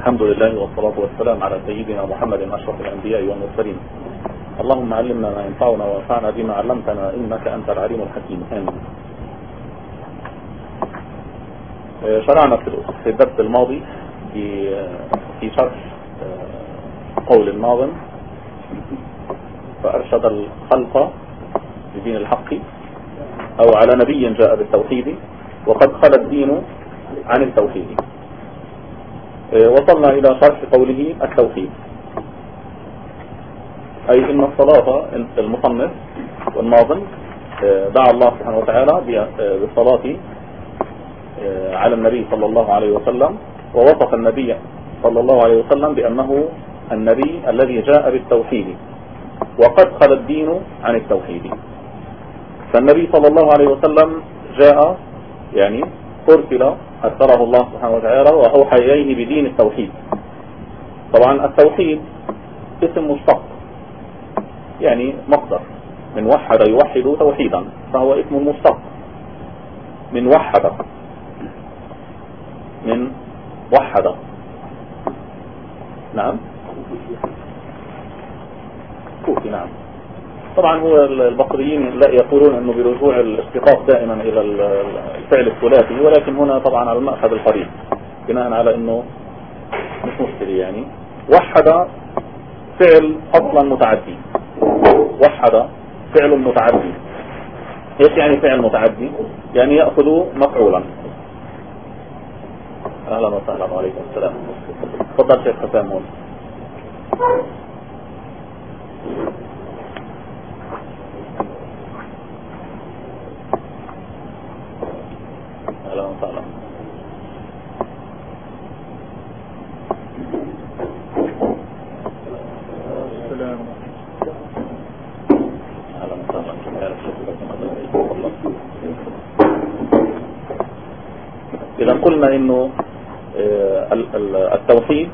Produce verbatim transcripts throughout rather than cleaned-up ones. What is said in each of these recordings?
الحمد لله والصلاة والسلام على سيدنا محمد أشرف الأنبياء والمرسلين. اللهم علمنا ما ينفعنا وانفعنا بما علمتنا إنك أنت العليم الحكيم. آمين. شرعنا في الدرس الماضي في في شرح قول الناظم: فأرشد الخلق بدين الحق أو على نبي جاء بالتوحيد وقد خلى الدين عن التوحيد. وصلنا إلى شرح قوله التوحيد، أي إن الصلاة المصنف والناظم دعا الله سبحانه وتعالى بالصلاة على النبي صلى الله عليه وسلم، ووصف النبي صلى الله عليه وسلم بأنه النبي الذي جاء بالتوحيد وقد خلى الدين عن التوحيد. فالنبي صلى الله عليه وسلم جاء يعني أرسل أرسله الله سبحانه وتعالى وأوحى إليه بدين التوحيد. طبعا التوحيد اسم مشتق، يعني مصدر من وحد يوحد توحيدا، فهو اسم مشتق من وحد من وحد نعم كوفي نعم. طبعا هو البصريين لا يقولون انه برجوع الاشتقاق دائما الى الفعل الثلاثي، ولكن هنا طبعا على المأخذ القريب بناء على انه مش مشكلة. يعني وحد فعل اصلا متعدي، وحد فعل متعدي. ايش يعني فعل متعدي؟ يعني يأخذ مفعولا. اهلا وسهلا وعليكم السلام. تفضل شيخ حسام هون. اهلا وسهلا. السلام. اهلا وسهلا. اذا قلنا انه التوحيد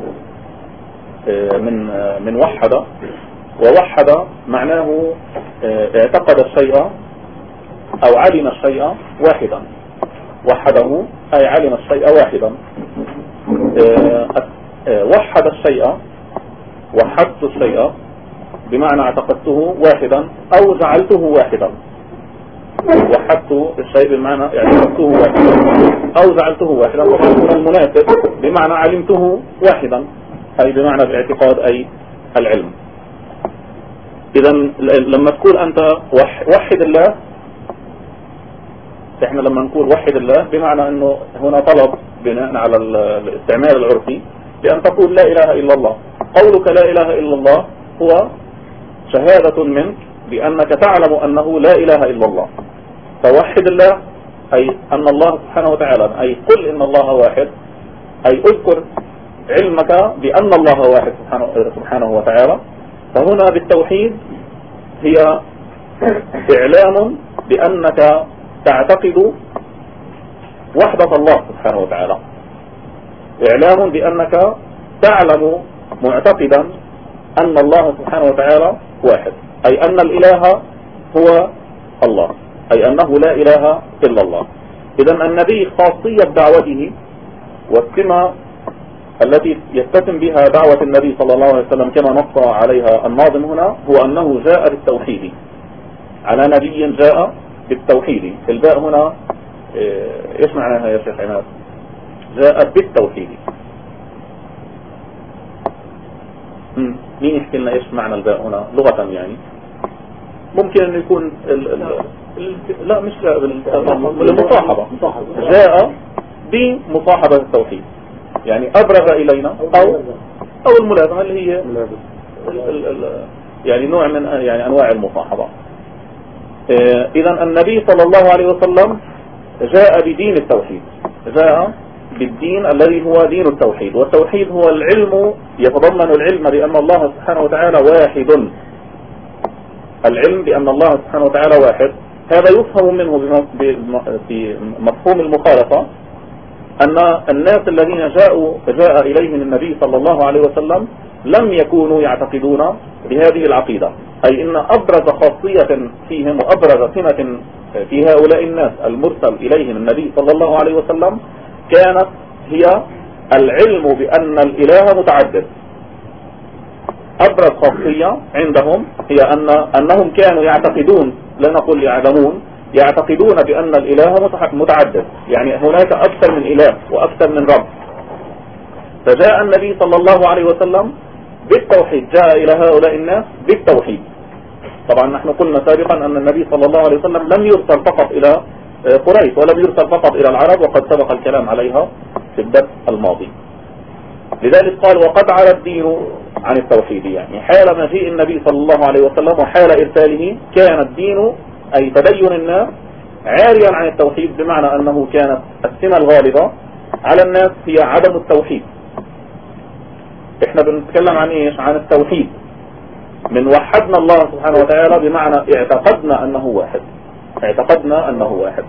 من من وحد، ووحد معناه اعتقد الشيء او علم الشيء واحدا. وحده اي علم الشيء واحدا. وحد الشيء، وحدت الشيء بمعنى اعتقدته واحدا او جعلته واحدا. وحدت الشيء بمعنى اعتقدته واحدا او جعلته واحدا. طبعا المناسب بمعنى علمته واحدا، اي بمعنى الاعتقاد اي العلم. اذا لما تقول انت وحد الله، احنا لما نقول وحد الله بمعنى انه هنا طلب بناء على الاستعمال العرفي بان تقول لا اله الا الله. قولك لا اله الا الله هو شهادة منك بانك تعلم انه لا اله الا الله. فوحد الله اي ان الله سبحانه وتعالى، اي قل ان الله واحد، اي اذكر علمك بان الله واحد سبحانه وتعالى. فهنا بالتوحيد هي اعلام بانك تعتقد وحدة الله سبحانه وتعالى، إعلام بأنك تعلم معتقدا أن الله سبحانه وتعالى واحد، أي أن الإله هو الله، أي أنه لا إله إلا الله. إذن النبي خاصية دعوته والسمة التي يتسم بها دعوة النبي صلى الله عليه وسلم كما نص عليها الناظم هنا هو أنه جاء بالتوحيد، على نبي جاء بالتوحيد. الباء هنا ايش معناها يا شيخ عماد؟ جاءت بالتوحيد. مين يحكي لنا ايش معنى الباء هنا لغة؟ يعني ممكن ان يكون ال ال ال لا مش بالمصاحبة، جاء بمصاحبة التوحيد، يعني ابرز الينا او او الملازمة اللي هي ال ال ال يعني نوع من يعني انواع المصاحبة. إذا النبي صلى الله عليه وسلم جاء بدين التوحيد، جاء بالدين الذي هو دين التوحيد. والتوحيد هو العلم، يتضمن العلم بأن الله سبحانه وتعالى واحد. العلم بأن الله سبحانه وتعالى واحد، هذا يفهم منه في مفهوم المخالفة أن الناس الذين جاءوا جاء إليهم النبي صلى الله عليه وسلم لم يكونوا يعتقدون بهذه العقيدة، أي إن أبرز خاصية فيهم وأبرز سمة في هؤلاء الناس المرسل إليهم النبي صلى الله عليه وسلم كانت هي العلم بأن الإله متعدد. أبرز خاصية عندهم هي أن أنهم كانوا يعتقدون، لا نقول يعلمون، يعتقدون بأن الإله متعدد، يعني هناك أكثر من إله وأكثر من رب. فجاء النبي صلى الله عليه وسلم بالتوحيد، جاء إلى هؤلاء الناس بالتوحيد. طبعا نحن قلنا سابقا أن النبي صلى الله عليه وسلم لم يرسل فقط إلى قريش ولم يرسل فقط إلى العرب، وقد سبق الكلام عليها في الدرس الماضي. لذلك قال وقد على الدين عن التوحيد، يعني حال مجيء النبي صلى الله عليه وسلم وحال إرساله كان الدين أي تدين الناس عاريا عن التوحيد، بمعنى أنه كانت السمة الغالبة على الناس هي عدم التوحيد. احنا بنتكلم عن ايش؟ عن التوحيد، من وحدنا الله سبحانه وتعالى بمعنى اعتقدنا أنه واحد، اعتقدنا أنه واحد.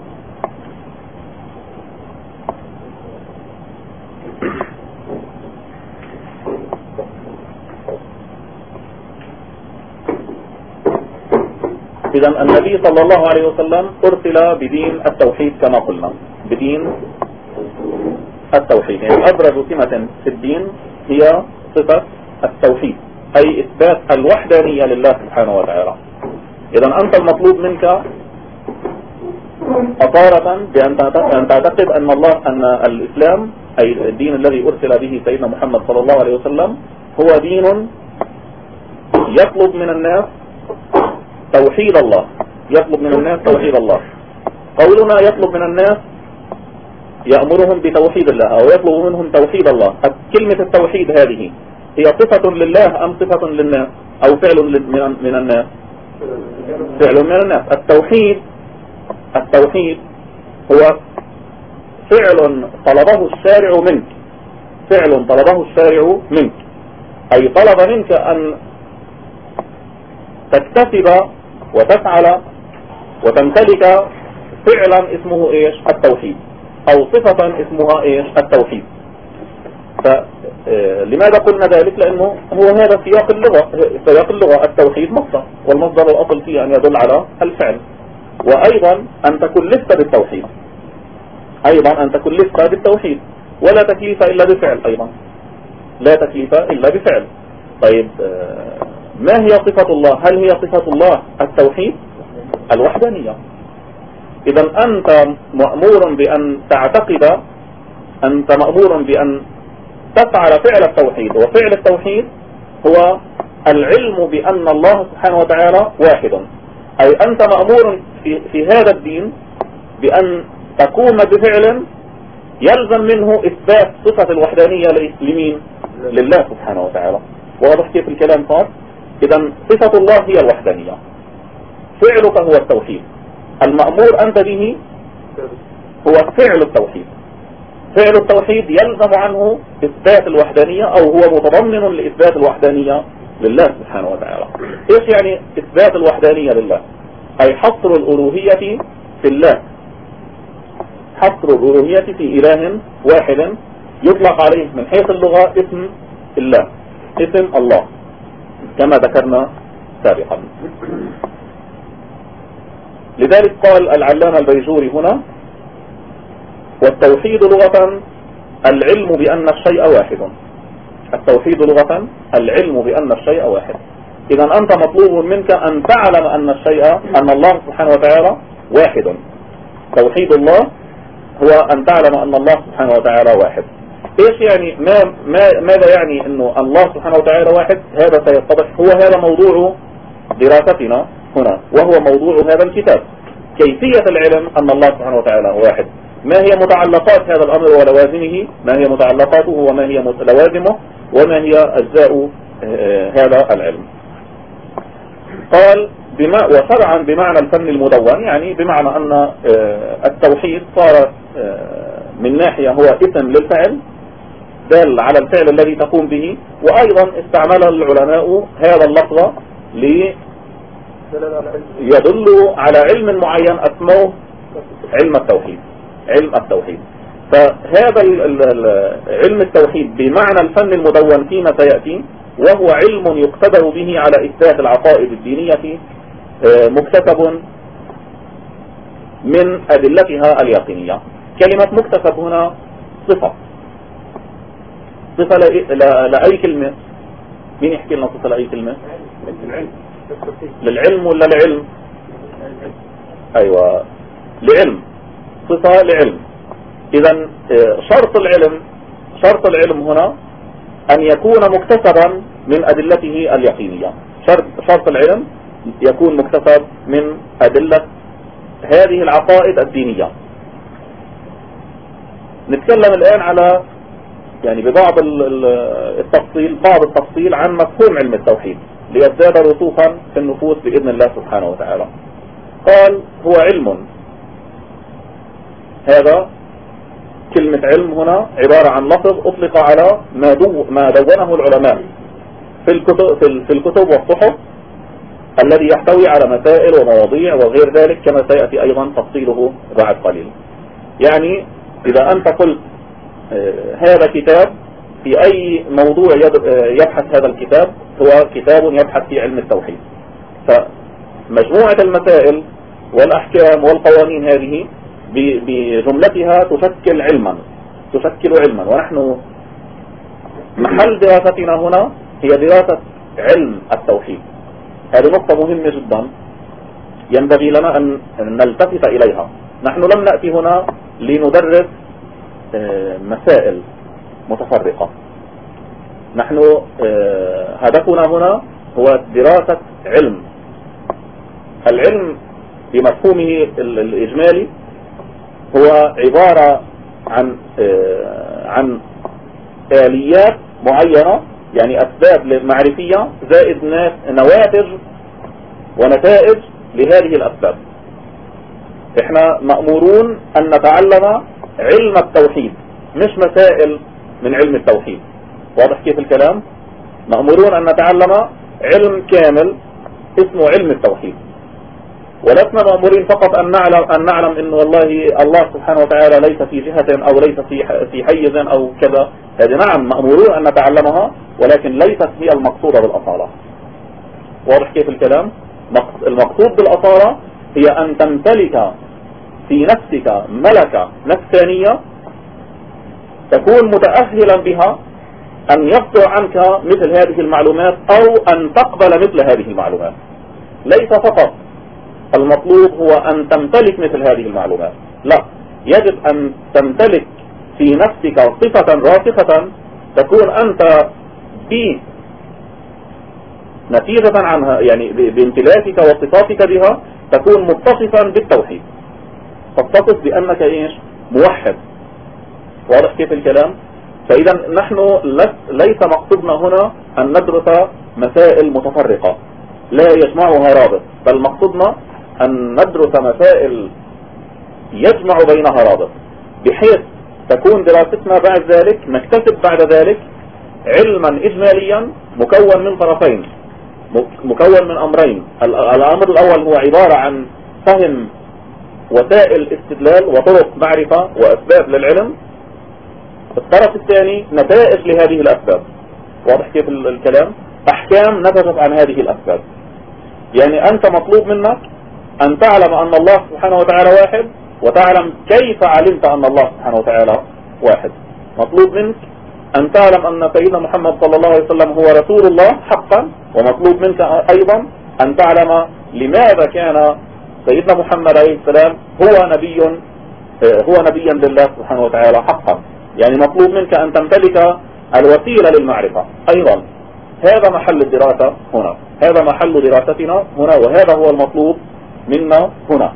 إذا النبي صلى الله عليه وسلم أرسل بدين التوحيد كما قلنا، بدين التوحيد، يعني أبرز سمة في الدين هي صفة التوحيد، أي إثبات الوحدانية لله سبحانه وتعالى. إذا أنت المطلوب منك أطارة بأن تعتقد أن الله أن الإسلام أي الدين الذي أرسل به سيدنا محمد صلى الله عليه وسلم هو دين يطلب من الناس توحيد الله، يطلب من الناس توحيد الله. قولنا يطلب من الناس يأمرهم بتوحيد الله أو يطلب منهم توحيد الله، كلمة التوحيد هذه هي صفة لله أم صفة للناس أو فعل من الناس؟ فعل من الناس. التوحيد التوحيد هو فعل طلبه الشارع منك، فعل طلبه الشارع منك، أي طلب منك أن تكتسب وتفعل وتمتلك فعلا اسمه ايش؟ التوحيد، او صفة اسمها ايش؟ التوحيد. فلماذا قلنا ذلك؟ لانه هو هذا سياق اللغة، سياق اللغة التوحيد مصدر، والمصدر الاصل فيه ان يدل على الفعل، وايضا ان تكلفت بالتوحيد، ايضا ان تكلفت بالتوحيد، ولا تكليف الا بفعل، ايضا لا تكليف الا بفعل. طيب ما هي صفة الله؟ هل هي صفة الله التوحيد؟ الوحدانية. إذا أنت مأمور بأن تعتقد، أنت مأمور بأن تفعل فعل التوحيد، وفعل التوحيد هو العلم بأن الله سبحانه وتعالى واحد، أي أنت مأمور في, في هذا الدين بأن تقوم بفعل يلزم منه إثبات صفة الوحدانية لمين؟ لله سبحانه وتعالى. واضح كيف الكلام صار؟ إذا صفة الله هي الوحدانية، فعلك هو التوحيد، المأمور أنت به هو فعل التوحيد. فعل التوحيد يلزم عنه إثبات الوحدانية، أو هو متضمن لإثبات الوحدانية لله سبحانه وتعالى. إيش يعني إثبات الوحدانية لله؟ أي حصر الألوهية في الله، حصر الألوهية في إله واحد يطلق عليه من حيث اللغة اسم الله، اسم الله كما ذكرنا سابقا. لذلك قال العلامة البيجوري هنا: والتوحيد لغة العلم بأن الشيء واحد. التوحيد لغة العلم بأن الشيء واحد. إذا أنت مطلوب منك أن تعلم أن الشيء أن الله سبحانه وتعالى واحد. توحيد الله هو أن تعلم أن الله سبحانه وتعالى واحد. إيش يعني؟ ما ما ماذا يعني إنه الله سبحانه وتعالى واحد؟ هذا سيتضح، هو هذا موضوع دراستنا هنا، وهو موضوع هذا الكتاب، كيفية العلم أن الله سبحانه وتعالى واحد. ما هي متعلقات هذا الأمر ولوازمه؟ ما هي متعلقاته وما هي لوازمه؟ وما هي أجزاء هذا العلم؟ قال بما وشرعا بمعنى الفن المدون، يعني بمعنى أن التوحيد صار من ناحية هو اسم للفعل دال على الفعل الذي تقوم به، وأيضا استعمل العلماء هذا اللفظ ليدل على علم معين اسمه علم التوحيد. علم التوحيد فهذا علم التوحيد بمعنى الفن المدون فيما سيأتي، وهو علم يقتدر به على إثبات العقائد الدينية، مكتسب من أدلتها اليقينية. كلمة مكتسب هنا صفة، صفة لأي كلمة؟ مين يحكي لنا صفة لأي كلمة؟ للعلم ولا لعلم؟ أيوة لعلم، صفة لعلم. إذا شرط العلم شرط العلم هنا أن يكون مكتسبا من أدلته اليقينية. شرط, شرط العلم يكون مكتسب من أدلة هذه العقائد الدينية. نتكلم الآن على يعني ببعض التفصيل بعض التفصيل عن مفهوم علم التوحيد ليزداد رسوخا في النفوس بإذن الله سبحانه وتعالى. قال هو علم، هذا كلمة علم هنا عبارة عن لفظ أطلق على ما, دو ما دونه العلماء في الكتب, في الكتب والصحف الذي يحتوي على مسائل ومواضيع وغير ذلك كما سيأتي أيضا تفصيله بعد قليل. يعني إذا أنت قلت هذا كتاب في أي موضوع يبحث هذا الكتاب هو كتاب يبحث في علم التوحيد، فمجموعة المسائل والأحكام والقوانين هذه بجملتها تشكل علما تشكل علما ونحن محل دراستنا هنا هي دراسة علم التوحيد. هذه نقطة مهمة جدا ينبغي لنا أن نلتفت إليها. نحن لم نأتي هنا لندرس مسائل متفرقة، نحن هدفنا هنا هو دراسة علم. العلم بمفهومه الإجمالي هو عبارة عن عن آليات معينة، يعني أسباب معرفية زائد نواتج ونتائج لهذه الأسباب. احنا مأمورون أن نتعلم علم التوحيد مش مسائل من علم التوحيد. واضح كيف الكلام؟ مأمورون أن نتعلم علم كامل اسمه علم التوحيد، ولسنا مأمورين فقط أن نعلم أن نعلم إن والله الله سبحانه وتعالى ليس في جهة أو ليس في في حيز أو كذا. هذه نعم مأمورون أن نتعلمها، ولكن ليست هي المقصودة بالأصالة. واضح كيف الكلام؟ المقصود بالأصالة هي أن تمتلك في نفسك ملكة نفسانية تكون متأهلا بها أن يصدر عنك مثل هذه المعلومات أو أن تقبل مثل هذه المعلومات. ليس فقط المطلوب هو أن تمتلك مثل هذه المعلومات، لا، يجب أن تمتلك في نفسك صفة راسخة تكون أنت ب نتيجة عنها، يعني بامتلاكك واتصافك بها تكون متصفا بالتوحيد، تتصف بأنك إيش؟ موحد. واضح كيف الكلام؟ فإذا نحن ليس مقصودنا هنا أن ندرس مسائل متفرقة لا يجمعها رابط، بل مقصودنا أن ندرس مسائل يجمع بينها رابط، بحيث تكون دراستنا بعد ذلك نكتسب بعد ذلك علما إجماليا مكون من طرفين، مكون من أمرين. الأمر الأول هو عبارة عن فهم وسائل استدلال وطرق معرفة وأسباب للعلم. الطرف الثاني نتائج لهذه الأسباب. واضح كيف الكلام؟ أحكام نتجت عن هذه الأسباب. يعني أنت مطلوب منك أن تعلم أن الله سبحانه وتعالى واحد، وتعلم كيف علمت أن الله سبحانه وتعالى واحد. مطلوب منك أن تعلم أن سيدنا محمد صلى الله عليه وسلم هو رسول الله حقا، ومطلوب منك أيضا أن تعلم لماذا كان سيدنا محمد عليه السلام هو نبي هو نبيا لله سبحانه وتعالى حقا. يعني مطلوب منك أن تمتلك الوسيلة للمعرفة أيضا. هذا محل الدراسة هنا، هذا محل دراستنا هنا، وهذا هو المطلوب منا هنا.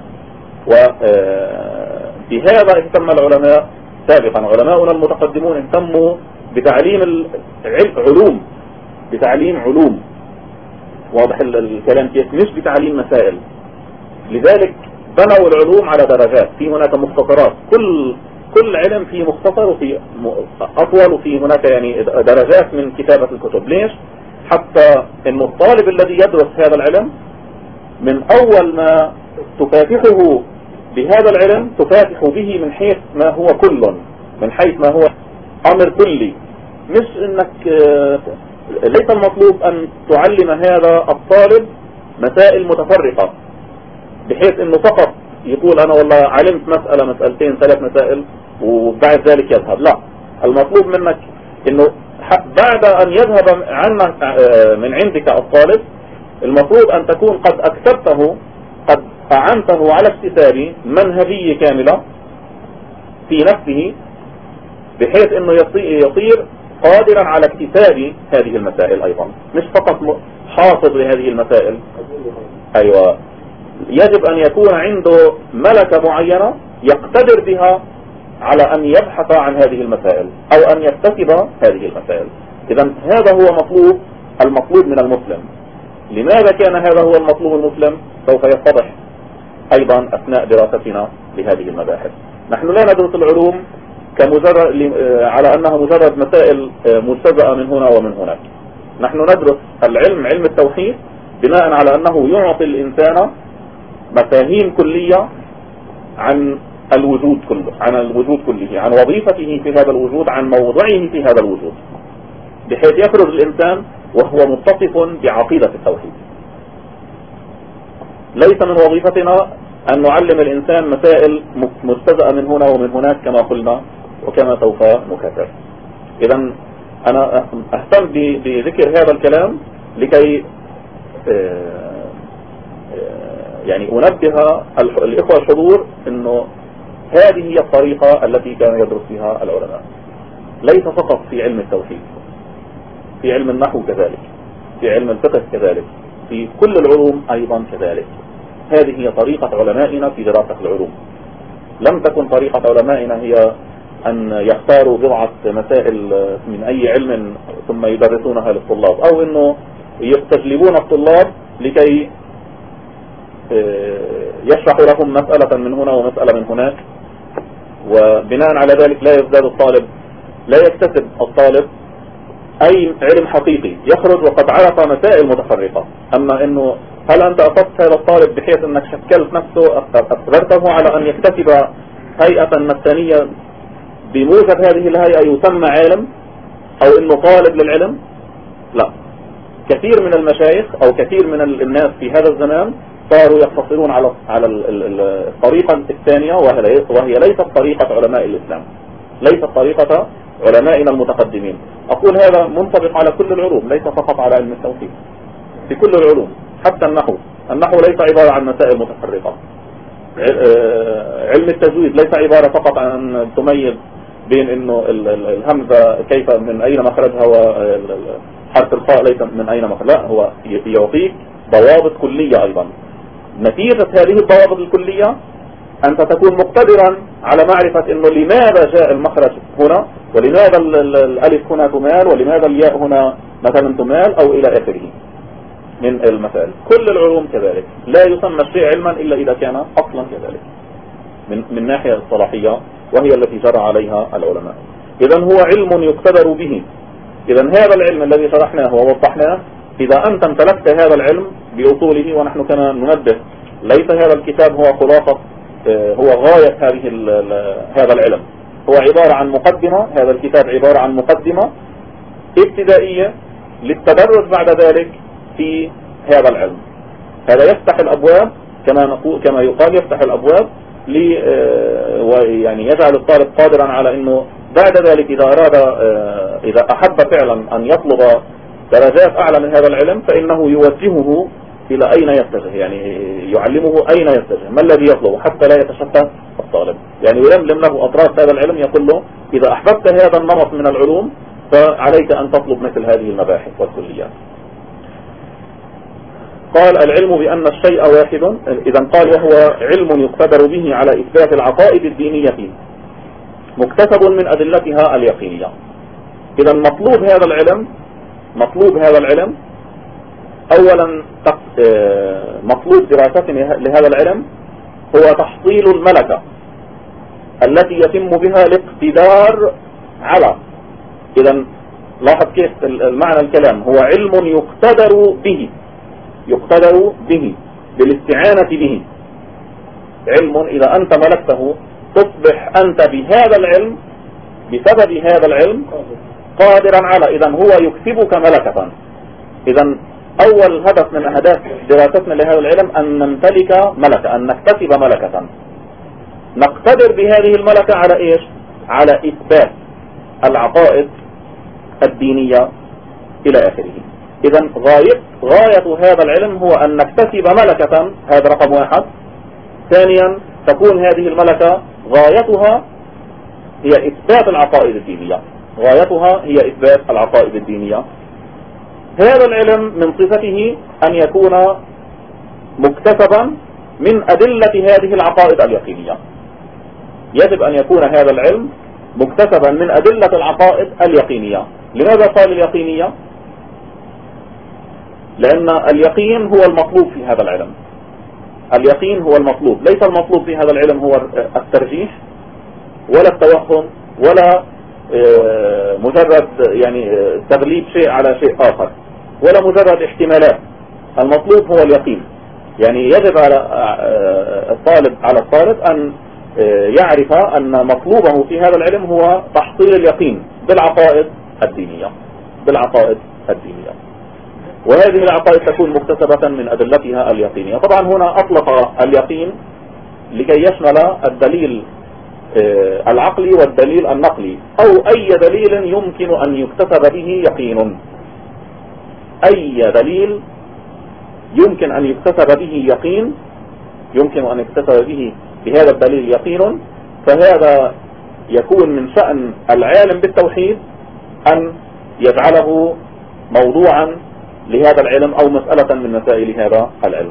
وبهذا اهتم العلماء سابقا. علماؤنا المتقدمون اهتموا بتعليم العلوم، بتعليم علوم. واضح الكلام كيف؟ مش بتعليم مسائل. لذلك بنوا العلوم على درجات، في هناك مختصرات، كل كل علم فيه مختصر وفي أطول، وفي هناك يعني درجات من كتابة الكتب. ليش؟ حتى إنه الطالب الذي يدرس هذا العلم من أول ما تفاتحه بهذا العلم تفاتح به من حيث ما هو كل، من حيث ما هو أمر كلي. مش إنك ليس المطلوب أن تعلم هذا الطالب مسائل متفرقة بحيث إنه فقط يقول أنا والله علمت مسألة مسألتين ثلاث مسائل وبعد ذلك يذهب. لا، المطلوب منك إنه بعد أن يذهب عنا من عندك الطالب المفروض أن تكون قد أكتبته، قد أعنته على اكتساب منهجية كاملة في نفسه، بحيث أنه يصير قادرا على اكتساب هذه المسائل أيضا، مش فقط حافظ لهذه المسائل. أيوة، يجب أن يكون عنده ملكة معينة يقتدر بها على أن يبحث عن هذه المسائل أو أن يكتسب هذه المسائل. إذا هذا هو مطلوب المطلوب من المسلم. لماذا كان هذا هو المطلوب المسلم؟ سوف يتضح أيضا أثناء دراستنا لهذه المباحث. نحن لا ندرس العلوم كمجرد على أنها مجرد مسائل مجتزأة من هنا ومن هناك. نحن ندرس العلم، علم التوحيد، بناء على أنه يعطي الإنسان مفاهيم كلية عن الوجود كله، عن الوجود كله، عن وظيفته في هذا الوجود، عن موضعه في هذا الوجود، بحيث يخرج الإنسان وهو متصف بعقيدة التوحيد. ليس من وظيفتنا أن نعلم الإنسان مسائل مجتزأة من هنا ومن هناك كما قلنا وكما سوف نكرر. إذا أنا أهتم بذكر هذا الكلام لكي يعني أنبه الإخوة الحضور أنه هذه هي الطريقة التي كان يدرس فيها العلماء، ليس فقط في علم التوحيد، في علم النحو كذلك، في علم الفقه كذلك، في كل العلوم أيضا كذلك. هذه هي طريقة علمائنا في دراسة العلوم. لم تكن طريقة علمائنا هي أن يختاروا بضعة مسائل من أي علم ثم يدرسونها للطلاب، أو أنه يستجلبون الطلاب لكي يشرحوا لهم مسألة من هنا ومسألة من هناك، وبناء على ذلك لا يزداد الطالب، لا يكتسب الطالب أي علم حقيقي، يخرج وقد عرف مسائل متفرقة. أما أنه هل أنت أصبت هذا الطالب بحيث أنك شكلت نفسه، أصبرته على أن يكتسب هيئة مكانية بموجب هذه الهيئة يسمى عالم أو أنه طالب للعلم؟ لا. كثير من المشايخ أو كثير من الناس في هذا الزمان صاروا يقتصرون على على الطريقة الثانية، وهي ليست طريقة علماء الإسلام، ليست طريقة علمائنا المتقدمين. أقول هذا منطبق على كل العلوم، ليس فقط على علم التوحيد، في كل العلوم، حتى النحو. النحو ليس عبارة عن مسائل متفرقة. علم التجويد ليس عبارة فقط عن أن تميز بين إنه الهمزة كيف من أين مخرجها وحرف الخاء ليس من أين مخرجها، لا، هو يعطيك ضوابط كلية أيضا. نتيجة هذه الضوابط الكلية أنت تكون مقتدرا على معرفة إنه لماذا جاء المخرج هنا، ولماذا الألف هنا تمال، ولماذا الياء هنا مثلا تمال، أو إلى آخره من المسائل. كل العلوم كذلك، لا يسمى الشيء علما إلا إذا كان أصلا كذلك من من ناحية الصلاحية، وهي التي جرى عليها العلماء. إذا هو علم يقتدر به. إذا هذا العلم الذي شرحناه ووضحناه، إذا أنت امتلكت هذا العلم بأصوله، ونحن كما ننبه ليس هذا الكتاب هو خلاصة، هو غاية هذه هذا العلم، هو عبارة عن مقدمة. هذا الكتاب عبارة عن مقدمة ابتدائية للتدرج بعد ذلك في هذا العلم. هذا يفتح الأبواب كما نقول، كما يقال يفتح الأبواب لي ويعني يجعل الطالب قادرا على أنه بعد ذلك إذا أراد، إذا أحب فعلا أن يطلب درجات أعلى من هذا العلم، فإنه يوجهه إلى أين يتجه، يعني يعلمه أين يتجه، ما الذي يطلبه، حتى لا يتشتت الطالب. يعني يلملم له أطراف هذا العلم، يقول له إذا أحببت هذا النمط من العلوم فعليك أن تطلب مثل هذه المباحث والكليات. قال العلم بأن الشيء واحد. إذا قال وهو علم يقتدر به على إثبات العقائد الدينية مكتسب من أدلتها اليقينية. إذا مطلوب هذا العلم، مطلوب هذا العلم أولا، مطلوب دراسة لهذا العلم هو تحصيل الملكة التي يتم بها الاقتدار على. إذا لاحظ كيف المعنى الكلام، هو علم يقتدر به، يقتدر به بالاستعانة به. علم إذا أنت ملكته تصبح أنت بهذا العلم، بسبب هذا العلم قادرا على. إذا هو يكسبك ملكة. إذا أول هدف من أهداف دراستنا لهذا العلم أن نمتلك ملكة، أن نكتسب ملكة نقتدر بهذه الملكة على إيش؟ على إثبات العقائد الدينية إلى آخره. إذا غاية, غاية هذا العلم هو أن نكتسب ملكة، هذا رقم واحد. ثانيا تكون هذه الملكة غايتها هي إثبات العقائد الدينية، غايتها هي إثبات العقائد الدينية. هذا العلم من صفته أن يكون مكتسبا من أدلة هذه العقائد اليقينية. يجب أن يكون هذا العلم مكتسبا من أدلة العقائد اليقينية. لماذا قال اليقينية؟ لأن اليقين هو المطلوب في هذا العلم. اليقين هو المطلوب، ليس المطلوب في هذا العلم هو الترجيح ولا التوهم ولا مجرد يعني تغليب شيء على شيء آخر ولا مجرد احتمالات. المطلوب هو اليقين. يعني يجب على الطالب على الطالب أن يعرف أن مطلوبه في هذا العلم هو تحصيل اليقين بالعقائد الدينية، بالعقائد الدينية. وهذه العقائد تكون مكتسبة من أدلتها اليقينية. طبعا هنا أطلق اليقين لكي يشمل الدليل العقلي والدليل النقلي، أو أي دليل يمكن أن يكتسب به يقين. أي دليل يمكن أن يكتسب به يقين، يمكن أن يكتسب به بهذا الدليل يقين، فهذا يكون من شأن العالم بالتوحيد أن يجعله موضوعا لهذا العلم أو مسألة من مسائل هذا العلم.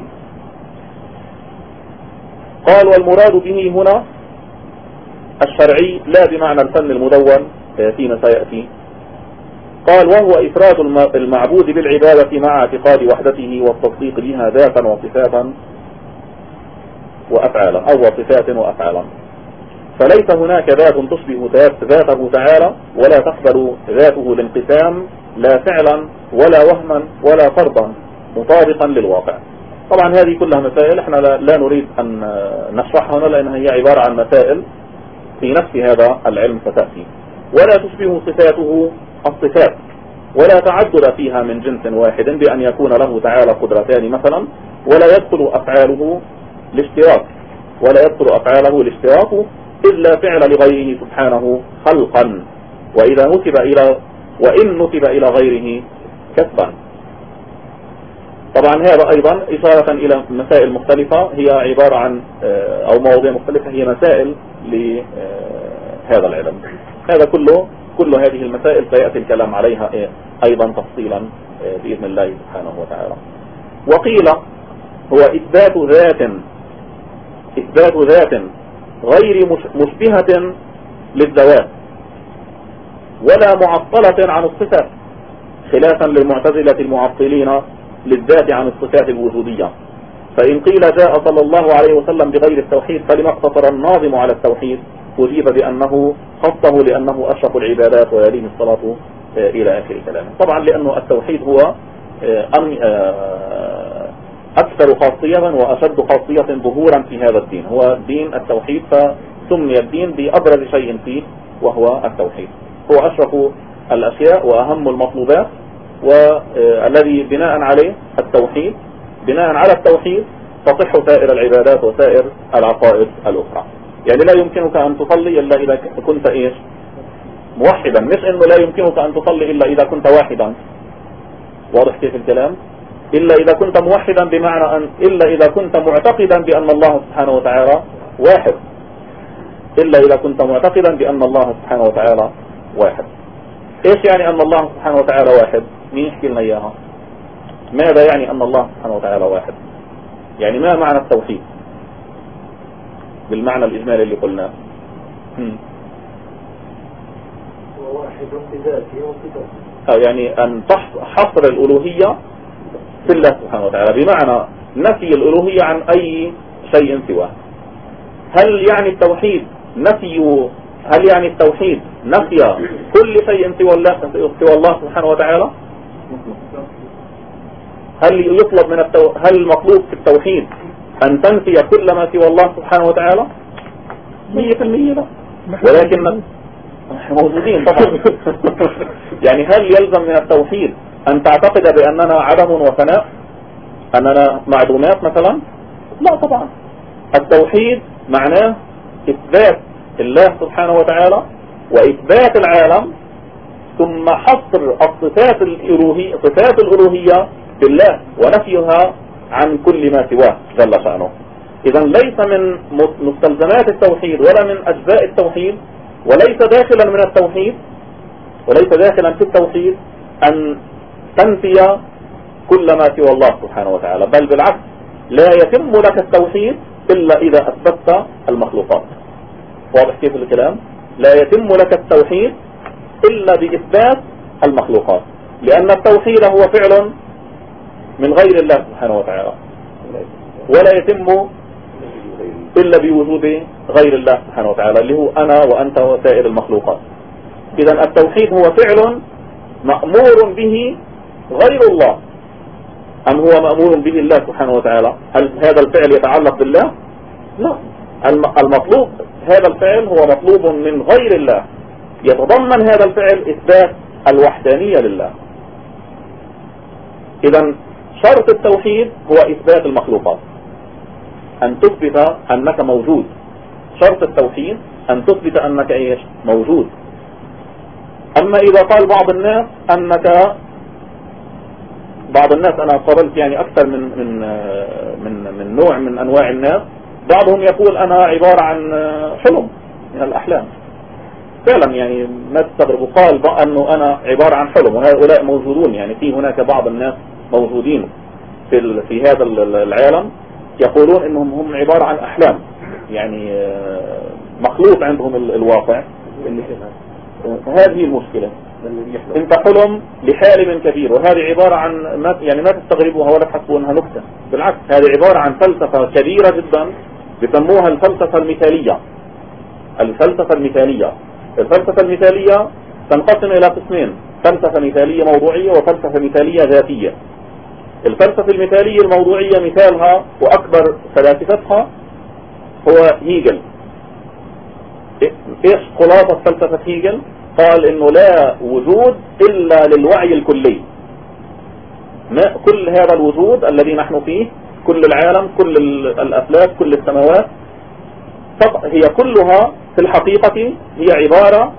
قال والمراد به هنا الشرعي لا بمعنى الفن المدون فيما سيأتي. قال وهو إفراد المعبود بالعبادة مع اعتقاد وحدته والتصديق بها ذاتا وصفاتا وأفعالا، أو وصفات وأفعالا. فليس هناك ذات تشبه ذاته تعالى ولا تقبل ذاته الانقسام، لا فعلا ولا وهما ولا فرضا مطابقا للواقع. طبعا هذه كلها مسائل احنا لا نريد أن نشرحها هنا لأنها هي عبارة عن مسائل في نفس هذا العلم ستأتي. ولا تشبه صفاته الصفات ولا تعدد فيها من جنس واحد بأن يكون له تعالى قدرتان مثلا، ولا يدخل أفعاله الاشتراك ولا يدخل أفعاله الاشتراك إلا فعل لغيره سبحانه خلقا، وإذا نسب إلى وإن نسب إلى غيره كسبا. طبعا هذا أيضا إشارة إلى مسائل مختلفة هي عبارة عن أو مواضيع مختلفة هي مسائل لهذا العلم. هذا كله كل هذه المسائل سيأتي الكلام عليها أيضا تفصيلا بإذن الله سبحانه وتعالى. وقيل هو إثبات ذات إثبات ذات غير مشبهة للذوات ولا معطلة عن الصفات، خلافا للمعتزلة المعطلين للذات عن الصفات الوجودية. فإن قيل جاء صلى الله عليه وسلم بغير التوحيد فلما اقتصر الناظم على التوحيد؟ أجيب بأنه خصه لأنه أشرف العبادات ويليه الصلاة إلى آخر كلامه. طبعا لأنه التوحيد هو أكثر خاصية وأشد خاصية ظهورا في هذا الدين، هو دين التوحيد، فسمي الدين بأبرز شيء فيه وهو التوحيد. هو أشرف الأشياء وأهم المطلوبات، والذي بناء عليه التوحيد بناء على التوحيد تصح سائر العبادات وسائر العقائد الأخرى. يعني لا يمكنك أن تصلي إلا إذا كنت إيش موحدا، مش إنه لا يمكنك أن تصلي إلا إذا كنت واحدا. واضح كيف الكلام؟ إلا إذا كنت موحدا بمعنى أن إلا إذا كنت معتقدا بأن الله سبحانه وتعالى واحد إلا إذا كنت معتقدا بأن الله سبحانه وتعالى واحد. إيش يعني أن الله سبحانه وتعالى واحد؟ مين يحكي لنا إياها؟ ماذا يعني أن الله سبحانه وتعالى واحد؟ يعني ما معنى التوحيد بالمعنى الإجمالي اللي قلناه؟ هو واحد بذاته وصفاته، يعني أن حصر الألوهية في الله سبحانه وتعالى، بمعنى نفي الألوهية عن أي شيء سواه. هل يعني التوحيد نفي هل يعني التوحيد نفي كل شيء سوى الله سوى الله سبحانه وتعالى؟ هل يطلب من التو... هل المطلوب في التوحيد أن تنفي كل ما سوى الله سبحانه وتعالى؟ مية في المية لا، ولكن موجودين طبعا. يعني هل يلزم من التوحيد أن تعتقد بأننا عدم وفناء، أننا معدومات مثلا؟ لا طبعا. التوحيد معناه إثبات الله سبحانه وتعالى وإثبات العالم ثم حصر الصفات الألوهية صفات الألوهية بالله ونفيها عن كل ما سواه جل شأنه. إذا ليس من مستلزمات التوحيد ولا من أجزاء التوحيد وليس داخلا من التوحيد وليس داخلا في التوحيد أن تنفي كل ما سوى الله سبحانه وتعالى، بل بالعكس لا يتم لك التوحيد إلا إذا أثبتت المخلوقات. واضح كيف الكلام؟ لا يتم لك التوحيد إلا بإثبات المخلوقات، لأن التوحيد هو فعل من غير الله سبحانه وتعالى، ولا يتم إلا بوجود غير الله سبحانه وتعالى اللي هو أنا وأنت وسائر المخلوقات. إذا التوحيد هو فعل مأمور به غير الله أم هو مأمور به الله سبحانه وتعالى؟ هل هذا الفعل يتعلق بالله؟ لا، المطلوب هذا الفعل هو مطلوب من غير الله، يتضمن هذا الفعل إثبات الوحدانية لله. إذا شرط التوحيد هو إثبات المخلوقات، أن تثبت أنك موجود. شرط التوحيد أن تثبت أنك إيش؟ موجود. أما إذا قال بعض الناس أنك بعض الناس أنا قابلت يعني أكثر من من من من نوع من أنواع الناس، بعضهم يقول أنا عبارة عن حلم من الأحلام. فعلا يعني ما تستغربوا، قال أنه أنا عبارة عن حلم، وهؤلاء موجودون. يعني في هناك بعض الناس موجودين في في هذا العالم يقولون إنهم هم عبارة عن أحلام، يعني مخلوط عندهم الواقع. هذه المشكلة، انت حلم لحالم كبير، وهذه عبارة عن ما يعني ما تستغربوها ولا تحسبوا انها نكتة، بالعكس هذه عبارة عن فلسفة كبيرة جدا بيسموها الفلسفة المثالية. الفلسفة المثالية الفلسفة المثالية تنقسم إلى قسمين: فلسفة مثالية موضوعية وفلسفة مثالية ذاتية. الفلسفة المثالية الموضوعية مثالها وأكبر فلاسفتها هو هيجل. إيش خلاصة فلسفة هيجل؟ قال إنه لا وجود إلا للوعي الكلي. ما كل هذا الوجود الذي نحن فيه، كل العالم، كل الأفلاك، كل السماوات، هي كلها في الحقيقة هي عبارة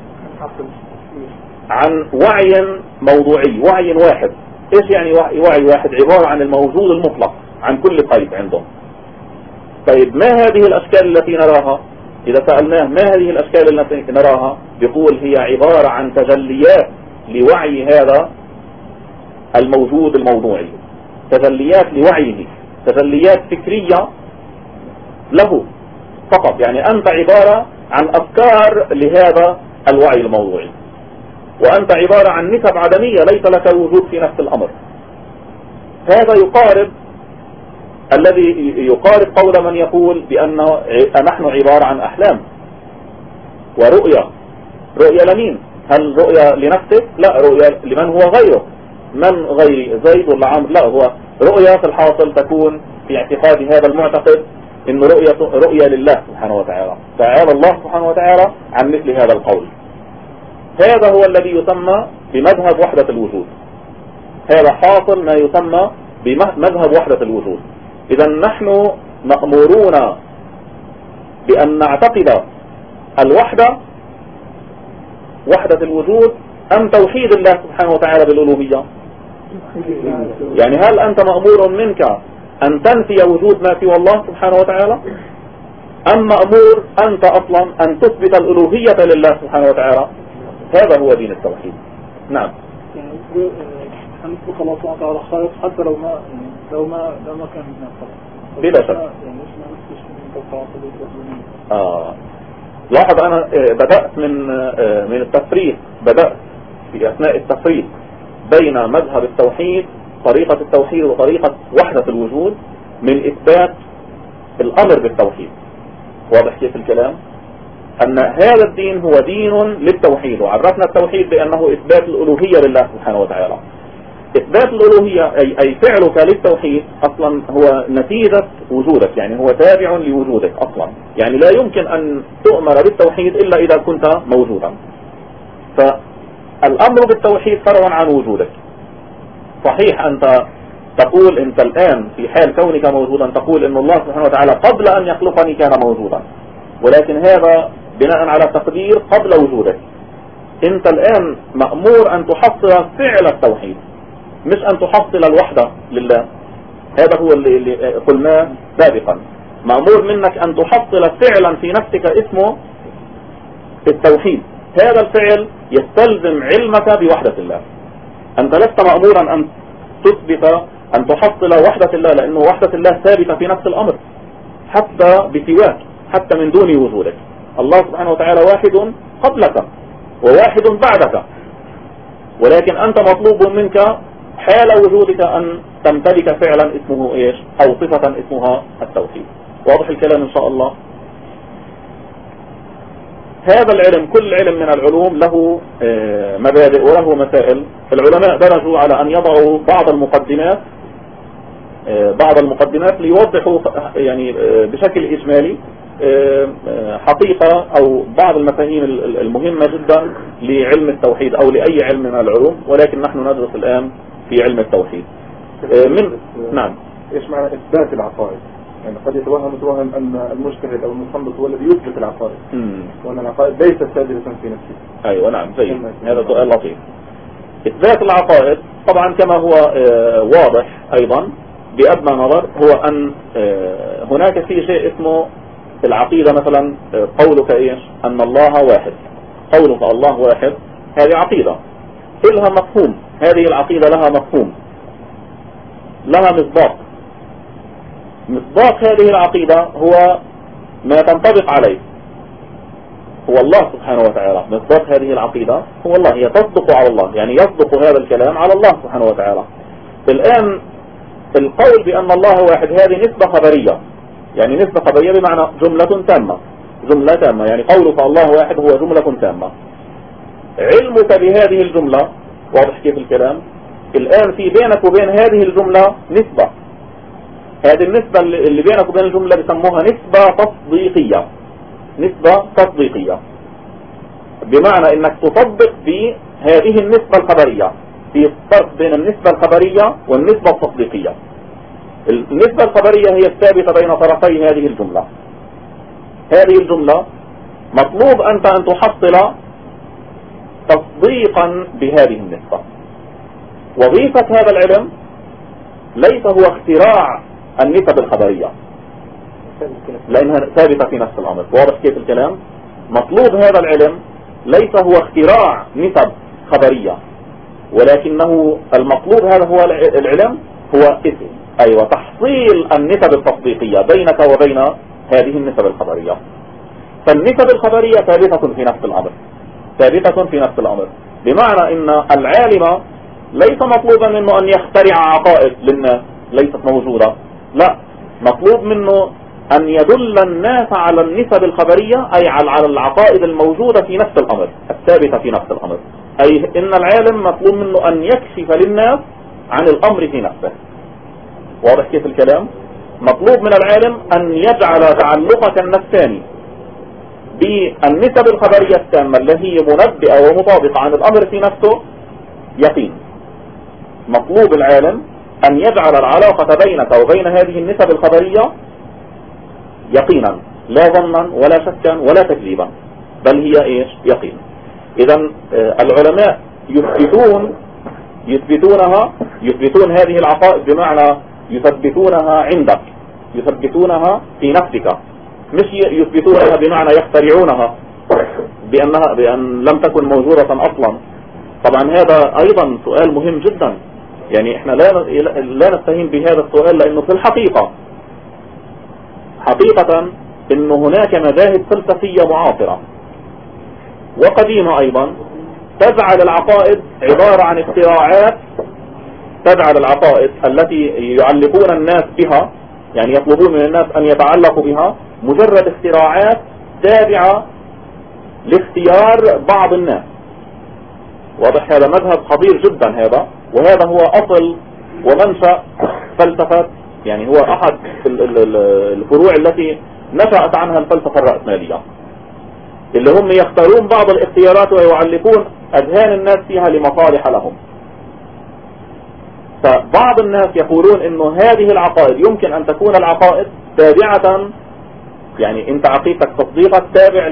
عن وعي موضوعي، وعي واحد. إيش يعني وعي واحد؟ عبارة عن الموجود المطلق عن كل قيد عندهم. طيب ما هذه الأشكال التي نراها؟ إذا سألناه ما هذه الأشكال التي نراها، بيقول هي عبارة عن تجليات لوعي هذا الموجود الموضوعي، تجليات لوعيه، تجليات فكرية له فقط. يعني أنت عبارة عن أفكار لهذا الوعي الموضوعي، وأنت عبارة عن نسب عدمية، ليس لك وجود في نفس الأمر. هذا يقارب الذي يقارب قول من يقول بأنه نحن عبارة عن أحلام ورؤية. رؤية لمين؟ هل رؤية لنفسك؟ لا، رؤية لمن هو غيره. من غيري؟ زيد ولا عمرو؟ لا، هو رؤية في الحاصل تكون في اعتقاد هذا المعتقد إنه رؤية رؤية لله سبحانه وتعالى. تعالى الله سبحانه وتعالى عن مثل هذا القول. هذا هو الذي يسمى بمذهب وحدة الوجود. هذا حاصل ما يسمى بمذهب وحدة الوجود. إذا نحن مأمورون بأن نعتقد الوحدة، وحدة الوجود، أم توحيد الله سبحانه وتعالى بالألوهية؟ يعني هل أنت مأمور منك أن تنفي وجود ما سوى الله سبحانه وتعالى، أم مأمور أنت أصلا أن تثبت الألوهية لله سبحانه وتعالى؟ هذا هو دين التوحيد. نعم. هنطلق الله سبحانه وتعالى خالص حتى لو ما لو ما لو ما كان من الخلق. بلا شك. آه. لاحظ أنا بدأت من من التفريق، بدأت في أثناء التفريق بين مذهب التوحيد، طريقة التوحيد وطريقة وحدة الوجود، من إثبات الأمر بالتوحيد. واضح كيف الكلام؟ أن هذا الدين هو دين للتوحيد، وعرفنا التوحيد بأنه إثبات الألوهية لله سبحانه وتعالى. إثبات الألوهية أي, أي فعلك للتوحيد أصلا هو نتيجة وجودك، يعني هو تابع لوجودك أصلا. يعني لا يمكن أن تؤمر بالتوحيد إلا إذا كنت موجودا. فالأمر بالتوحيد فرع عن وجودك. صحيح أنت تقول أنت الآن في حال كونك موجودا تقول إن الله سبحانه وتعالى قبل أن يخلقني كان موجودا، ولكن هذا بناء على تقدير قبل وجودك. انت الآن مأمور أن تحصل فعل التوحيد، مش أن تحصل الوحدة لله. هذا هو اللي, اللي قلناه سابقا. مأمور منك أن تحصل فعلا في نفسك اسمه التوحيد. هذا الفعل يستلزم علمك بوحدة الله. أنت لست مأمورا أن تثبت أن تحصل وحدة الله، لأنه وحدة الله ثابتة في نفس الأمر حتى بسواك، حتى من دون وجودك. الله سبحانه وتعالى واحد قبلك وواحد بعدك، ولكن أنت مطلوب منك حال وجودك أن تمتلك فعلا اسمه إيش، أو صفة اسمها التوحيد. واضح الكلام إن شاء الله؟ هذا العلم، كل علم من العلوم له مبادئ وله مسائل. العلماء درجوا على أن يضعوا بعض المقدمات بعض المقدمات ليوضحوا يعني بشكل إجمالي حقيقة أو بعض المفاهيم المهمة جدا لعلم التوحيد أو لأي علم من العلوم، ولكن نحن ندرس الآن في علم التوحيد. من نعم، إيش معنى إثبات العقائد؟ يعني قد يتوهم يتوهم أن المجتهد أو المصنف هو الذي يثبت العقائد، وأن العقائد ليست ثابتة في نفسه. أيوة نعم، زي هذا سؤال لطيف. إثبات العقائد طبعا كما هو واضح أيضا بأدنى نظر هو أن هناك في شيء اسمه العقيدة. مثلا قولك إيش، أن الله واحد، قولك الله واحد، هذه عقيدة لها مفهوم. هذه العقيدة لها مفهوم، لها مصداق. مصداق هذه العقيدة هو ما تنطبق عليه، هو الله سبحانه وتعالى. مصداق هذه العقيدة هو الله، هي تصدق على الله، يعني يصدق هذا الكلام على الله سبحانه وتعالى. الآن القول بأن الله واحد هذه نسبة خبرية، يعني نسبة خبرية بمعنى جملة تامة، جملة تامة، يعني قولك الله واحد هو جملة تامة. علمك بهذه الجملة واضح كيف الكلام. الآن في بينك وبين هذه الجملة نسبة، هذه النسبة اللي بينك وبين الجملة بيسموها نسبة تصديقية. نسبة تصديقية بمعنى انك تصدق بهذه النسبة الخبرية. في فرق بين النسبة الخبرية والنسبة التصديقية. النسبة الخبرية هي الثابتة بين طرفي هذه الجملة. هذه الجملة مطلوب أنت أن تحصل تصديقا بهذه النسبة. وظيفة هذا العلم ليس هو اختراع النسب الخبرية، لأنها ثابتة في نفس الأمر. واضح كيف الكلام؟ مطلوب هذا العلم ليس هو اختراع نسب خبرية، ولكنه المطلوب هذا هو العلم هو اسم أيوة تحصيل النسب التصديقية بينك وبين هذه النسب الخبرية. فالنسب الخبرية ثابتة في نفس الأمر، ثابتة في نفس الأمر بمعنى ان العالم ليس مطلوبا منه ان يخترع عقائد للناس ليست موجودة، لا، مطلوب منه أن يدل الناس على النسب الخبرية، أي على العقائد الموجودة في نفس الأمر الثابتة في نفس الأمر. أي إن العالم مطلوب منه أن يكشف للناس عن الأمر في نفسه. واضح كيف الكلام؟ مطلوب من العالم أن يجعل تعلقك النفساني بالنسب الخبرية التامة التي هي منبئة ومطابقة عن الأمر في نفسه يقين. مطلوب العالم أن يجعل العلاقة بينك وبين هذه النسب الخبرية يقينا، لا ظنا ولا شكا ولا تكذيبا، بل هي ايش؟ يقين. اذا العلماء يثبتون يثبتونها يثبتون هذه العقائد بمعنى يثبتونها عندك، يثبتونها في نفسك، مش يثبتونها بمعنى يخترعونها بأنها بأن لم تكن موجودة أصلا. طبعا هذا أيضا سؤال مهم جدا، يعني احنا لا لا نستهين بهذا السؤال، لأنه في الحقيقة حقيقة إن هناك مذاهب فلسفية معاصرة وقديمة أيضا تجعل العقائد عبارة عن اختراعات، تجعل العقائد التي يعلقون الناس بها، يعني يطلبون من الناس أن يتعلقوا بها، مجرد اختراعات تابعة لاختيار بعض الناس. واضح؟ هذا مذهب خطير جدا هذا، وهذا هو أصل ومنشأ فلسفة، يعني هو أحد الفروع التي نشأت عنها الفلسفة الرأسمالية، اللي هم يختارون بعض الاختيارات ويعلقون أذهان الناس فيها لمصالح لهم. فبعض الناس يقولون إنه هذه العقائد يمكن أن تكون العقائد تابعة، يعني أنت عقيدتك تصديقك تابع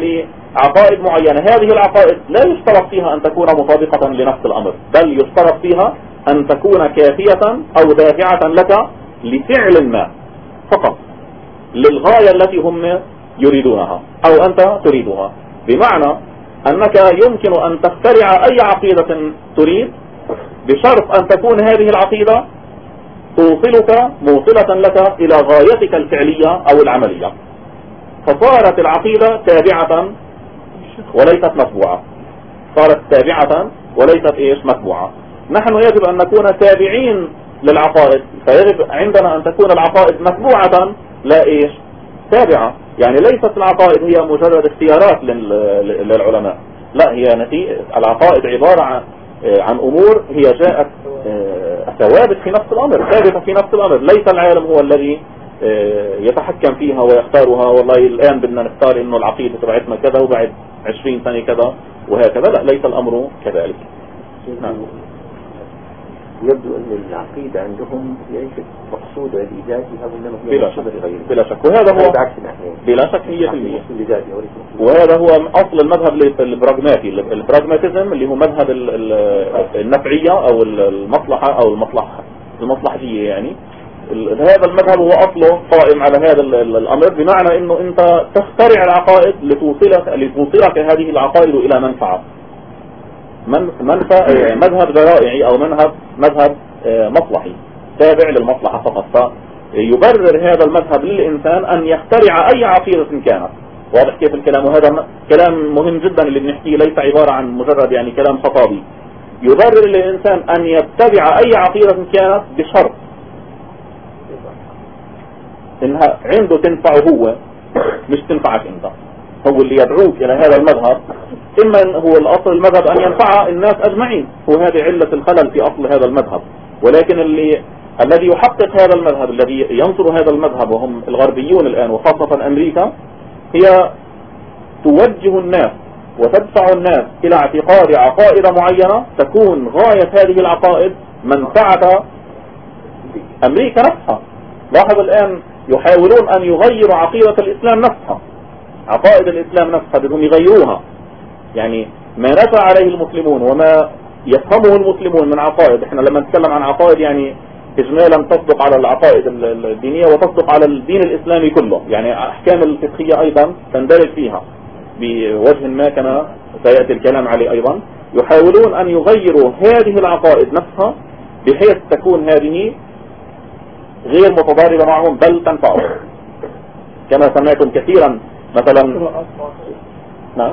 عقائد معينة. هذه العقائد لا يشترط فيها أن تكون مطابقة لنفس الأمر، بل يشترط فيها أن تكون كافية أو دافعة لك لفعل ما فقط للغاية التي هم يريدونها أو أنت تريدها. بمعنى أنك يمكن أن تخترع أي عقيدة تريد بشرط أن تكون هذه العقيدة توصلك موصلة لك إلى غايتك الفعلية أو العملية، فصارت العقيدة تابعة وليست متبوعة. صارت تابعة وليست إيش متبوعة. نحن يجب أن نكون تابعين للعقائد، فيجب عندنا أن تكون العقائد متبوعة لا إيش تابعة. يعني ليست العقائد هي مجرد اختيارات للعلماء، لا، هي نتيجة. العقائد عبارة عن عن أمور هي جاءت ثوابت في نفس الأمر، ثابتة في نفس الأمر. ليس العالم هو الذي يتحكم فيها ويختارها. والله الآن بدنا نختار إنه العقيدة تبعتنا كذا وبعد عشرين سنة كذا وهكذا، لا، ليس الأمر كذلك. نعم. يبدو أن العقيدة عندهم ليست مقصودة لذاتها وإنما هي بلا شك بلا شك وهذا هو بلا شك مية في المية. وهذا هو أصل المذهب البراغماتي، البراغماتيزم اللي هو مذهب النفعية أو المصلحة أو المصلحة المصلحية. يعني هذا المذهب هو أصله قائم على هذا الأمر، بمعنى إنه أنت تخترع العقائد لتوصلك لتوصلك هذه العقائد إلى منفعة منفع مذهب ذرائعي أو مذهب مذهب مصلحي تابع للمصلحة فقط. فيبرر هذا المذهب للإنسان أن يخترع أي عقيدة كانت. واضح كيف الكلام؟ وهذا كلام مهم جدا اللي بنحكيه، ليس عبارة عن مجرد يعني كلام خطابي. يبرر للإنسان أن يتبع أي عقيدة كانت بشرط إنها عنده تنفعه هو، مش تنفعك أنت. هو اللي يدعوك إلى هذا المذهب، إما هو الأصل المذهب أن ينفع الناس أجمعين، وهذه علة الخلل في أصل هذا المذهب. ولكن اللي الذي يحقق هذا المذهب، الذي ينصر هذا المذهب وهم الغربيون الآن وخاصة أمريكا، هي توجه الناس وتدفع الناس إلى اعتقاد عقائد معينة تكون غاية هذه العقائد منفعة أمريكا نفسها. لاحظ الآن يحاولون أن يغيروا عقيدة الإسلام نفسها، عقائد الإسلام نفسها بدهم يغيروها. يعني ما نفع عليه المسلمون وما يفهمه المسلمون من عقائد، احنا لما نتكلم عن عقائد يعني إجمالا تصدق على العقائد الدينية وتصدق على الدين الإسلامي كله، يعني أحكام الفقهية أيضا تندرج فيها بوجه ما كما سيأتي الكلام عليه أيضا. يحاولون أن يغيروا هذه العقائد نفسها بحيث تكون هذه غير متضاربة معهم بل تنفعهم، كما سمعتم كثيرا مثلا. نعم،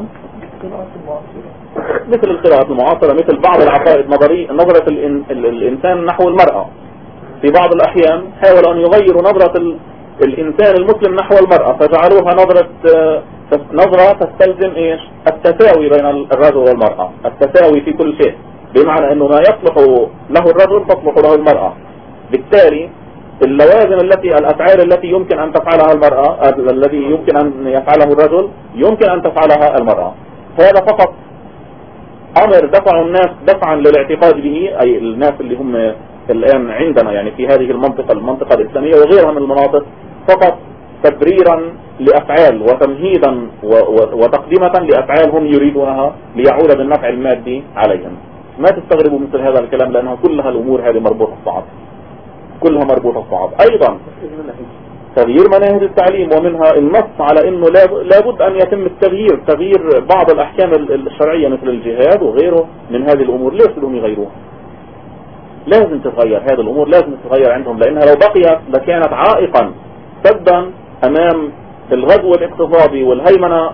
مثل القراءات المعاصرة، مثل بعض العقائد نظري نظرة الإن الإنسان نحو المرأة. في بعض الأحيان حاولوا أن يغيروا نظرة الإنسان المسلم نحو المرأة، فجعلوها نظرة نظرة تستلزم إيش؟ التساوي بين الرجل والمرأة، التساوي في كل شيء، بمعنى أنه ما يصلح له الرجل تصلح له المرأة. بالتالي اللوازم التي الأفعال التي يمكن أن تفعلها المرأة، الذي يمكن أن يفعله الرجل يمكن أن تفعلها المرأة. هذا فقط أمر دفع الناس دفعا للاعتقاد به، أي الناس اللي هم الآن عندنا يعني في هذه المنطقة المنطقة الإسلامية وغيرها من المناطق، فقط تبريرا لأفعال وتمهيدا وتقديمة لأفعال هم يريدونها ليعود بالنفع المادي عليهم. ما تستغربوا مثل هذا الكلام، لأنها كلها الأمور هذه مربوطة ببعض، كلها مربوطة ببعض. أيضا تغيير مناهج التعليم، ومنها النص على أنه لابد أن يتم التغيير تغيير بعض الأحكام الشرعية مثل الجهاد وغيره من هذه الأمور. ليش بدهم يغيروها؟ لازم تتغير هذه الأمور، لازم تتغير عندهم، لأنها لو بقيت لكانت عائقا سدا أمام الغزو الاقتصادي والهيمنة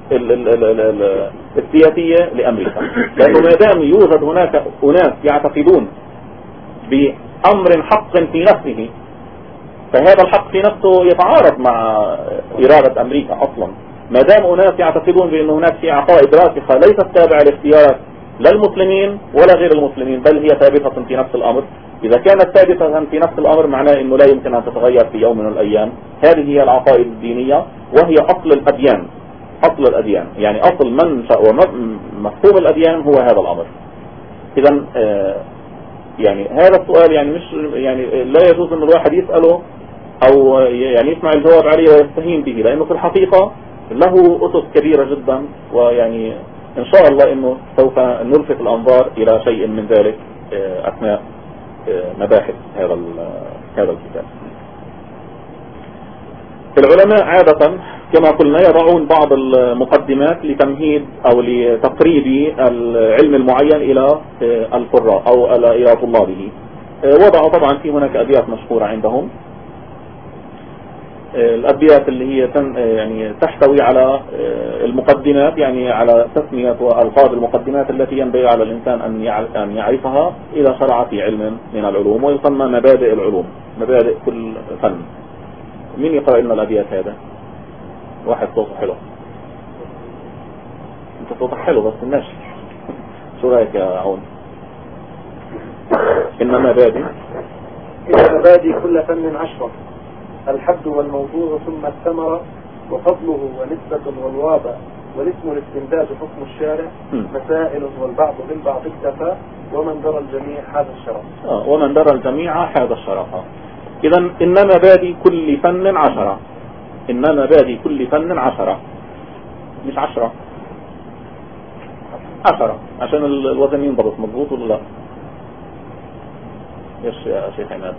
السياسية لأمريكا. لأنه ما دام يوجد هناك أناس يعتقدون بأمر حق في نفسه، فهذا الحق في نفسه يتعارض مع إرادة أمريكا أصلا. ما دام أناس يعتقدون بأن هناك في عقائد راسخة ليست تابعة لاختيارات للمسلمين ولا غير المسلمين، بل هي ثابتة في نفس الأمر. إذا كانت ثابتة في نفس الأمر معناه أنه لا يمكن أن تتغير في يوم من الأيام. هذه هي العقائد الدينية، وهي أصل الأديان، أصل الأديان يعني أصل منشأ ومفهوم الأديان هو هذا الأمر. إذا يعني هذا السؤال يعني مش يعني لا يجوز أن الواحد يسأله أو يعني يسمع الجواب عليه ويستهين به، لأنه في الحقيقة له أسس كبيرة جدا، ويعني إن شاء الله إنه سوف نلفت الأنظار إلى شيء من ذلك أثناء مباحث هذا هذا الكتاب. العلماء عادة كما قلنا يضعون بعض المقدمات لتمهيد أو لتقريب العلم المعين إلى القراء أو إلى طلابه. وضعوا طبعا في هناك أبيات مشهورة عندهم، الأبيات اللي هي يعني تحتوي على المقدمات، يعني على تسمية وألفاظ المقدمات التي ينبغي على الإنسان أن يعرفها إذا شرع في علم من العلوم، ويسمى مبادئ العلوم، مبادئ كل فن. مين يقرأ لنا الأبيات هذا؟ واحد صوته حلو، انت صوتك حلو بس الناشي. شو رأيك يا عون؟ إنما مبادئ إن مبادئ كل فن عشرة، الحد والموضوع ثم الثمرة، وفضله ونسبة والوابع، والاسم الاستمداد حكم الشارع، مسائل والبعض بالبعض اكتفى، ومن درى الجميع هذا الشرف. آه ومن درى الجميع هذا الشرف. إذا إن مبادئ كل فن عشرة، إن مبادئ كل فن عشرة، مش عشرة، عشرة عشان الوزن ينضبط مضبوط ولا لا؟ ايش يا شيخ عماد؟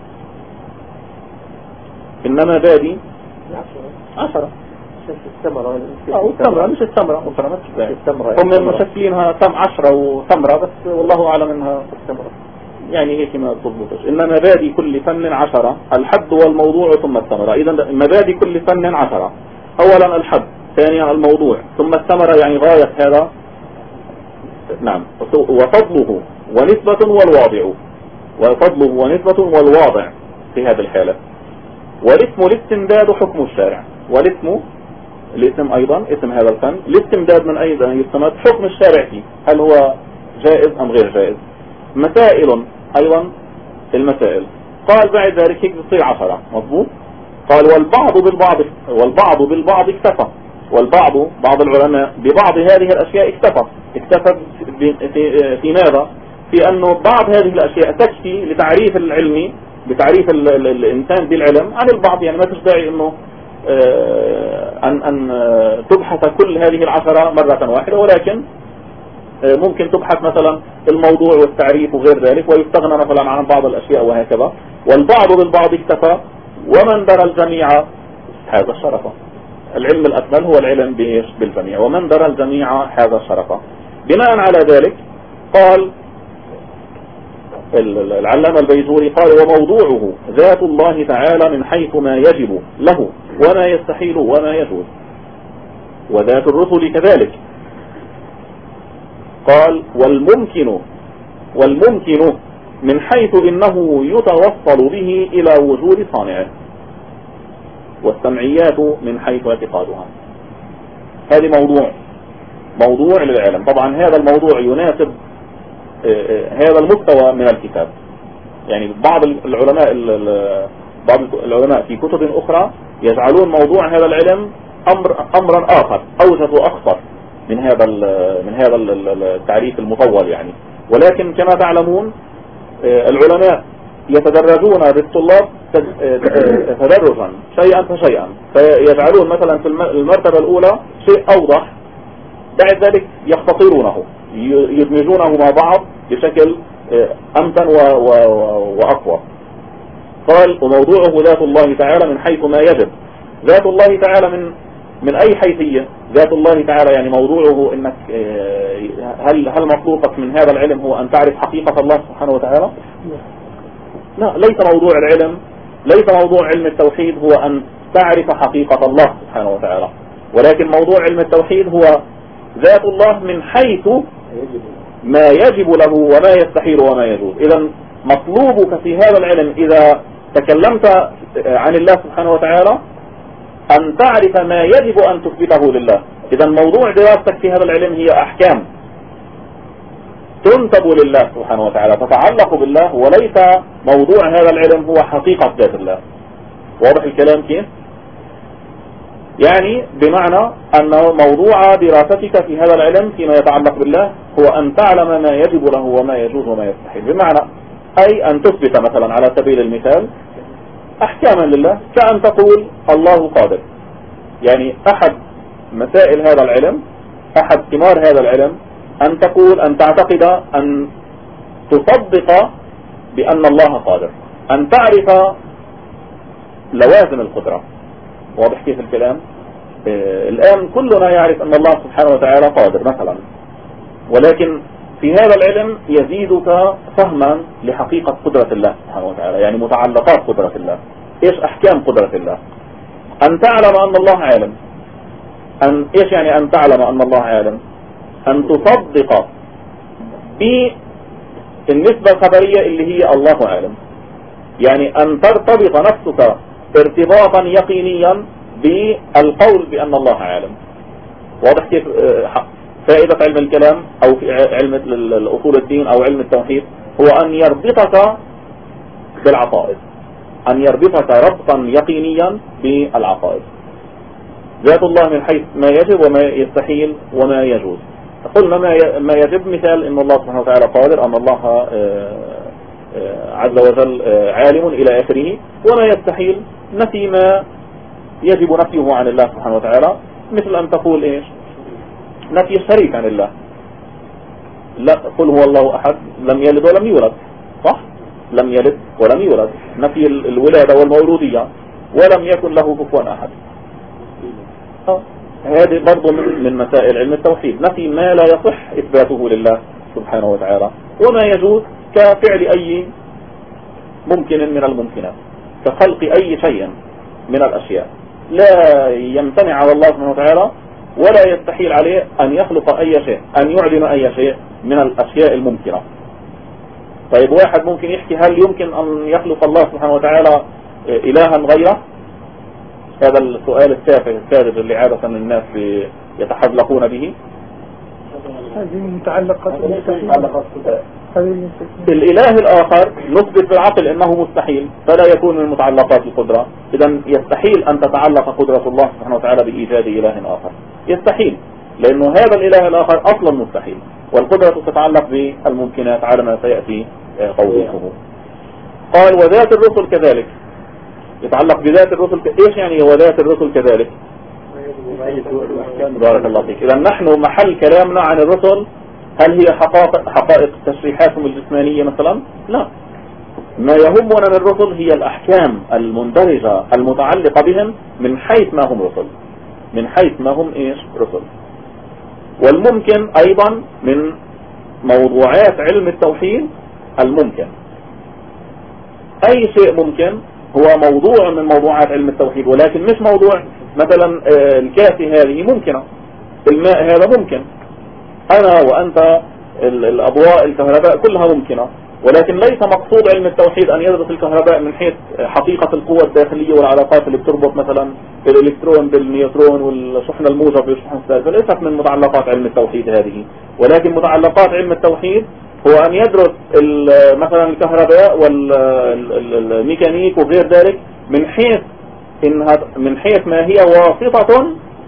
إنما بادي عشرة. الثمرة أو الثمرة مش الثمرة الثمرة هم مشكلينها تم عشرة وثمرة، بس والله أعلم إنها الثمرة يعني هيك ما تضبطش. إن مبادئ كل فن عشرة، الحد والموضوع ثم الثمرة. إذا مبادئ كل فن عشرة، أولا الحد، ثانيا الموضوع، ثم الثمرة يعني غاية هذا. نعم. وفضله ونسبة والواضع، وفضله ونسبة والواضع في هذه الحالة. والاسم الاستمداد حكم الشارع، والاسم الاسم أيضا اسم هذا الفن، الاستمداد من أيضا يستمد حكم الشارع فيه، هل هو جائز أم غير جائز. مسائل أيضا المسائل، قال بعد ذلك هيك بتصير عشرة مضبوط. قال والبعض بالبعض، والبعض بالبعض اكتفى، والبعض بعض العلماء ببعض هذه الأشياء اكتفى. اكتفى في, في ماذا؟ في أنه بعض هذه الأشياء تكفي لتعريف العلم، بتعريف ال ال الإنسان بالعلم عن البعض، يعني ما تدعي أنه أن, أن تبحث كل هذه العشرة مرة واحدة، ولكن ممكن تبحث مثلا الموضوع والتعريف وغير ذلك، ويستغنى مثلا عن بعض الأشياء وهكذا. والبعض بالبعض اكتفى، ومن درى الجميع هذا الشرف. العلم الأكمل هو العلم بالجميع، ومن درى الجميع هذا الشرف. بناء على ذلك قال العلامة البيجوري قال وموضوعه ذات الله تعالى من حيث ما يجب له وما يستحيل وما يجوز، وذات الرسل كذلك. قال والممكن والممكن من حيث إنه يتوصل به إلى وجود صانعه، والسمعيات من حيث اعتقادها. هذه موضوع موضوع للعلم. طبعا هذا الموضوع يناسب هذا المستوى من الكتاب. يعني بعض العلماء بعض العلماء في كتب أخرى يجعلون موضوع هذا العلم أمر أمرا آخر أوجد وأخطر من هذا من هذا التعريف المطول يعني. ولكن كما تعلمون العلماء يتدرجون بالطلاب تدرجا شيئا فشيئا، فيجعلون مثلا في المرتبة الأولى شيء أوضح، بعد ذلك يختصرونه يدمجونه مع بعض بشكل أمتن وأقوى. قال وموضوعه ذات الله تعالى من حيث ما يجب. ذات الله تعالى من من أي حيثية؟ ذات الله تعالى يعني موضوعه إنك هل هل مطلوبك من هذا العلم هو أن تعرف حقيقة الله سبحانه وتعالى؟ لا، ليس موضوع العلم ليس موضوع علم التوحيد هو أن تعرف حقيقة الله سبحانه وتعالى، ولكن موضوع علم التوحيد هو ذات الله من حيث ما يجب له وما يستحيل وما يجوز. إذا مطلوبك في هذا العلم إذا تكلمت عن الله سبحانه وتعالى أن تعرف ما يجب أن تثبته لله. إذا موضوع دراستك في هذا العلم هي أحكام تنسب لله سبحانه وتعالى، تتعلق بالله، وليس موضوع هذا العلم هو حقيقة ذات الله. واضح الكلام كيف؟ يعني بمعنى أن موضوع دراستك في هذا العلم فيما يتعلق بالله هو أن تعلم ما يجب له وما يجوز وما يستحيل. بمعنى أي أن تثبت مثلا على سبيل المثال أحكاما لله، كأن تقول الله قادر. يعني أحد مسائل هذا العلم، أحد ثمار هذا العلم أن تقول أن تعتقد أن تصدق بأن الله قادر، أن تعرف لوازم القدرة. واضح كيف الكلام؟ آه الآن كلنا يعرف أن الله سبحانه وتعالى قادر مثلا، ولكن في هذا العلم يزيدك فهما لحقيقة قدرة الله سبحانه وتعالى، يعني متعلقات قدرة الله، إيش أحكام قدرة الله. أن تعلم أن الله عالم، أن إيش يعني أن تعلم أن الله عالم؟ أن تصدق بالنسبة الخبرية اللي هي الله عالم، يعني أن ترتبط نفسك ارتباطا يقينيا بالقول بأن الله عالم. واضح كيف فائدة علم الكلام أو في علم الأصول الدين أو علم التوحيد؟ هو أن يربطك بالعقائد، أن يربطك ربطا يقينيا بالعقائد. ذات الله من حيث ما يجب وما يستحيل وما يجوز. قلنا ما يجب مثال إن الله سبحانه وتعالى قادر، أن الله عز وجل عالم إلى آخره. وما يستحيل نفي ما يجب نفيه عن الله سبحانه وتعالى، مثل أن تقول إيش؟ نفي الشريك عن الله. لا، قل هو الله أحد لم يلد ولم يولد، صح؟ لم يلد ولم يولد، نفي الولادة والمولودية، ولم يكن له كفوا أحد. هذه برضو من, من مسائل علم التوحيد، نفي ما لا يصح إثباته لله سبحانه وتعالى. وما يجوز كفعل أي ممكن من الممكنات، كخلق أي شيء من الأشياء. لا يمتنع على الله سبحانه وتعالى ولا يستحيل عليه أن يخلق أي شيء، أن يعلم أي شيء من الأشياء الممكنة. طيب واحد ممكن يحكي هل يمكن أن يخلق الله سبحانه وتعالى إلها غيره؟ هذا السؤال التافه الساذج اللي عادة الناس يتحلقون به. هذه متعلقة الإله الآخر نثبت بالعقل أنه مستحيل، فلا يكون من متعلقات القدرة. إذا يستحيل أن تتعلق قدرة الله سبحانه وتعالى بإيجاد إله آخر، يستحيل، لأنه هذا الإله الآخر أصلا مستحيل، والقدرة تتعلق بالممكنات على ما سيأتي قوله. قال وذات الرسل كذلك، يتعلق بذات الرسل. إيش يعني وذات الرسل كذلك؟ بارك الله فيك. إذا نحن محل كلامنا عن الرسل هل هي حقائق, حقائق تشريحاتهم الجسمانية مثلا؟ لا، ما يهمنا من الرسل هي الأحكام المندرجة المتعلقة بهم من حيث ما هم رسل، من حيث ما هم إيش رسل. والممكن أيضا من موضوعات علم التوحيد الممكن. أي شيء ممكن هو موضوع من موضوعات علم التوحيد، ولكن مش موضوع مثلا الكافي هذه ممكنة، الماء هذا ممكن، أنا وأنت، الأضواء، الكهرباء كلها ممكنة. ولكن ليس مقصود علم التوحيد أن يدرس الكهرباء من حيث حقيقة القوة الداخلية والعلاقات اللي بتربط مثلا الإلكترون بالنيوترون والشحنة الموجب بالشحنة السالبة، ليست من متعلقات علم التوحيد هذه. ولكن متعلقات علم التوحيد هو أن يدرس مثلا الكهرباء والميكانيك وغير ذلك من حيث إنها من حيث ما هي واسطة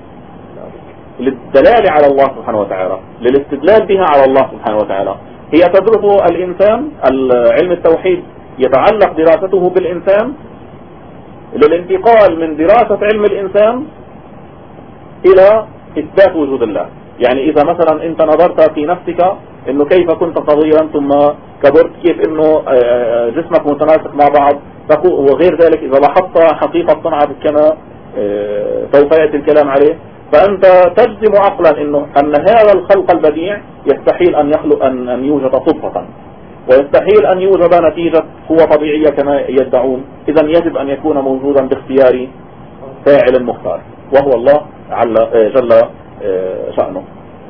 للدلالة على الله سبحانه وتعالى، للاستدلال بها على الله سبحانه وتعالى. هي تدرس الإنسان. علم التوحيد يتعلق دراسته بالإنسان للانتقال من دراسة علم الإنسان إلى إثبات وجود الله. يعني إذا مثلا أنت نظرت في نفسك إنه كيف كنت صغيرا ثم كبرت، كيف إنه جسمك متناسق مع بعض وغير ذلك، إذا لاحظت حقيقة صنعتك كما سوف يأتي الكلام عليه، فأنت تجزم عقلا إنه أن هذا الخلق البديع يستحيل أن يخلق أن أن يوجد صدفة، ويستحيل أن يوجد نتيجة قوة طبيعية كما يدعون. إذا يجب أن يكون موجودا باختيار فاعل مختار وهو الله جل شأنه.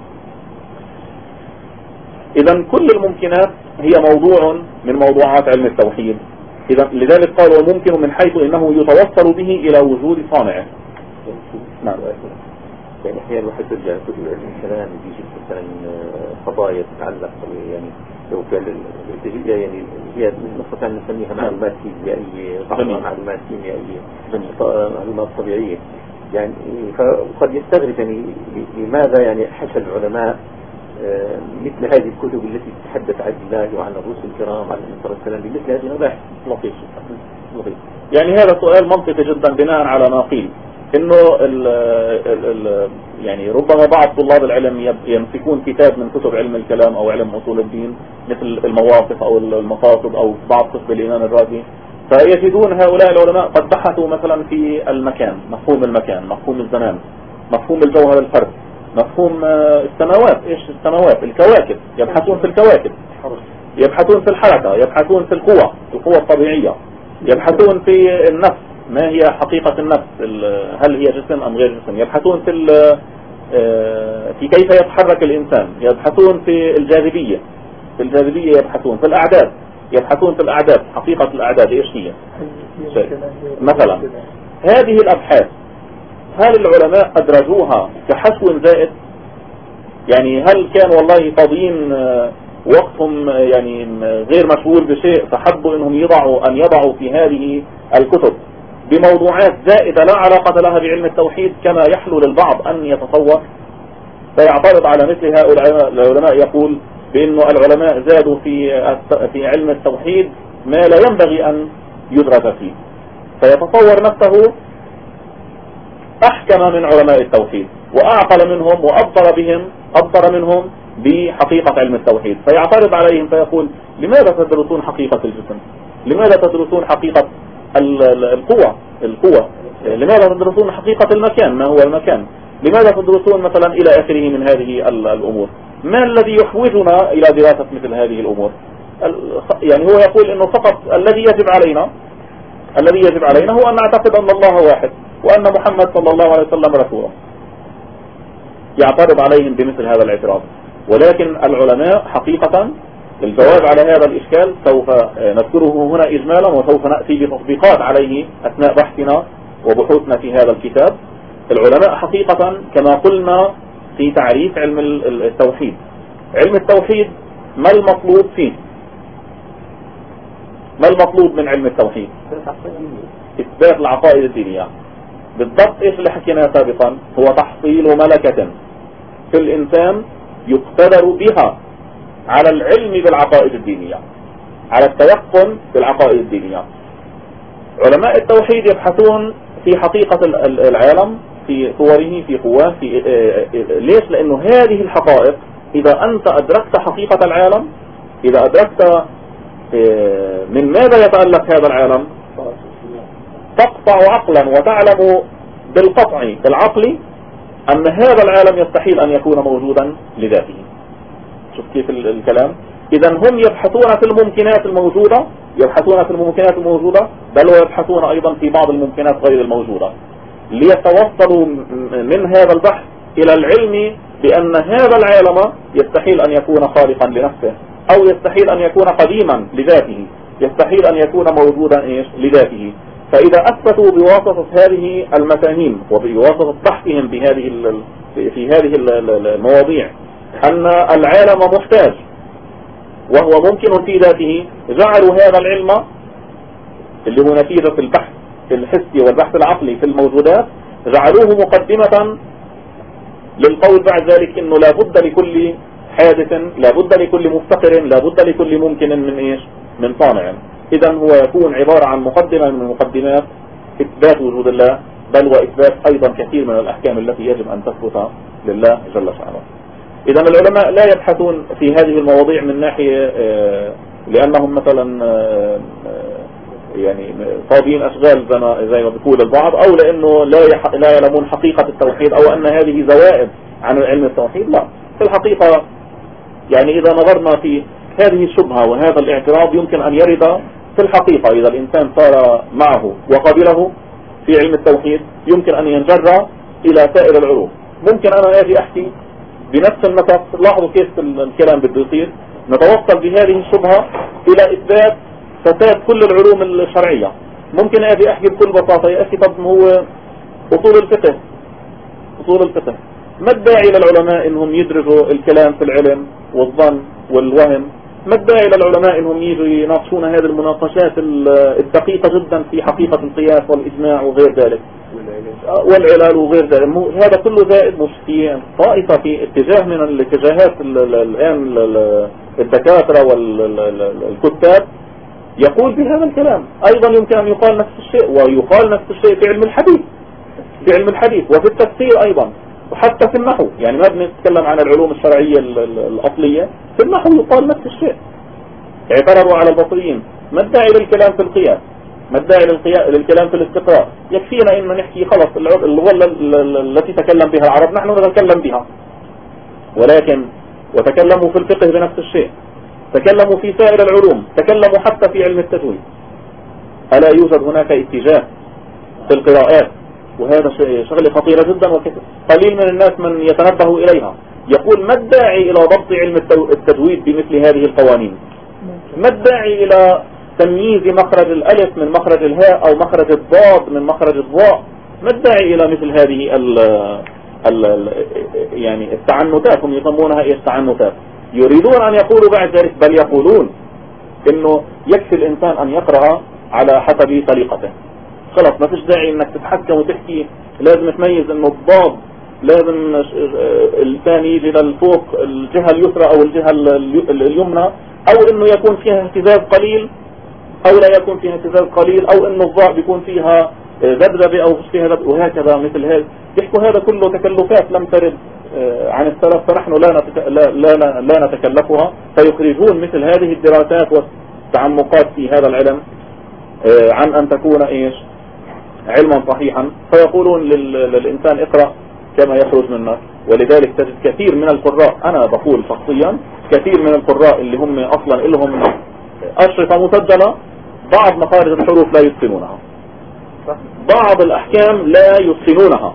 إذا كل الممكنات هي موضوع من موضوعات علم التوحيد. إذا لذلك قال وممكن من حيث إنه يتوصل به إلى وجود صانعه. نعم. يعني أحيانا الواحد ترجع كتب الكلام بيجي مثلا قضايا تتعلق يعني لو كان يعني هي نستطيع أن نسميها معلومات فيزيائية، معلومات كيميائية، معلومات طبيعية. يعني فقد يستغرب يعني لماذا يعني حشى العلماء مثل هذه الكتب التي تتحدث عن الله وعن الرسل الكرام وعن النبي السلام بمثل هذه المباحث. لطيف لطيف. يعني هذا سؤال منطقي جدا بناء على ما قيل. انه ال ال ال يعني ربما بعض طلاب العلم يمسكون كتاب من كتب علم الكلام او علم اصول الدين مثل المواقف او المقاصد او بعض كتب الامام الرازي، فيجدون هؤلاء العلماء قد بحثوا مثلا في المكان، مفهوم المكان، مفهوم الزمان، مفهوم الجوهر الفرد، مفهوم السماوات، ايش السماوات، الكواكب، يبحثون في الكواكب، يبحثون في الحركة، يبحثون في القوى، القوى الطبيعية، يبحثون في النفس، ما هي حقيقة النفس، هل هي جسم ام غير جسم، يبحثون في في كيف يتحرك الانسان، يبحثون في الجاذبية، في الجاذبية يبحثون في الاعداد، يبحثون في الاعداد، حقيقة الاعداد ايش هي مثلا. هذه الابحاث هل العلماء ادرجوها كحشو زائد؟ يعني هل كان والله فاضيين وقتهم يعني غير مشغول بشيء فحبوا انهم يضعوا ان يضعوا في هذه الكتب بموضوعات زائدة لا علاقة لها بعلم التوحيد كما يحلو للبعض ان يتصور؟ فيعترض على مثل هؤلاء العلماء يقول بانه العلماء زادوا في في علم التوحيد ما لا ينبغي ان يدرس فيه، فيتصور نفسه احكم من علماء التوحيد واعقل منهم وابصر بهم ابصر منهم بحقيقة علم التوحيد، فيعترض عليهم فيقول لماذا تدرسون حقيقة الجسم؟ لماذا تدرسون حقيقة القوة القوة لماذا تدرسون حقيقة المكان، ما هو المكان؟ لماذا تدرسون مثلا إلى آخره من هذه الأمور؟ ما الذي يحوجنا إلى دراسة مثل هذه الأمور؟ يعني هو يقول إنه فقط الذي يجب علينا الذي يجب علينا هو أن نعتقد أن الله واحد وأن محمد صلى الله عليه وسلم رسوله. يعترض عليهم بمثل هذا الاعتراض. ولكن العلماء حقيقة الجواب على هذا الإشكال سوف نذكره هنا إجمالا وسوف نأتي بتطبيقات عليه أثناء بحثنا وبحوثنا في هذا الكتاب. العلماء حقيقة كما قلنا في تعريف علم التوحيد، علم التوحيد ما المطلوب فيه؟ ما المطلوب من علم التوحيد؟ إثبات العقائد الدينية. بالضبط إيش اللي حكيناه سابقا؟ هو تحصيل ملكة في الإنسان يقتدر بها على العلم بالعقائد الدينية، على التيقن بالعقائد الدينية. علماء التوحيد يبحثون في حقيقة العالم، في صوره، في قواه، في ليش؟ لأنه هذه الحقائق إذا أنت أدركت حقيقة العالم، إذا أدركت من ماذا يتألف هذا العالم، تقطع عقلا وتعلم بالقطع العقلي أن هذا العالم يستحيل أن يكون موجودا لذاته. شوف كيف الكلام؟ إذا هم يبحثون في الممكنات الموجودة، يبحثون في الممكنات الموجودة، بل ويبحثون أيضا في بعض الممكنات غير الموجودة، ليتوصلوا من هذا البحث إلى العلم بأن هذا العالم يستحيل أن يكون خالقا لنفسه، أو يستحيل أن يكون قديما لذاته، يستحيل أن يكون موجودا إيش لذاته. فإذا أثبتوا بواسطة هذه المفاهيم وبواسطة بحثهم بهذه في هذه المواضيع أن العالم محتاج وهو ممكن في ذاته، جعلوا هذا العلم اللي هو نتيجة البحث الحسي والبحث العقلي في الموجودات، جعلوه مقدمة للقول بعد ذلك إنه لابد لكل حادث، لابد لكل مفتقر، لابد لكل ممكن من إيش؟ من صانع. إذن هو يكون عبارة عن مقدمة من مقدمات إثبات وجود الله، بل وإثبات أيضا كثير من الأحكام التي يجب أن تثبت لله جل شأنه. إذن العلماء لا يبحثون في هذه المواضيع من ناحية لأنهم مثلا يعني فاضيين أشغال زي ما زي ما بيقول البعض، أو لأنه لا لا يعلمون حقيقة التوحيد، أو أن هذه زوائد عن علم التوحيد. لا، في الحقيقة يعني إذا نظرنا في هذه الشبهة وهذا الاعتراض يمكن أن يرد في الحقيقة إذا الإنسان صار معه وقبله في علم التوحيد يمكن أن ينجر إلى سائر العلوم. ممكن أنا أجي أحكي بنفس النطق، لاحظوا كيف الكلام بده يصير، نتوصل بهذه الشبهة إلى إثبات فساد كل العلوم الشرعية. ممكن أجي أحكي بكل بساطة يا أخي طب هو أصول الفقه، أصول الفقه ما الداعي للعلماء إنهم يدرجوا الكلام في العلم والظن والوهم؟ ما الداعي للعلماء إنهم يجوا يناقشون هذه المناقشات الدقيقة جدا في حقيقة القياس والإجماع وغير ذلك والعلال وغير ذلك؟ هذا كله زائد. مش في طائفة في اتجاه من الاتجاهات الآن الدكاترة والكتاب يقول بهذا الكلام. أيضا يمكن أن يقال نفس الشيء، ويقال نفس الشيء في علم الحديث. بعلم الحديث وفي التفسير أيضا وحتى في النحو. يعني ما بنتكلم عن العلوم الشرعية الأصلية، في النحو يقال نفس الشيء. اعترضوا على البصريين: ما الداعي للكلام في القياس، ما الداعي للكلام في الاستقراء، يكفينا إن نحكي خلص اللغة التي تكلم بها العرب نحن نتكلم بها. ولكن وتكلموا في الفقه بنفس الشيء، تكلموا في سائر العلوم، تكلموا حتى في علم التجويد. ألا يوجد هناك اتجاه في القراءات؟ وهذا شغلة خطيرة جدا، وقليل من الناس من يتنبه إليها. يقول: ما الداعي إلى ضبط علم التجويد بمثل هذه القوانين؟ ما الداعي إلى تمييز مخرج الألف من مخرج الهاء أو مخرج الضاد من مخرج الضاء؟ ما الداعي إلى مثل هذه ال ال يعني التعنتات؟ هم يسمونها إيه التعنتات؟ يريدون أن يقولوا بعد ذلك، بل يقولون إنه يكفي الإنسان أن يقرأ على حسب طريقته، خلاص ما فيش داعي إنك تتحكم وتحكي لازم تميز إنه الضاد لازم اللسان يجي للفوق الجهة اليسرى أو الجهة اليمنى، أو إنه يكون فيها اهتزاز قليل أو لا يكون فيها اهتزاز قليل، أو إنه الضاء بيكون فيها ذبذبة أو فيها ذبذبة، وهكذا مثل هذا. يحكوا هذا كله تكلفات لم ترد عن السلف، فنحن لا, نتك... لا, لا, لا نتكلفها، فيخرجون مثل هذه الدراسات والتعمقات في هذا العلم عن أن تكون إيش علما صحيحا، فيقولون لل... للإنسان اقرأ كما يخرج منك. ولذلك تجد كثير من القراء، أنا بقول شخصيا كثير من القراء اللي هم أصلا لهم أشرطة مسجلة، بعض مخارج الحروف لا يتقنونها، بعض الأحكام لا يتقنونها،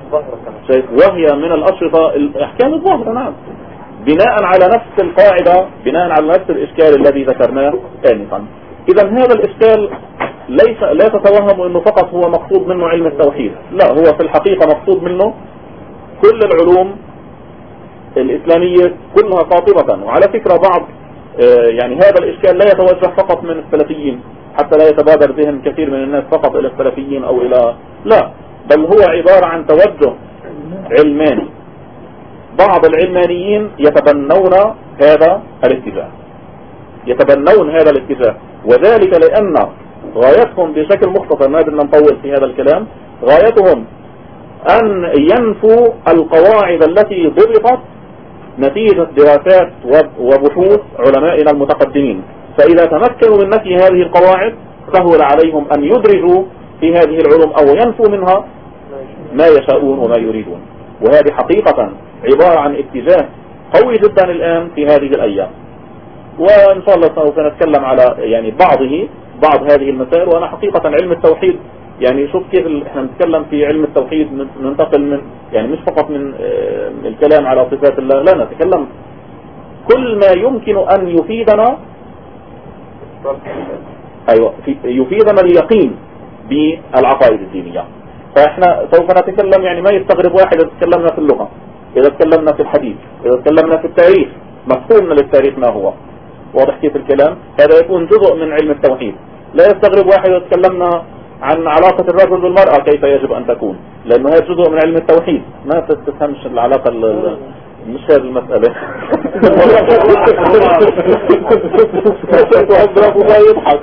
وهي من الأشرطة الأحكام الظاهرة. نعم، بناء على نفس القاعدة، بناء على نفس الإشكال الذي ذكرناه آنفا. إذا هذا الإشكال ليس لا تتوهموا أنه فقط هو مقصود منه علم التوحيد، لا، هو في الحقيقة مقصود منه كل العلوم الإسلامية كلها قاطبة. وعلى فكرة بعض يعني هذا الإشكال لا يتوجه فقط من السلفيين، حتى لا يتبادر ذهن كثير من الناس فقط إلى السلفيين أو إلى، لا، بل هو عبارة عن توجه علماني. بعض العلمانيين يتبنون هذا الاتجاه، يتبنون هذا الاتجاه وذلك لأن غايتهم بشكل مختصر، ما بدنا نطول في هذا الكلام، غايتهم أن ينفوا القواعد التي ضبطت نتيجة دراسات وبحوث علمائنا المتقدمين. فإذا تمكنوا من نفي هذه القواعد سهل عليهم أن يدرجوا في هذه العلوم أو ينفوا منها ما يشاءون وما يريدون. وهذه حقيقة عبارة عن اتجاه قوي جدا الآن في هذه الأيام، وإن شاء الله سوف نتكلم على يعني بعضه بعض هذه المسائل. وأنا حقيقة علم التوحيد يعني شوف كيف احنا نتكلم في علم التوحيد، ننتقل من يعني مش فقط من الكلام على صفات الله، لا، نتكلم كل ما يمكن أن يفيدنا، أيوة يفيدنا اليقين بالعقائد الدينية. فاحنا سوف نتكلم يعني ما يستغرب واحد إذا تكلمنا في اللغة، إذا تكلمنا في الحديث، إذا تكلمنا في التاريخ، مفهومنا للتاريخ ما هو، واضح كيف الكلام؟ هذا يكون جزء من علم التوحيد. لا يستغرب واحد إذا تكلمنا عن علاقة الرجل بالمرأة كيف يجب أن تكون، لأنه هذا جزء من علم التوحيد. ما تفهمش العلاقة مش هذه المسألة. وأضرب ما يضحك.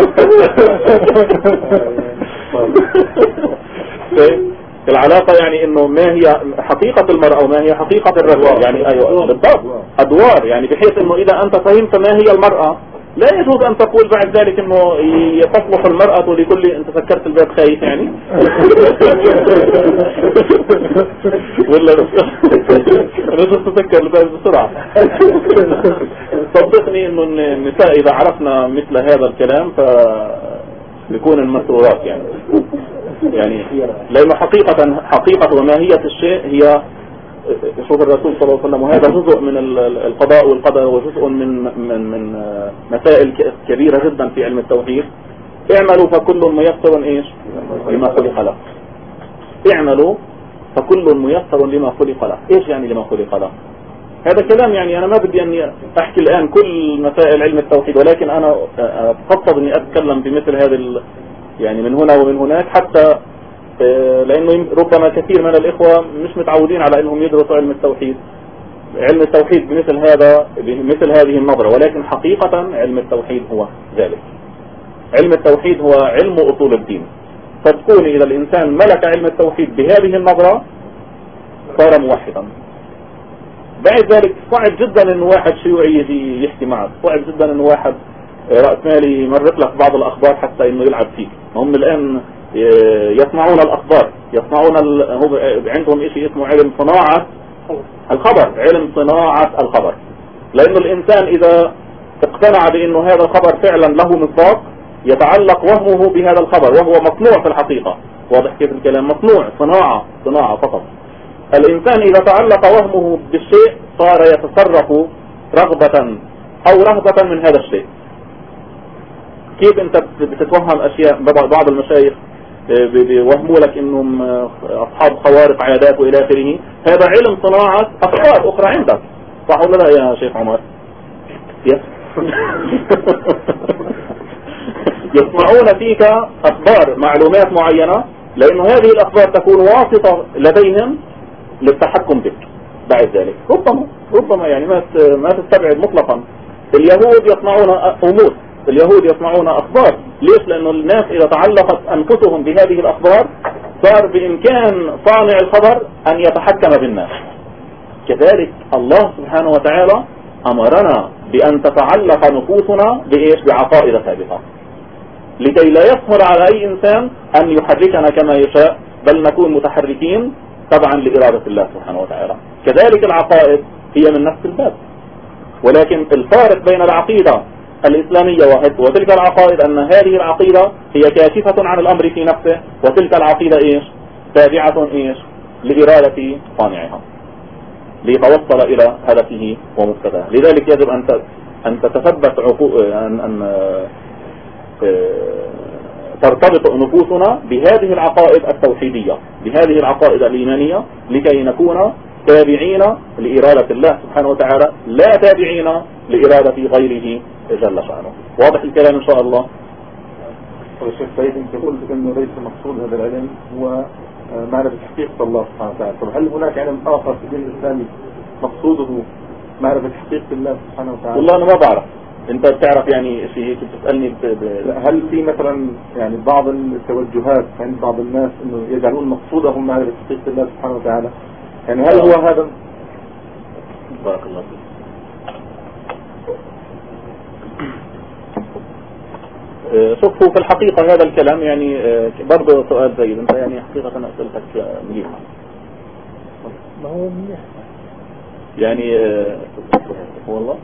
العلاقة يعني إنه ما هي حقيقة المرأة وما هي حقيقة الرجل، يعني أيوة بالضبط أدوار، يعني بحيث إنه إذا أنت فهمت ما هي المرأة لا يجوز أن تقول بعد ذلك إنه تصلح المرأة لكل. أنت فكرت الباب خايف يعني ولا نجد تفكر الباب بسرعة. صدقني إنه النساء إذا عرفنا مثل هذا الكلام فيكون المسرورات يعني يعني لأنه حقيقة حقيقة وماهية الشيء هي شوف الرسول صلى الله عليه وسلم، وهذا جزء من القضاء والقدر وجزء من من من مسائل كبيرة جدا في علم التوحيد. اعملوا فكل ميسر ايش لما خلق له. اعملوا فكل ميسر لما خلق له. ايش يعني لما خلق له؟ هذا كلام يعني انا ما بدي اني احكي الان كل مسائل علم التوحيد، ولكن انا افضل اني اتكلم بمثل هذه يعني من هنا ومن هناك، حتى لأنه ربما كثير من الإخوة مش متعودين على أنهم يدرسوا علم التوحيد علم التوحيد بمثل هذا بمثل هذه النظرة. ولكن حقيقة علم التوحيد هو ذلك. علم التوحيد هو علم أصول الدين، صدقوني إذا الإنسان ملك علم التوحيد بهذه النظرة صار موحدا. بعد ذلك صعب جدا إنه واحد شيوعي يجي يحكي معك، صعب جدا إنه واحد رأس مالي يمرق لك بعض الأخبار حتى إنه يلعب فيك. هم الآن يصنعون الأخبار، يصنعون ال... هم عندهم شيء اسمه علم صناعة الخبر، علم صناعة الخبر. لأنه الإنسان إذا اقتنع بأنه هذا الخبر فعلا له مصداق يتعلق وهمه بهذا الخبر، وهو مصنوع في الحقيقة. واضح كيف الكلام؟ مصنوع، صناعة صناعة فقط. الإنسان إذا تعلق وهمه بالشيء صار يتصرف رغبة أو رهبة من هذا الشيء. كيف أنت بتتوهم أشياء؟ بعض المشايخ بيوهموا لك إنهم أصحاب خوارق عادات وإلى آخره، هذا علم صناعة أفكار أخرى عندك، صح ولا لا يا شيخ عمر؟ يصنعون فيك أخبار معلومات معينة، لأن هذه الأخبار تكون واسطة لديهم للتحكم بك. بعد ذلك ربما ربما يعني ما ما تستبعد مطلقا. اليهود يصنعون أمور، اليهود يصنعون أخبار. ليش؟ لأنه الناس إذا تعلقت أنفسهم بهذه الأخبار صار بإمكان صانع الخبر أن يتحكم بالناس. كذلك الله سبحانه وتعالى أمرنا بأن تتعلق نفوسنا بإيش؟ بعقائد ثابتة، لكي لا يسهل على أي إنسان أن يحركنا كما يشاء، بل نكون متحركين طبعا لإرادة الله سبحانه وتعالى. كذلك العقائد هي من نفس الباب، ولكن الفارق بين العقيدة الإسلامية وتلك العقائد أن هذه العقيدة هي كاشفة عن الأمر في نفسه، وتلك العقيدة إيش؟ تابعة إيش؟ لإرادة صانعها ليتوصل إلى هدفه ومقتضاه. لذلك يجب أن أن تتثبت أن أن ترتبط نفوسنا بهذه العقائد التوحيدية، بهذه العقائد الإيمانية، لكي نكون تابعين لإرادة الله سبحانه وتعالى، لا تابعين لإرادة غيره جل شأنه. واضح الكلام إن شاء الله؟ الشيخ سيد، انت قلت انه ليس مقصود هذا العلم هو معرفة حقيقة الله سبحانه وتعالى. طب هل هناك علم آخر في الدين الإسلامي مقصوده معرفة حقيقة الله سبحانه وتعالى؟ والله أنا ما بعرف. انت بتعرف يعني شيء هيك بتسألني ب... ب... هل في مثلا يعني بعض التوجهات عند بعض الناس انه يجعلون مقصودهم معرفة حقيقة الله سبحانه وتعالى؟ يعني هل هو هذا؟ بارك الله فيك. شوفوا في الحقيقة هذا الكلام يعني برضه سؤال زيد. انت يعني حقيقة أسئلتك مليحة. ما هو مليح يعني والله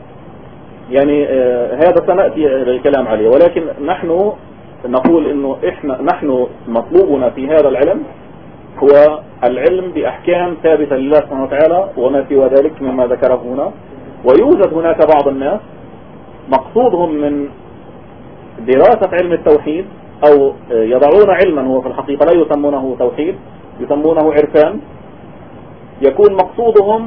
يعني هذا سنأتي للكلام عليه، ولكن نحن نقول انه احنا نحن مطلوبنا في هذا العلم هو العلم بأحكام ثابتة لله سبحانه وتعالى وما سوى ذلك مما ذكره هنا. ويوجد هناك بعض الناس مقصودهم من دراسة علم التوحيد أو يضعون علما هو في الحقيقة لا يسمونه توحيد، يسمونه عرفان. يكون مقصودهم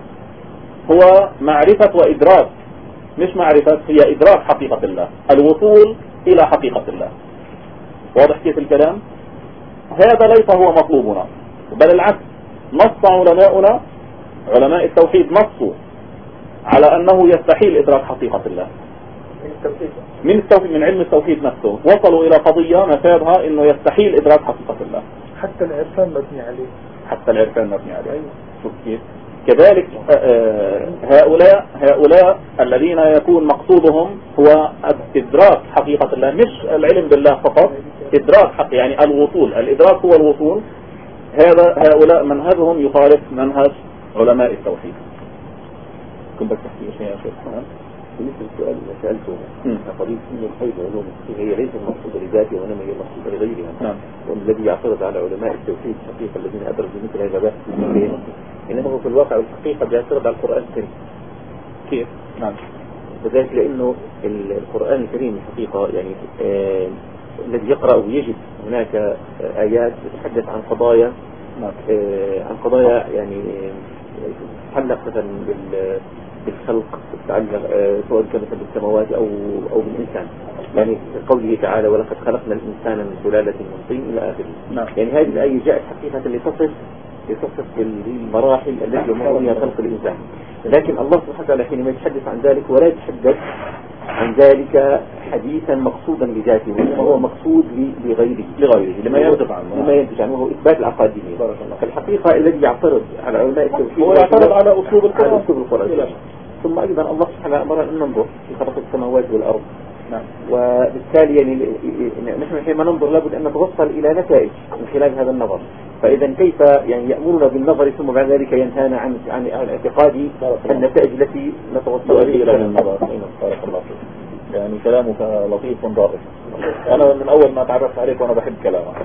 هو معرفة وإدراك، مش معرفة، هي إدراك حقيقة الله، الوصول إلى حقيقة الله. واضح كيف الكلام؟ هذا ليس هو مطلوبنا، بل العكس. نص علماؤنا علماء التوحيد نصوا على أنه يستحيل إدراك حقيقة الله من التوحيد، من علم التوحيد نفسه. وصلوا إلى قضية مفادها أنه يستحيل إدراك حقيقة الله. حتى العرفان مبني عليه، حتى العرفان مبني عليه. شوف كيف. كذلك هؤلاء هؤلاء الذين يكون مقصودهم هو إدراك حقيقة الله، مش العلم بالله فقط، إدراك حق يعني الوصول. الإدراك هو الوصول. هذا هؤلاء منهجهم يخالف منهج علماء التوحيد. كنت تحكي شيء يا شيخ؟ بالنسبة للسؤال اللي سألته قضية أن الخير علوم هي ليست مقصودة لذاتها وإنما هي مقصودة لغيرها. نعم. والذي يعترض على علماء التوحيد حقيقة الذين أدرجوا مثل هذا البحث من إنما هو في الواقع الحقيقة بيعترض على القرآن الكريم. كيف؟ نعم. وذلك لأنه القرآن الكريم الحقيقة يعني آه الذي يقرأ ويجد هناك آه آيات تتحدث عن قضايا نعم. آه عن قضايا يعني تتعلق مثلا بال بالخلق، تتعلق آه سواء كان مثلا بالسماوات أو أو بالإنسان. يعني قوله تعالى ولقد خلقنا الإنسان من سلالة من طين إلى آخره. نعم. يعني هذه الآية جاءت حقيقة لتصف لتصف المراحل التي يمر بها خلق الإنسان. لكن الله سبحانه وتعالى حينما يتحدث عن ذلك ولا يتحدث عن ذلك حديثا مقصودا لذاته وإنما هو مقصود لغيره لغيره لما ينتج عنه لما ينتج عنه وهو إثبات العقائدية. فالحقيقة الذي يعترض على علماء التوحيد هو يعترض على أسلوب القرآن, على أسلوب القرآن. ثم أيضا الله سبحانه أمر أن ننظر في خلق السماوات والأرض. نعم. وبالتالي يعني نحن حينما ننظر لابد أن نتوصل إلى نتائج من خلال هذا النظر. فإذا كيف يعني يأمرنا بالنظر ثم بعد ذلك ينهانا عن عن الاعتقاد النتائج التي نتوصل إلى النظر. بارك الله فيك. يعني كلامك لطيف ظريف. أنا من أول ما تعرفت عليك وأنا بحب كلامك.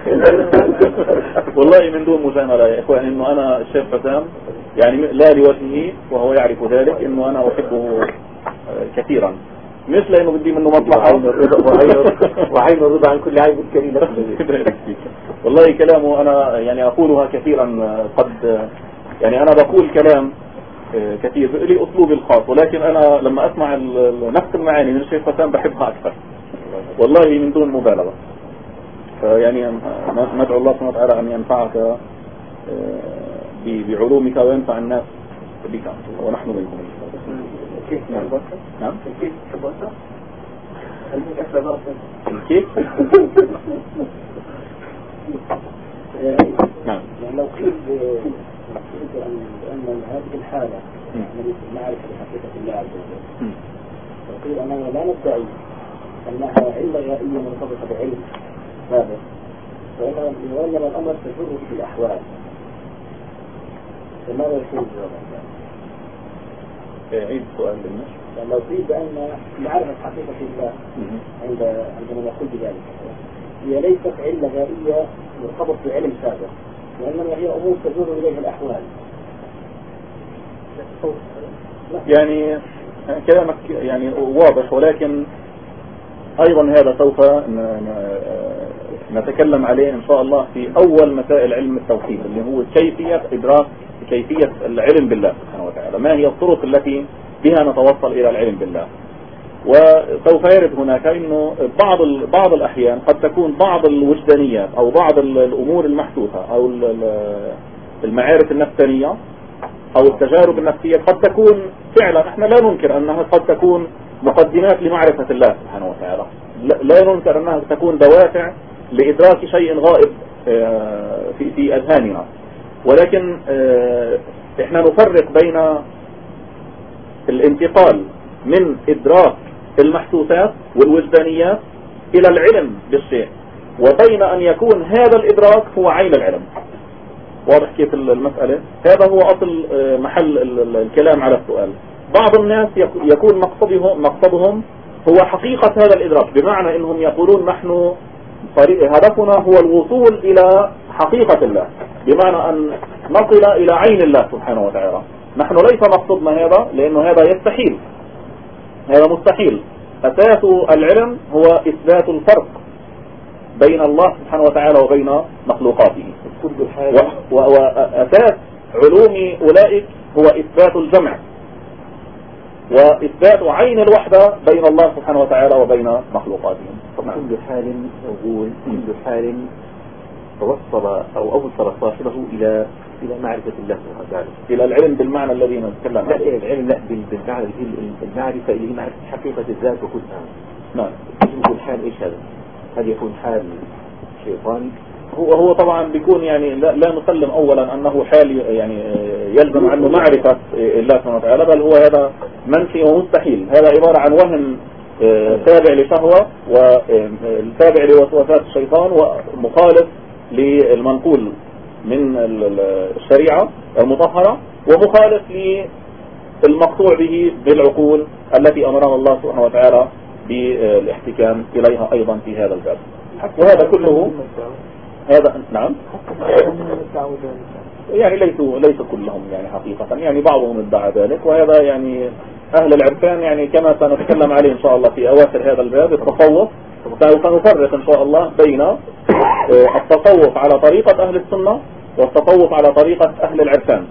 والله من دون مجاملة يا إخوان إنه أنا الشيخ حسام يعني لا لوجهه وهو يعرف ذلك إنه أنا أحبه كثيرا مش لأنه بدي منه مطلعة وعين الرضا عن كل عيب كريم. والله كلامه أنا يعني أقولها كثيرا قد يعني أنا بقول كلام كثير لي أسلوبي الخاص ولكن أنا لما أسمع نفس المعاني من الشيخ حسام بحبها أكثر والله من دون مبالغة. يعني ندعو الله سبحانه وتعالى أن ينفعك بعلومك وينفع الناس بك ونحن منكم. نعم كيف كيف نعم لو قيل أن هذه الحالة من معرفة حقيقة الله عز وجل وقيل أننا لا ندعي أنها علة غائية مرتبطة بعلم سابق وإنما الأمر تجره في الأحوال فماذا يكون الجواب؟ عيد سؤال للناس. لو قيل بأن معرفة حقيقة الله عند عندما نقول بذلك هي ليست علة غائية مرتبطة بعلم سابق وإنما هي أمور تجر إليها الأحوال. يعني كلامك يعني واضح ولكن أيضا هذا سوف نتكلم عليه إن شاء الله في أول مسائل علم التوحيد اللي هو كيفية إدراك كيفية العلم بالله سبحانه وتعالى. ما هي الطرق التي بها نتوصل إلى العلم بالله. وسوف يرد هناك إنه بعض بعض الأحيان قد تكون بعض الوجدانيات أو بعض الأمور المحسوسة أو المعارف النفسانية أو التجارب النفسية قد تكون فعلا احنا لا ننكر أنها قد تكون مقدمات لمعرفة الله سبحانه وتعالى. لا ننكر أنها تكون دوافع لإدراك شيء غائب في في أذهاننا ولكن احنا نفرق بين الانتقال من إدراك المحسوسات والوجدانيات إلى العلم بالشيء وبين أن يكون هذا الإدراك هو عين العلم. واضح كيف المسألة؟ هذا هو أصل محل الكلام على السؤال. بعض الناس يكون مقصدهم, مقصدهم هو حقيقة هذا الإدراك بمعنى أنهم يقولون نحن هدفنا هو الوصول إلى حقيقة الله بمعنى أن نصل إلى عين الله سبحانه وتعالى. نحن ليس مقصدنا هذا لأنه هذا يستحيل هذا مستحيل. أساس العلم هو إثبات الفرق بين الله سبحانه وتعالى وبين مخلوقاته وأساس علوم أولئك هو إثبات الجمع وإثبات عين الوحدة بين الله سبحانه وتعالى وبين مخلوقاتهم. كل حال أقول كل حال توصل أو أوصل صاحبه إلى إلى معرفة الله سبحانه وتعالى إلى العلم بالمعنى الذي نتكلم عنه. لا العلم لا بالمعنى المعرفة اللي هي معرفة حقيقة الذات وكلها. نعم. يكون حال إيش هذا؟ هل يكون حال شيطاني؟ هو هو طبعا بيكون يعني لا, لا نسلم أولا أنه حال يعني يلزم عنه معرفة الله سبحانه وتعالى بل هو هذا منفي ومستحيل. هذا عبارة عن وهم تابع لشهوة والتابع لوسوسات الشيطان ومخالف للمنقول من الشريعة المطهرة ومخالف للمقطوع به بالعقول التي أمرنا الله سبحانه وتعالى بالاحتكام إليها أيضا في هذا الباب. وهذا كله هذا نعم يعني ليسوا ليس كلهم يعني حقيقة يعني بعضهم ادعى ذلك وهذا يعني أهل العرفان يعني كما سنتكلم عليه إن شاء الله في أواخر هذا الباب التصوف سوف نفرق إن شاء الله بين التصوف على طريقة أهل السنة والتصوف على طريقة أهل العرفان.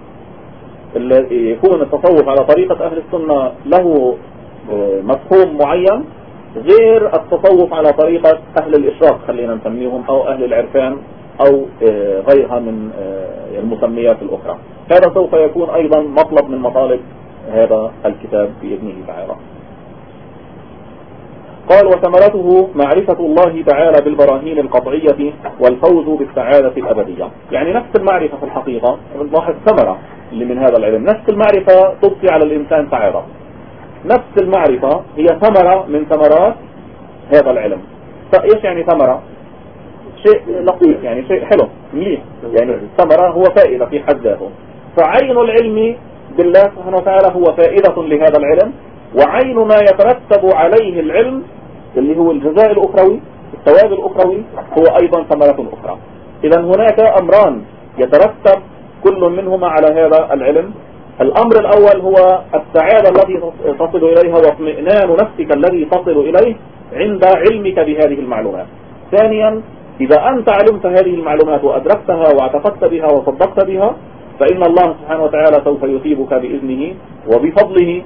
يكون التصوف على طريقة أهل السنة له مفهوم معين غير التصوف على طريقة أهل الإشراق خلينا نسميهم أو أهل العرفان أو غيرها من المسميات الأخرى. هذا سوف يكون أيضا مطلب من مطالب هذا الكتاب بإذنه تعالى. قال وثمرته معرفة الله تعالى بالبراهين القطعية والفوز بالسعادة الأبدية. يعني نفس المعرفة في الحقيقة نلاحظ ثمرة اللي من هذا العلم، نفس المعرفة تضفي على الإنسان سعادة، نفس المعرفة هي ثمرة من ثمرات هذا العلم. فإيش يعني ثمرة؟ شيء لطيف، يعني شيء حلو مليح، يعني ثمرة هو فائدة في حد ذاته. فعين العلم بالله سبحانه وتعالى هو فائدة لهذا العلم، وعين ما يترتب عليه العلم اللي هو الجزاء الأخروي الثواب الأخروي هو أيضا ثمرة أخرى. إذا هناك أمران يترتب كل منهما على هذا العلم. الأمر الأول هو السعادة التي تصل إليها واطمئنان نفسك الذي تصل إليه عند علمك بهذه المعلومات. ثانيا إذا أنت علمت هذه المعلومات وأدركتها واعتقدت بها وصدقت بها فإن الله سبحانه وتعالى سوف يثيبك بإذنه وبفضله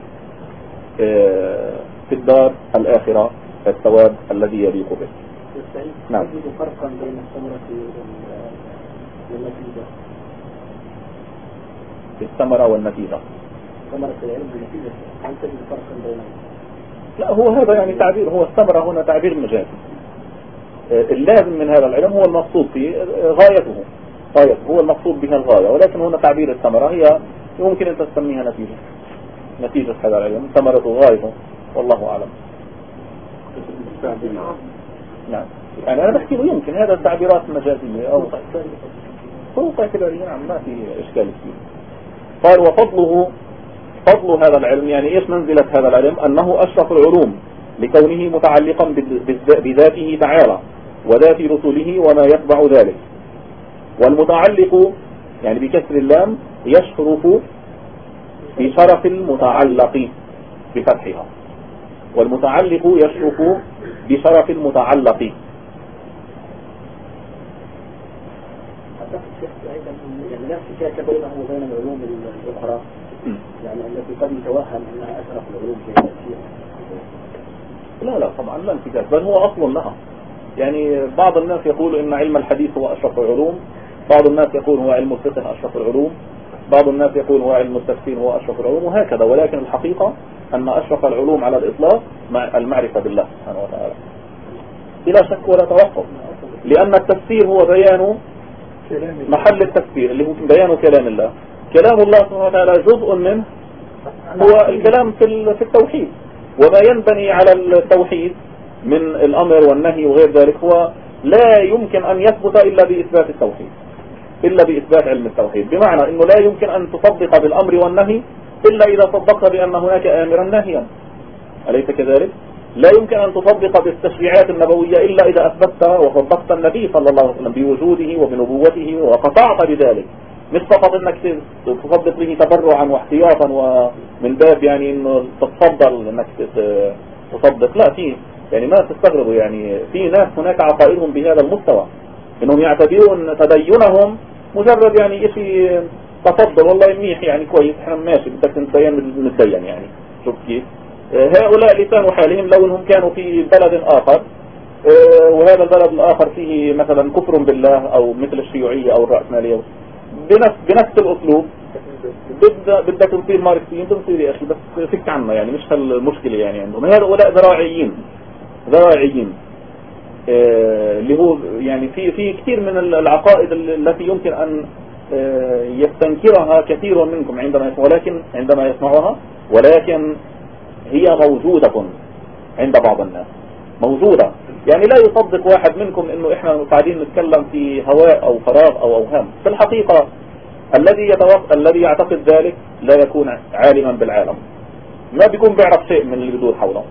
في الدار الآخرة الثواب الذي يليق به. نعم. تجد فرقا بين الثمرة والنتيجة. الثمرة والنتيجة. ثمرة العلم والنتيجة. هل تجد فرقا بينهم؟ لا، هو هذا يعني تعبير، هو الثمرة هنا تعبير مجازي. اللازم من هذا العلم هو المقصود فيه غايته، غايته هو المقصود بها الغاية، ولكن هنا تعبير الثمرة هي يمكن أن تسميها نتيجة، نتيجة هذا العلم، ثمرة غايته، والله أعلم. نعم، يعني أنا بحكي له يمكن هذا التعبيرات مجازية أو فوق اعتبارية، نعم ما في إشكال فيه. قال وفضله، فضل هذا العلم يعني إيش منزلة هذا العلم؟ أنه أشرف العلوم لكونه متعلقا بذاته تعالى وذات رسله وما يتبع ذلك. والمتعلق يعني بكسر اللام يشرف بشرف المتعلق بفتحها، والمتعلق يشرف بشرف المتعلق. يعني لا احتكاك بينه وبين العلوم الأخرى، يعني التي قد يتوهم أنها أشرف العلوم في التفسير. لا لا طبعا لا انتكاك، بل هو أصل لها. يعني بعض الناس يقول إن علم الحديث هو أشرف العلوم، بعض الناس يقول هو علم الفقه أشرف العلوم، بعض الناس يقول هو علم التفسير هو أشرف العلوم، وهكذا. ولكن الحقيقة أن أشرف العلوم على الإطلاق مع المعرفة بالله سبحانه وتعالى بلا شك ولا توقف، لأن التفسير هو بيان محل التفسير اللي هو بيان كلام الله. كلام الله سبحانه وتعالى جزء منه هو الكلام في التوحيد، وما ينبني على التوحيد من الأمر والنهي وغير ذلك هو لا يمكن أن يثبت إلا بإثبات التوحيد، إلا بإثبات علم التوحيد. بمعنى أنه لا يمكن أن تصدق بالأمر والنهي إلا إذا صدقت بأن هناك آمرا ناهيا، أليس كذلك؟ لا يمكن أن تصدق بالتشريعات النبوية إلا إذا أثبتت وصدقت النبي صلى الله عليه وسلم بوجوده وبنبوته وقطعت بذلك، مش فقط أنك تصدق به تبرعا واحتياطا ومن باب يعني أنه تتفضل أنك تصدق. لا، في يعني ما تستغربوا، يعني في ناس هناك عقائدهم بهذا المستوى انهم يعتبرون تدينهم مجرد يعني اشي تفضل والله منيح يعني كويس احنا ماشي بدك نتدين نتدين يعني. شوف كيف هؤلاء لسان حالهم لو انهم كانوا في بلد اخر وهذا البلد الاخر فيه مثلا كفر بالله او مثل الشيوعية او الرأسمالية بنفس بنفس الاسلوب بدك تصير ماركسيين تصير يا اخي بس فك عنا يعني مش هالمشكلة يعني عندهم. هؤلاء ذراعيين ذراعيين اللي هو يعني في في كثير من العقائد التي يمكن أن يستنكرها كثير منكم عندما يسمعوا، ولكن عندما يسمعوها ولكن هي موجودة عند بعض الناس، موجودة. يعني لا يصدق واحد منكم انه احنا قاعدين نتكلم في هواء او فراغ او اوهام. في الحقيقة الذي يتوقع الذي يعتقد ذلك لا يكون عالما بالعالم، ما بيكون بيعرف شيء من اللي بيدور حوله.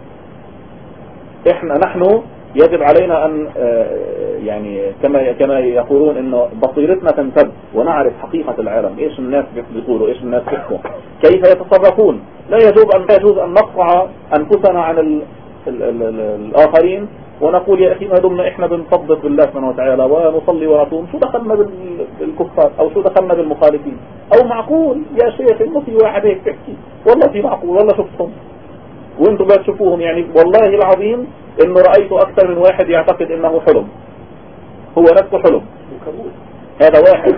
احنا نحن يجب علينا ان يعني كما كما يقولون انه بصيرتنا تمتد ونعرف حقيقة العالم، ايش الناس بيقولوا، ايش الناس بيحكوا، كيف يتصرفون. لا يجوز ان لا يجوز ان نقطع انفسنا عن ال ال ال ال الاخرين ونقول يا اخي ما دمنا احنا بنصدق بالله سبحانه وتعالى ونصلي ونصوم شو دخلنا بالكفار او شو دخلنا بالمخالفين، او معقول يا شيخ انه في واحد هيك بيحكي والله في معقول والله شفتهم وانتم لا تشوفوهم. يعني والله العظيم انه رأيت اكثر من واحد يعتقد انه حلم، هو نفسه حلم، هذا واحد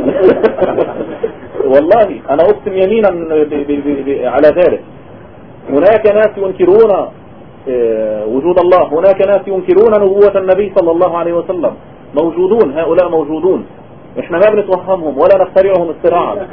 والله انا اقسم يمينا على ذلك. هناك ناس ينكرون وجود الله، هناك ناس ينكرون نبوة النبي صلى الله عليه وسلم، موجودون، هؤلاء موجودون، احنا ما بنتوهمهم ولا نخترعهم اختراعا،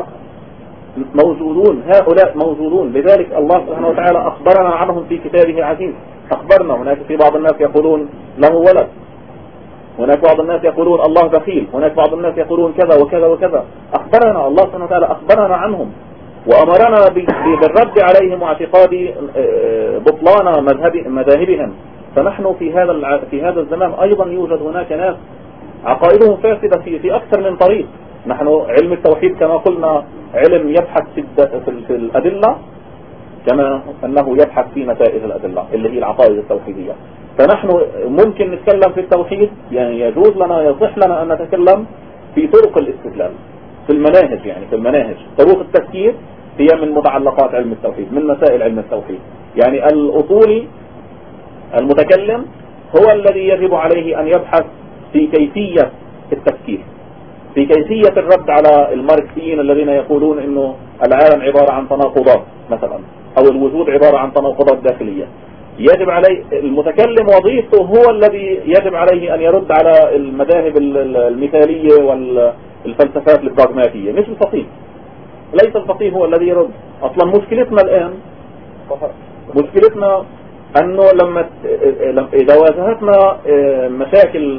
موجودون، هؤلاء موجودون. لذلك الله سبحانه وتعالى أخبرنا عنهم في كتابه العزيز، أخبرنا. هناك في بعض الناس يقولون له ولد، هناك بعض الناس يقولون الله بخيل، هناك بعض الناس يقولون كذا وكذا وكذا. أخبرنا الله سبحانه وتعالى، أخبرنا عنهم وأمرنا بالرد عليهم واعتقاد بطلان مذهب مذاهبهم. فنحن في هذا في هذا الزمان أيضا يوجد هناك ناس عقائدهم فاسدة في في أكثر من طريق. نحن علم التوحيد كما قلنا علم يبحث في, في الأدلة كما أنه يبحث في نتائج الأدلة اللي هي العقائد التوحيدية. فنحن ممكن نتكلم في التوحيد، يعني يجوز لنا يصح لنا أن نتكلم في طرق الاستدلال، في المناهج، يعني في المناهج طرق التفكير هي من متعلقات علم التوحيد، من مسائل علم التوحيد. يعني الأصولي المتكلم هو الذي يجب عليه أن يبحث في كيفية التفكير، في كيفية الرد على الماركسيين الذين يقولون إنه العالم عبارة عن تناقضات مثلا، أو الوجود عبارة عن تناقضات داخلية. يجب عليه المتكلم وظيفته هو الذي يجب عليه أن يرد على المذاهب المثالية والفلسفات البراغماتية، مش الفقيه. ليس الفقيه هو الذي يرد. أصلا مشكلتنا الآن، مشكلتنا أنه لما إذا واجهتنا مشاكل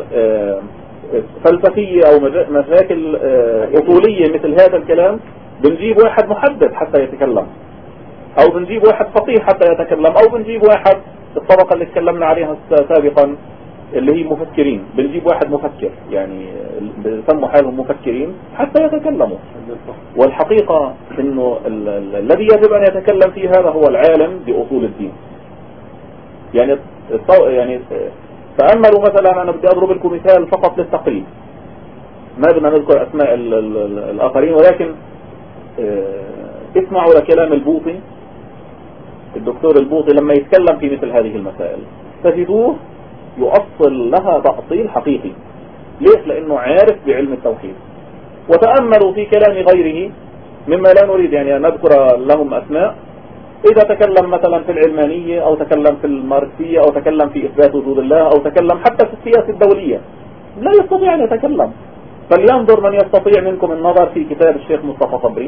فلسفية أو مشاكل أصولية مثل هذا الكلام، بنجيب واحد محدث حتى يتكلم، أو بنجيب واحد فقيه حتى يتكلم، أو بنجيب واحد الطبقة اللي تكلمنا عليها سابقا اللي هي مفكرين، بنجيب واحد مفكر يعني بيسموا حالهم مفكرين حتى يتكلموا. والحقيقة إنه الذي يجب أن يتكلم فيه هذا هو العالم بأصول الدين. يعني يعني تأملوا مثلا، أنا بدي أضرب لكم مثال فقط للتقريب، ما بدنا نذكر أسماء ال ال ال الآخرين، ولكن اسمعوا لكلام البوطي، الدكتور البوطي لما يتكلم في مثل هذه المسائل تجدوه يؤصل لها تأصيل حقيقي. ليش؟ لأنه عارف بعلم التوحيد. وتأملوا في كلام غيره مما لا نريد يعني أن نذكر لهم أسماء، إذا تكلم مثلا في العلمانية أو تكلم في الماركسية أو تكلم في إثبات وجود الله أو تكلم حتى في السياسة الدولية، لا يستطيع أن يتكلم. فلينظر من يستطيع منكم النظر في كتاب الشيخ مصطفى صبري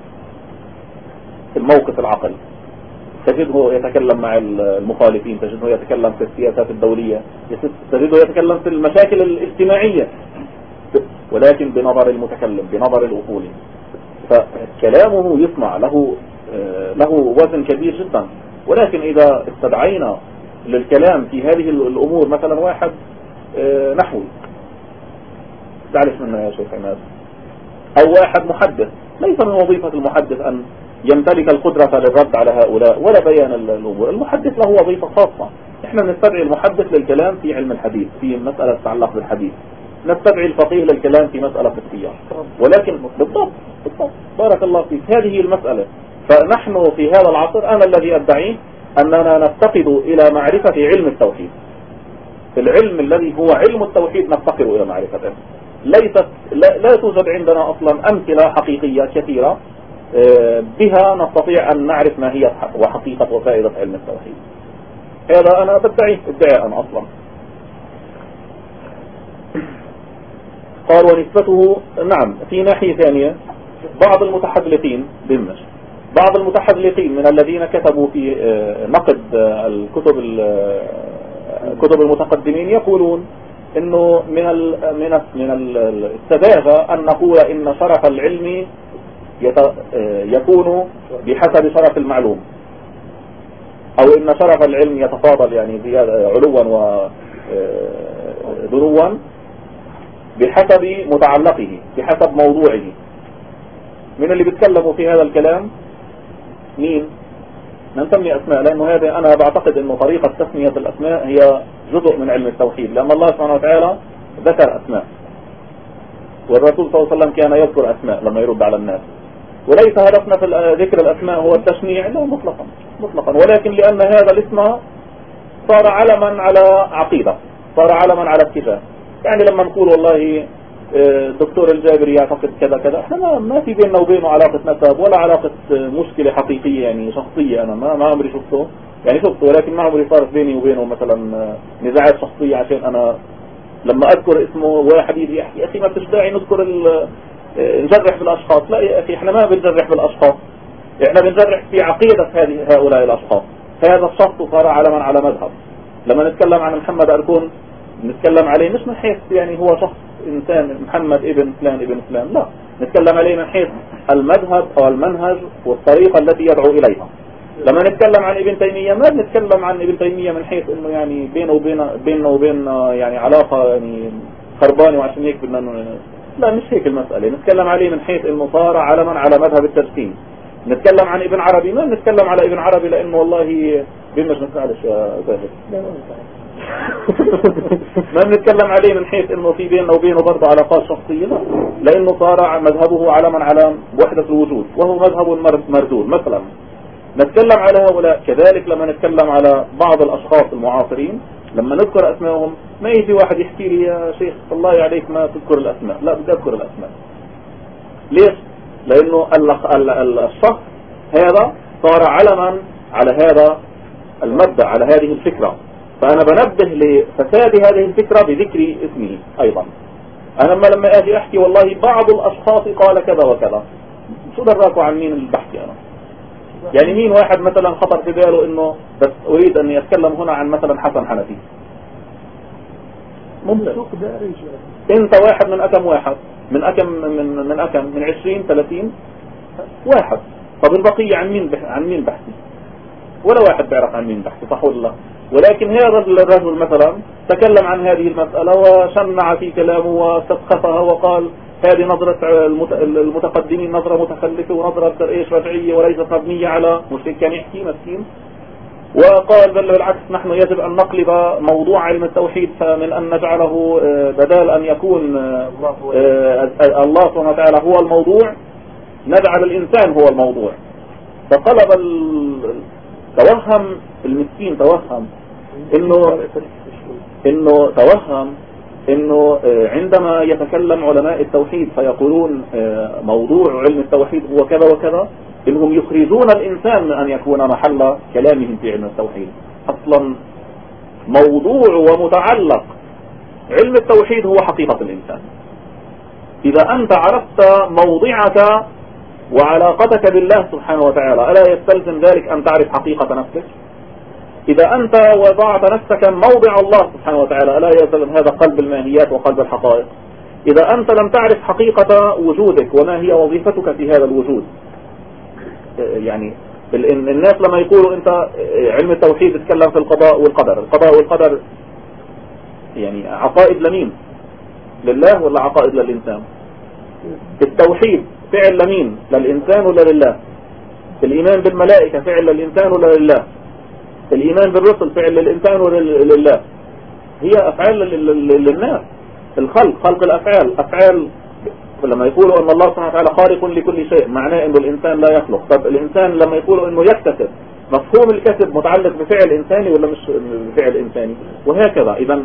في الموقف العقلي، تجده يتكلم مع المخالفين، تجده يتكلم في السياسات الدولية، تجده يتكلم في المشاكل الاجتماعية، ولكن بنظر المتكلم، بنظر الأصولي. فكلامه يسمع له له وزن كبير جدا. ولكن إذا استدعينا للكلام في هذه الأمور مثلا واحد نحوي، تعرف منه يا شيخ عماد، أو واحد محدث، ليس من وظيفة المحدث أن يمتلك القدرة للرد على هؤلاء ولا بيان الأمور. المحدث له وظيفة خاصة. احنا نستدعي المحدث للكلام في علم الحديث في مسألة تتعلق بالحديث، نستدعي الفقيه للكلام في مسألة فقهية، ولكن بالضبط بالضبط بارك الله فيك هذه المسألة. فنحن في هذا العصر أنا الذي أدعيه أننا نفتقد إلى معرفة علم التوحيد. العلم الذي هو علم التوحيد نفتقر إلى معرفته. ليست لا, لا توجد عندنا أصلا أمثلة حقيقية كثيرة بها نستطيع أن نعرف ما هي وحقيقة وفائدة علم التوحيد. هذا أنا بدعيه ادعاء أصلا. قال ونسبته، نعم في ناحية ثانية بعض المتحدثين دمشق، بعض المتحدثين من الذين كتبوا في نقد الكتب كتب المتقدمين يقولون انه من ال من من السذاجة ان نقول ان شرف العلم يكون بحسب شرف المعلوم، او ان شرف العلم يتفاضل يعني زيادة علوا ودنوا بحسب متعلقه، بحسب موضوعه. من اللي بيتكلموا في هذا الكلام مين؟ نسمي أسماء، لأنه هذا أنا بعتقد أنه طريقة تسمية الأسماء هي جزء من علم التوحيد، لأن الله سبحانه وتعالى ذكر أسماء، والرسول صلى الله عليه وسلم كان يذكر أسماء لما يرد على الناس. وليس هدفنا في ذكر الأسماء هو التشنيع، لا مطلقا مطلقا، ولكن لأن هذا الاسم صار علما على عقيدة، صار علما على اتجاه. يعني لما نقول والله الدكتور الجابري يعتقد كذا كذا، احنا ما, ما في بيننا وبينه علاقة نسب ولا علاقة مشكلة حقيقية يعني شخصية، انا ما ما عمري شفته يعني شفت، ولكن ما عمري صارت بيني وبينه مثلا نزاعات شخصية عشان أنا لما أذكر اسمه واحد يجي يحكي يا أخي ما فيش داعي نذكر نجرح بالأشخاص. لا يا أخي احنا ما بنجرح بالأشخاص، احنا بنجرح في عقيدة هذه هؤلاء الأشخاص. هذا الشخص صار علما على مذهب. لما نتكلم عن محمد أركون نتكلم عليه مش من حيث يعني هو شخص إنسان محمد ابن فلان ابن فلان، لا، نتكلم عليه من حيث المذهب أو المنهج والطريقة التي يدعو إليها. لما نتكلم عن ابن تيمية ما نتكلم عن ابن تيمية من حيث انه يعني بينه وبين بينه وبين يعني علاقة يعني خربانة وعشان هيك بدنا، لا مش هيك المسألة. نتكلم عليه من حيث انه صار علما على مذهب التجسيم. نتكلم عن ابن عربي ما نتكلم على ابن عربي لانه والله بمش نسألش يا زاهد ما بنتكلم عليه من حيث انه في بيننا وبينه برضه علاقات شخصية، لا، لانه صار مذهبه علما على وحدة الوجود وهو مذهب مردود. مثلا نتكلم على هؤلاء كذلك. لما نتكلم على بعض الأشخاص المعاصرين لما نذكر أسمائهم ما يجي واحد يحكي لي يا شيخ الله عليك ما تذكر الأسماء. لا، بدي أذكر الأسماء. ليش؟ لأنه الشخص هذا صار علما على هذا المبدأ، على هذه الفكرة، فأنا بنبه لفساد هذه الفكرة بذكر اسمه أيضا. أنا لما أجي أحكي والله بعض الأشخاص قال كذا وكذا، شو دراكوا عن مين البحث أنا؟ يعني مين واحد مثلا خطر في باله انه بس اريد ان يتكلم هنا عن مثلا حسن حنفي؟ ممكن انت واحد من اكم واحد من اكم من من اكم من عشرين ثلاثين واحد. طب البقية عن مين بح... عن مين بحثي؟ ولا واحد بيعرف عن مين بحثي، صح ولا لا؟ ولكن هذا الرجل مثلا تكلم عن هذه المسألة وشنع في كلامه واستسخفها وقال هذه نظرة المتقدمين نظرة متخلفة ونظرة ايش رجعية وليست مبنية على مش كان يحكي مسكين. وقال بل بالعكس نحن يجب أن نقلب موضوع علم التوحيد من أن نجعله بدال أن يكون الله سبحانه وتعالى هو الموضوع نجعل الإنسان هو الموضوع. فقلب ال... توهم المسكين توهم إنه إنه توهم إنه عندما يتكلم علماء التوحيد فيقولون موضوع علم التوحيد هو كذا وكذا، إنهم يخرجون الإنسان من أن يكون محل كلامهم في علم التوحيد. أصلا موضوع ومتعلق علم التوحيد هو حقيقة الإنسان. إذا أنت عرفت موضعك وعلاقتك بالله سبحانه وتعالى ألا يستلزم ذلك أن تعرف حقيقة نفسك؟ إذا أنت وضعت نفسك موضع الله سبحانه وتعالى ألا يستلزم هذا قلب الماهيات وقلب الحقائق؟ إذا أنت لم تعرف حقيقة وجودك وما هي وظيفتك في هذا الوجود، يعني الناس لما يقولوا أنت علم التوحيد يتكلم في القضاء والقدر، القضاء والقدر يعني عقائد لمين؟ لله ولا عقائد للإنسان؟ التوحيد فعل لمين؟ للإنسان ولا لله؟ الإيمان بالملائكة فعل للإنسان ولا لله؟ الإيمان بالرسل فعل للإنسان ولا لله؟ هي أفعال للناس. الخلق خلق الأفعال أفعال. لما يقولوا أن الله سبحانه وتعالى خالق لكل شيء معناه أنه الإنسان لا يخلق. طب الإنسان لما يقولوا أنه يكتسب، مفهوم الكسب متعلق بفعل إنساني ولا مش بفعل إنساني؟ وهكذا. إذا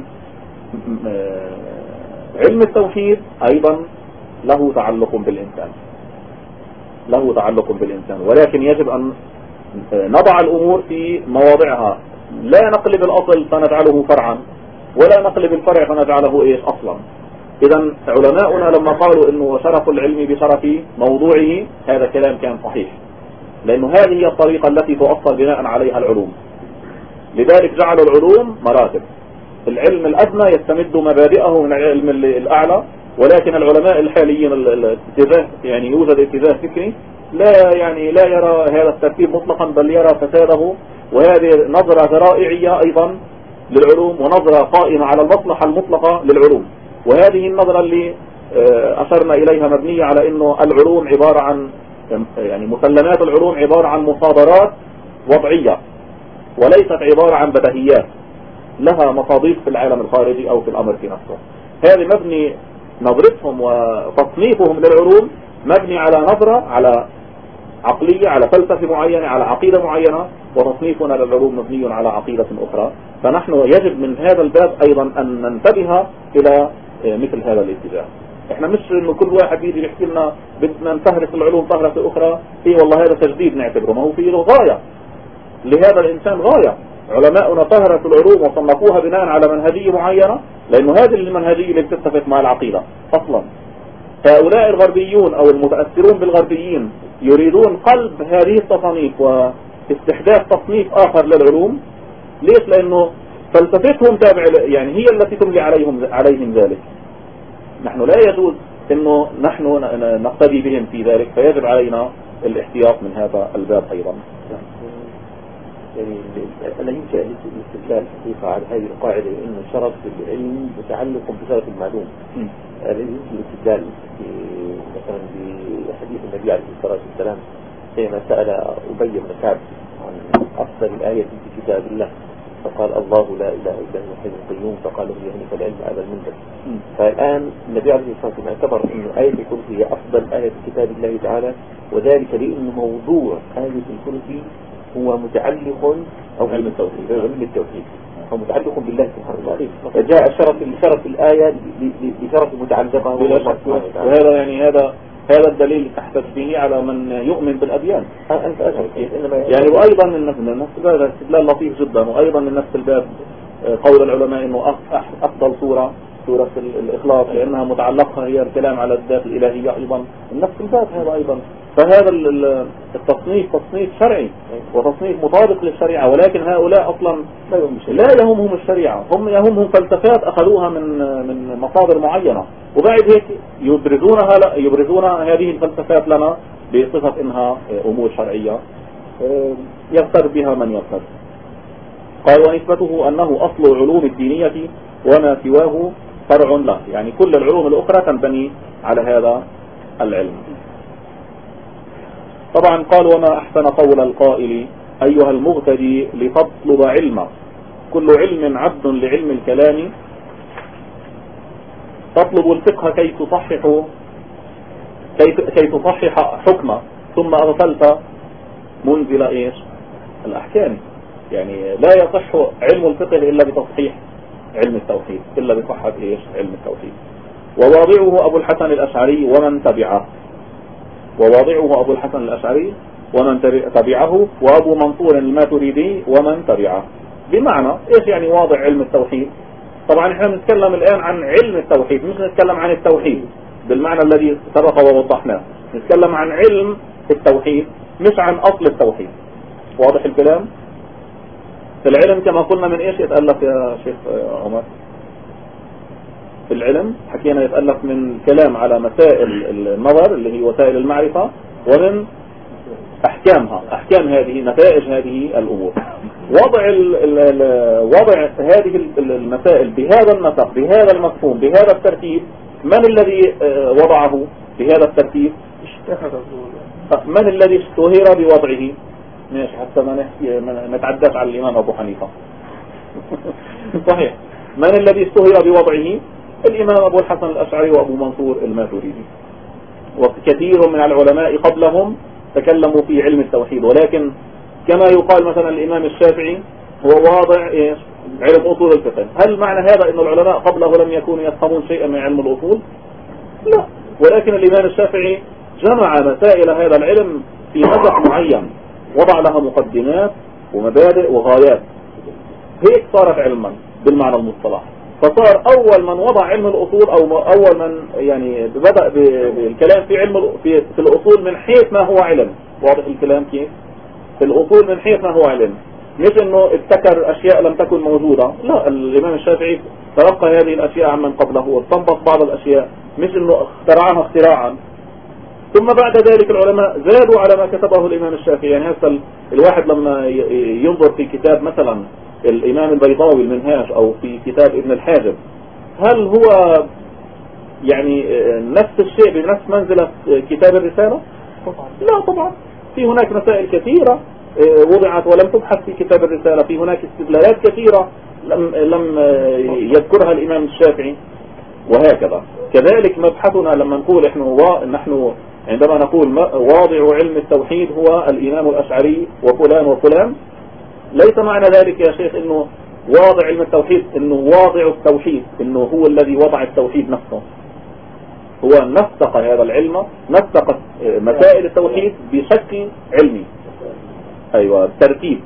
علم التوحيد أيضا له تعلق بالإنسان، له تعلق بالإنسان، ولكن يجب أن نضع الأمور في مواضعها. لا نقلب الأصل فنجعله فرعا، ولا نقلب الفرع فنجعله إيش أصلا. إذا علماؤنا لما قالوا إنه شرف العلم بشرف موضوعه هذا كلام كان صحيح، لأنه هذه هي الطريقة التي تؤصل بناء عليها العلوم. لذلك جعلوا العلوم مراتب. العلم الأدنى يستمد مبادئه من العلم الأعلى، ولكن العلماء الحاليين الاتجاه يعني يوجد اتجاه فكري لا يعني لا يرى هذا الترتيب مطلقا، بل يرى فساده. وهذه نظرة ذرائعية أيضا للعلوم ونظرة قائمة على المصلحة المطلقة للعلوم. وهذه النظرة اللي أشرنا إليها مبنية على أنه العلوم عبارة عن يعني مسلمات العلوم عبارة عن مصادرات وضعية وليست عبارة عن بديهيات لها مصادر في العالم الخارجي أو في الأمر في نفسه. هذه مبني نظرتهم وتصنيفهم للعلوم مبني على نظرة على عقلية على فلسفة معينة على عقيدة معينة، وتصنيفنا للعلوم مبني على عقيدة أخرى. فنحن يجب من هذا الباب أيضا أن ننتبه إلى مثل هذا الاتجاه. احنا مش انه كل واحد يجي يحكي لنا بدنا نفهرس العلوم فهرسة أخرى، ايه والله هذا تجديد نعتبره، ما هو فيه غاية. لهذا الإنسان غاية. علماؤنا طهرت العلوم وصنفوها بناء على منهجية معينة، لأنه هذه المنهجية اللي بتتفق مع العقيدة أصلا. هؤلاء الغربيون أو المتأثرون بالغربيين يريدون قلب هذه التصنيف واستحداث تصنيف آخر للعلوم. ليش؟ لأنه فلسفتهم تابع، يعني هي التي تملي عليهم عليهم ذلك. نحن لا يجوز إنه نحن نقتدي بهم في ذلك، فيجب علينا الاحتياط من هذا الباب أيضا. يعني أنا يمكن الاستدلال حقيقة على هذه القاعدة إنه شرف العلم متعلق بشرف المعلوم. يمكن الاستدلال مثلا بحديث النبي عليه الصلاة والسلام حينما سأل أبي بن كعب عن أفضل الآية في كتاب الله، فقال الله لا إله إلا هو الحي القيوم، فقال له يهنك العلم على المنزل. فالآن النبي عليه الصلاة والسلام اعتبر أن آية الكرسي هي أفضل آية في كتاب الله تعالى، وذلك لأن موضوع آية الكرسي هو متعلق أو علم التوحيد، علم التوحيد هو متعلق بالله سبحانه وتعالى، فجاء شرف شرف الآية لشرف متعلقة وهذا يعني هذا هذا الدليل تحتج به على من يؤمن بالأديان. أنت أشرك يعني وأيضا من نفس هذا استدلال لطيف جدا. وأيضا من نفس الباب قول العلماء إنه أفضل سورة سورة الإخلاص لأنها متعلقة هي الكلام على الذات الإلهية أيضا من نفس الباب هذا أيضا. فهذا التصنيف تصنيف شرعي وتصنيف مطابق للشريعة، ولكن هؤلاء أصلا لا يهمهم الشريعة، هم يهمهم فلسفات أخذوها من من مصادر معينة، وبعد هيك يبرزونها يبرزون هذه الفلسفات لنا بصفة إنها أمور شرعية يغتر بها من يغتر. قال ونسبته أنه أصل العلوم الدينية وما سواه فرع له، يعني كل العلوم الأخرى تنبني على هذا العلم. طبعا قال وما أحسن قول القائل أيها المغتدي لتطلب علما، كل علم عبد لعلم الكلام، تطلب الفقه كي تصحح كي كي تصحح حكمه ثم أغفلت منزل إيش الأحكام. يعني لا يصح علم الفقه إلا بتصحيح علم التوحيد، إلا بصحة إيش علم التوحيد. وواضعه أبو الحسن الأشعري ومن تبعه، وواضعه أبو الحسن الأشعري ومن تبعه، وأبو منصور الماتريدي ومن تبعه. بمعنى إيش يعني واضع علم التوحيد؟ طبعا احنا بنتكلم الآن عن علم التوحيد، مش نتكلم عن التوحيد بالمعنى الذي سبق ووضحناه، نتكلم عن علم التوحيد مش عن أصل التوحيد. واضح الكلام؟ في العلم كما قلنا من إيش يتألف يا شيخ عمر؟ في العلم حكينا يتألف من كلام على مسائل النظر اللي هي وسائل المعرفة، ومن أحكامها، أحكام هذه نتائج هذه الأمور. وضع ال ال وضع هذه المسائل بهذا النسق بهذا المفهوم بهذا الترتيب، من الذي وضعه بهذا الترتيب؟ من الذي اشتهر بوضعه؟ ماشي حتى ما نحكي ما نتعداش على الإمام أبو حنيفة. صحيح. من الذي اشتهر بوضعه؟ الإمام أبو الحسن الأشعري وأبو منصور الماتريدي، وكثير من العلماء قبلهم تكلموا في علم التوحيد. ولكن كما يقال مثلا الإمام الشافعي هو واضع إيش؟ علم أصول الفقه. هل معنى هذا أن العلماء قبله لم يكونوا يفهمون شيئا من علم الأصول؟ لا، ولكن الإمام الشافعي جمع مسائل هذا العلم في نسق معين، وضع لها مقدمات ومبادئ وغايات، هيك صارت علما بالمعنى المصطلح. فصار أول من وضع علم الأصول أو أول من يعني بدأ بالكلام في علم في, في الأصول من حيث ما هو علم. واضح الكلام كيف؟ في الأصول من حيث ما هو علم، مش إنه ابتكر أشياء لم تكن موجودة. لا، الإمام الشافعي تلقى هذه الأشياء عمن قبله واستنبط بعض الأشياء، مش إنه اخترعها اختراعا. ثم بعد ذلك العلماء زادوا على ما كتبه الإمام الشافعي. يعني هذا الواحد لما ينظر في كتاب مثلا الإمام البيضاوي المنهاج أو في كتاب ابن الحاجب، هل هو يعني نفس الشيء بنفس منزلة كتاب الرسالة؟ لا طبعا، في هناك مسائل كثيرة وضعت ولم تبحث في كتاب الرسالة، في هناك استدلالات كثيرة لم لم يذكرها الإمام الشافعي، وهكذا. كذلك مبحثنا لما نقول إحنا نحن عندما نقول واضع علم التوحيد هو الإمام الأشعري وفلان وفلان، ليس معنى ذلك يا شيخ إنه واضع علم التوحيد إنه واضع التوحيد، إنه هو الذي وضع التوحيد نفسه. هو نسق هذا العلم، نسق مسائل التوحيد بشكل علمي. أيوة، ترتيب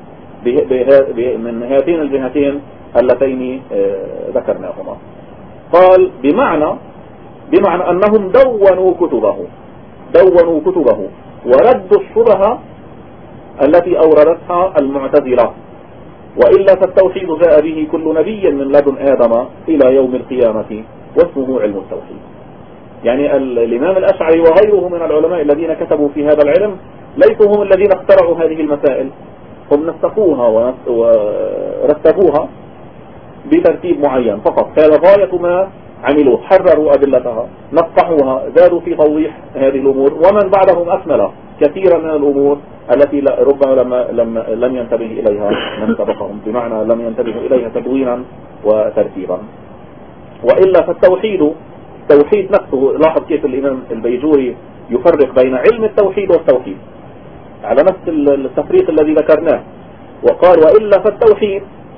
من هاتين الجهتين اللتين ذكرناهما. قال بمعنى بمعنى أنهم دونوا كتبه دونوا كتبه وردوا الشبهة التي أوردتها المعتزلة، وإلا فالتوحيد جاء به كل نبي من لدن آدم إلى يوم القيامة واسمه علم التوحيد. يعني الإمام الأشعري وغيره من العلماء الذين كتبوا في هذا العلم ليسوا هم الذين اخترعوا هذه المسائل، هم نسقوها ورتبوها بترتيب معين فقط، هذا غاية ما عملوا، حرروا أدلتها، نصحوها، زادوا في توضيح هذه الأمور، ومن بعدهم أكمل كثيرا من الأمور التي ربما لما لم, لم ينتبه إليها من سبقهم، بمعنى لم ينتبه إليها تدوينا وترتيبا. وإلا فالتوحيد توحيد نفسه، لاحظ كيف الإمام البيجوري يفرق بين علم التوحيد والتوحيد على نفس التفريق الذي ذكرناه، وقال وإلا فالتوحيد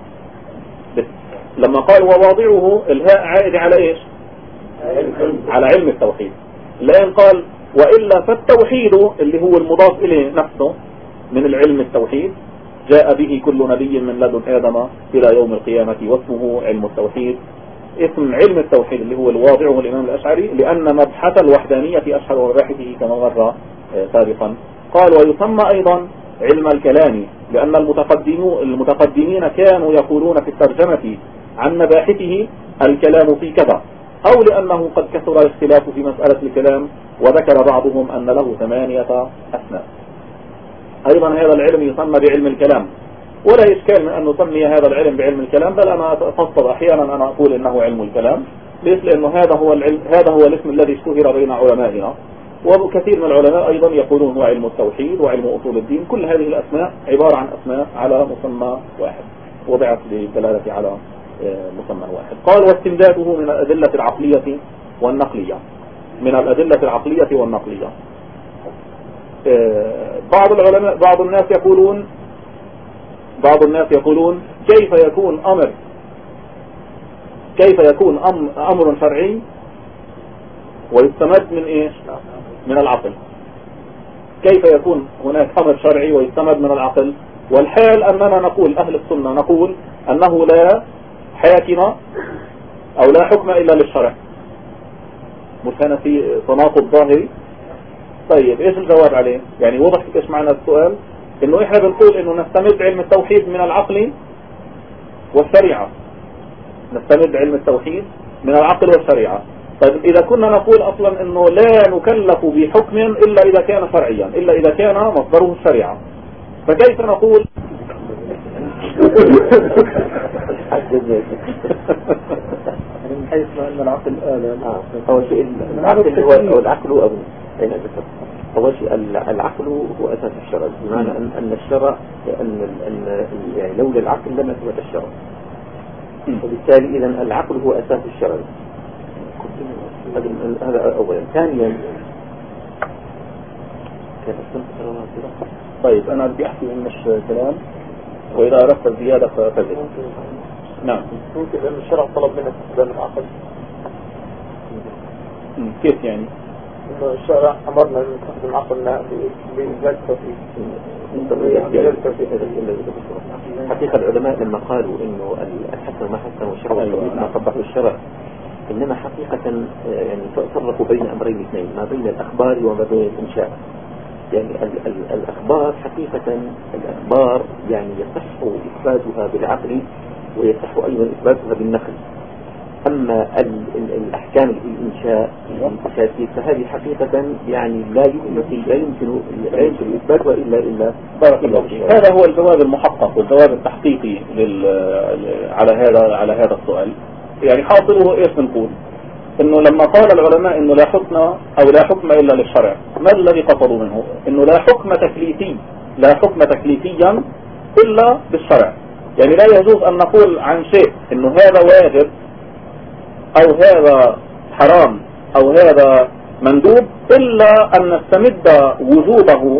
لما قال وواضعه الهاء عائد على إيش؟ على علم التوحيد. لأن قال وإلا فالتوحيد اللي هو المضاف إليه نفسه من العلم التوحيد جاء به كل نبي من لدن آدم إلى يوم القيامة واسمه علم التوحيد. اسم علم التوحيد اللي هو الواضعه الإمام الأشعري، لأن مبحث الوحدانية أشهر مباحثه كما مر سابقا. قال ويسمى أيضا علم الكلام، لأن المتقدمين كانوا يقولون في الترجمة عن مباحثه الكلام في كذا، أو لأنه قد كثر الاختلاف في مسألة الكلام، وذكر بعضهم أن له ثمانية أسماء. أيضا هذا العلم يسمى بعلم الكلام، ولا إشكال من أن نسمي هذا العلم بعلم الكلام، بل أنا أفضل أحيانا أنا أقول إنه علم الكلام. ليش؟ لأنه هذا هو العلم، هذا هو الاسم الذي اشتهر بين علمائنا، وكثير من العلماء أيضا يقولون هو علم التوحيد وعلم أصول الدين. كل هذه الأسماء عبارة عن أسماء على مسمى واحد وضعت للدلالة على مسمى واحد. قال واستمداده من الأدلة العقلية والنقلية، من الأدلة العقلية والنقلية. بعض العلماء بعض الناس يقولون بعض الناس يقولون كيف يكون أمر كيف يكون أمر شرعي ويستمد من إيش؟ من العقل. كيف يكون هناك أمر شرعي ويستمد من العقل، والحال أننا نقول أهل السنة نقول أنه لا حاكم أو لا حكم إلا للشرع. مش هنا في تناقض ظاهري؟ طيب إيش الجواب عليه؟ يعني وضح إيش معنى السؤال؟ إنه إحنا بنقول إنه نستمد علم التوحيد من العقل والشريعة، نستمد علم التوحيد من العقل والشريعة. طيب إذا كنا نقول أصلا إنه لا نكلف بحكم إلا إذا كان شرعيا، إلا إذا كان مصدره الشريعة، فكيف نقول من حيث أن العقل آلة؟ أول شيء العقل هو العقل أو أول شيء العقل هو أساس الشرع، بمعنى أن أن الشرع أن أن يعني لولا العقل لم يثبت الشرع، وبالتالي إذا العقل هو أساس الشرع. هذا أولا. ثانيا طيب أنا بدي أحكي من مش كلام، وإذا أردت الزيادة فزد. نعم. ممكن أن الشرع طلب منك استخدام العقل. كيف يعني؟ إنه الشرع أمرنا أن نستخدم عقلنا بإنزال التوحيد. حقيقة العلماء لما قالوا إنه الحسن ما حسن والشرع ما قبح الشرع، إنما حقيقة يعني فرقوا بين أمرين اثنين، ما بين الأخبار وما بين الإنشاء. يعني ال ال الأخبار حقيقة الأخبار يعني يصح إثباتها بالعقل ويصح أيضا إثباتها بالنقل. أما ال ال الأحكام الإنشاء فهذه حقيقة يعني لا يمكن لا يمكن لا يمكن إثباتها إلا إلا بارك الله فيك. هذا هو الجواب المحقق والجواب التحقيقي لل على هذا على هذا السؤال. يعني حاصله إيش بنقول؟ إنه لما قال العلماء إنه لا حكم أو لا حكم إلا للشرع، ما الذي قصدوا منه؟ إنه لا حكم تكليفي لا حكم تكليفيا إلا بالشرع. يعني لا يجوز أن نقول عن شيء إنه هذا واجب أو هذا حرام أو هذا مندوب إلا أن نستمد وجوبه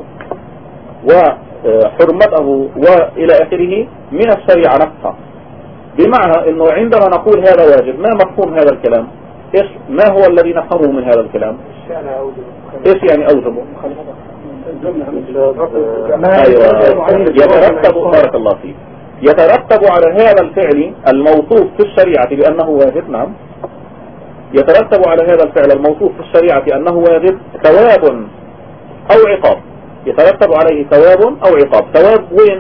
وحرمته وإلى آخره من الشريعة نفسها. بمعنى إنه عندما نقول هذا واجب، ما مفهوم هذا الكلام؟ إيش ما هو الذي نفهمه من هذا الكلام؟ إيش يعني أوجبه؟ أيوة. يترتب بارك الله فيك يترتب على هذا الفعل الموصوف في الشريعة بأنه واجب. نعم يترتب على هذا الفعل الموصوف في الشريعة أنه واجب ثواب أو عقاب. يترتب عليه ثواب أو عقاب. ثواب وين؟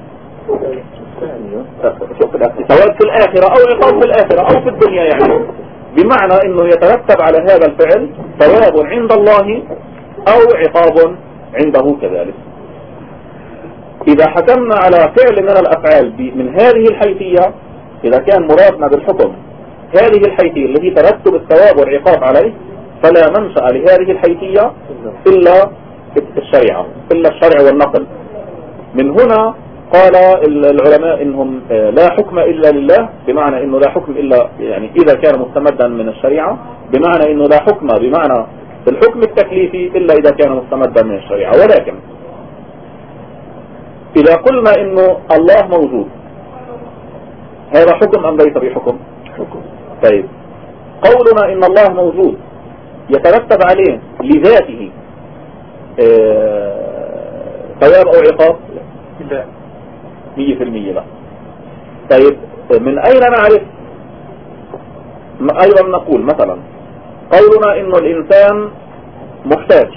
ثواب في الآخرة أو عقاب في الآخرة أو في الدنيا، يعني بمعنى أنه يترتب على هذا الفعل ثواب عند الله أو عقاب عنده كذلك. إذا حكمنا على فعل من الأفعال من هذه الحيثية، إذا كان مرادنا بالحكم هذه الحيثية التي ترتب الثواب والعقاب عليه، فلا منشأ لهذه الحيثية إلا الشريعة إلا الشرع والنقل. من هنا قال العلماء إنهم لا حكم إلا لله، بمعنى إنه لا حكم إلا يعني إذا كان مستمدا من الشريعة، بمعنى إنه لا حكم بمعنى الحكم التكليفي إلا إذا كان مستمدا من الشريعة. ولكن إذا قلنا إنه الله موجود، هذا حكم أم ليس بحكم؟ حكم. طيب قولنا إن الله موجود يترتب عليه لذاته ثواب أو عقاب؟ لا مية في المية لا. طيب من أين نعرف؟ أيضا نقول مثلا قولنا إنه الإنسان محتاج،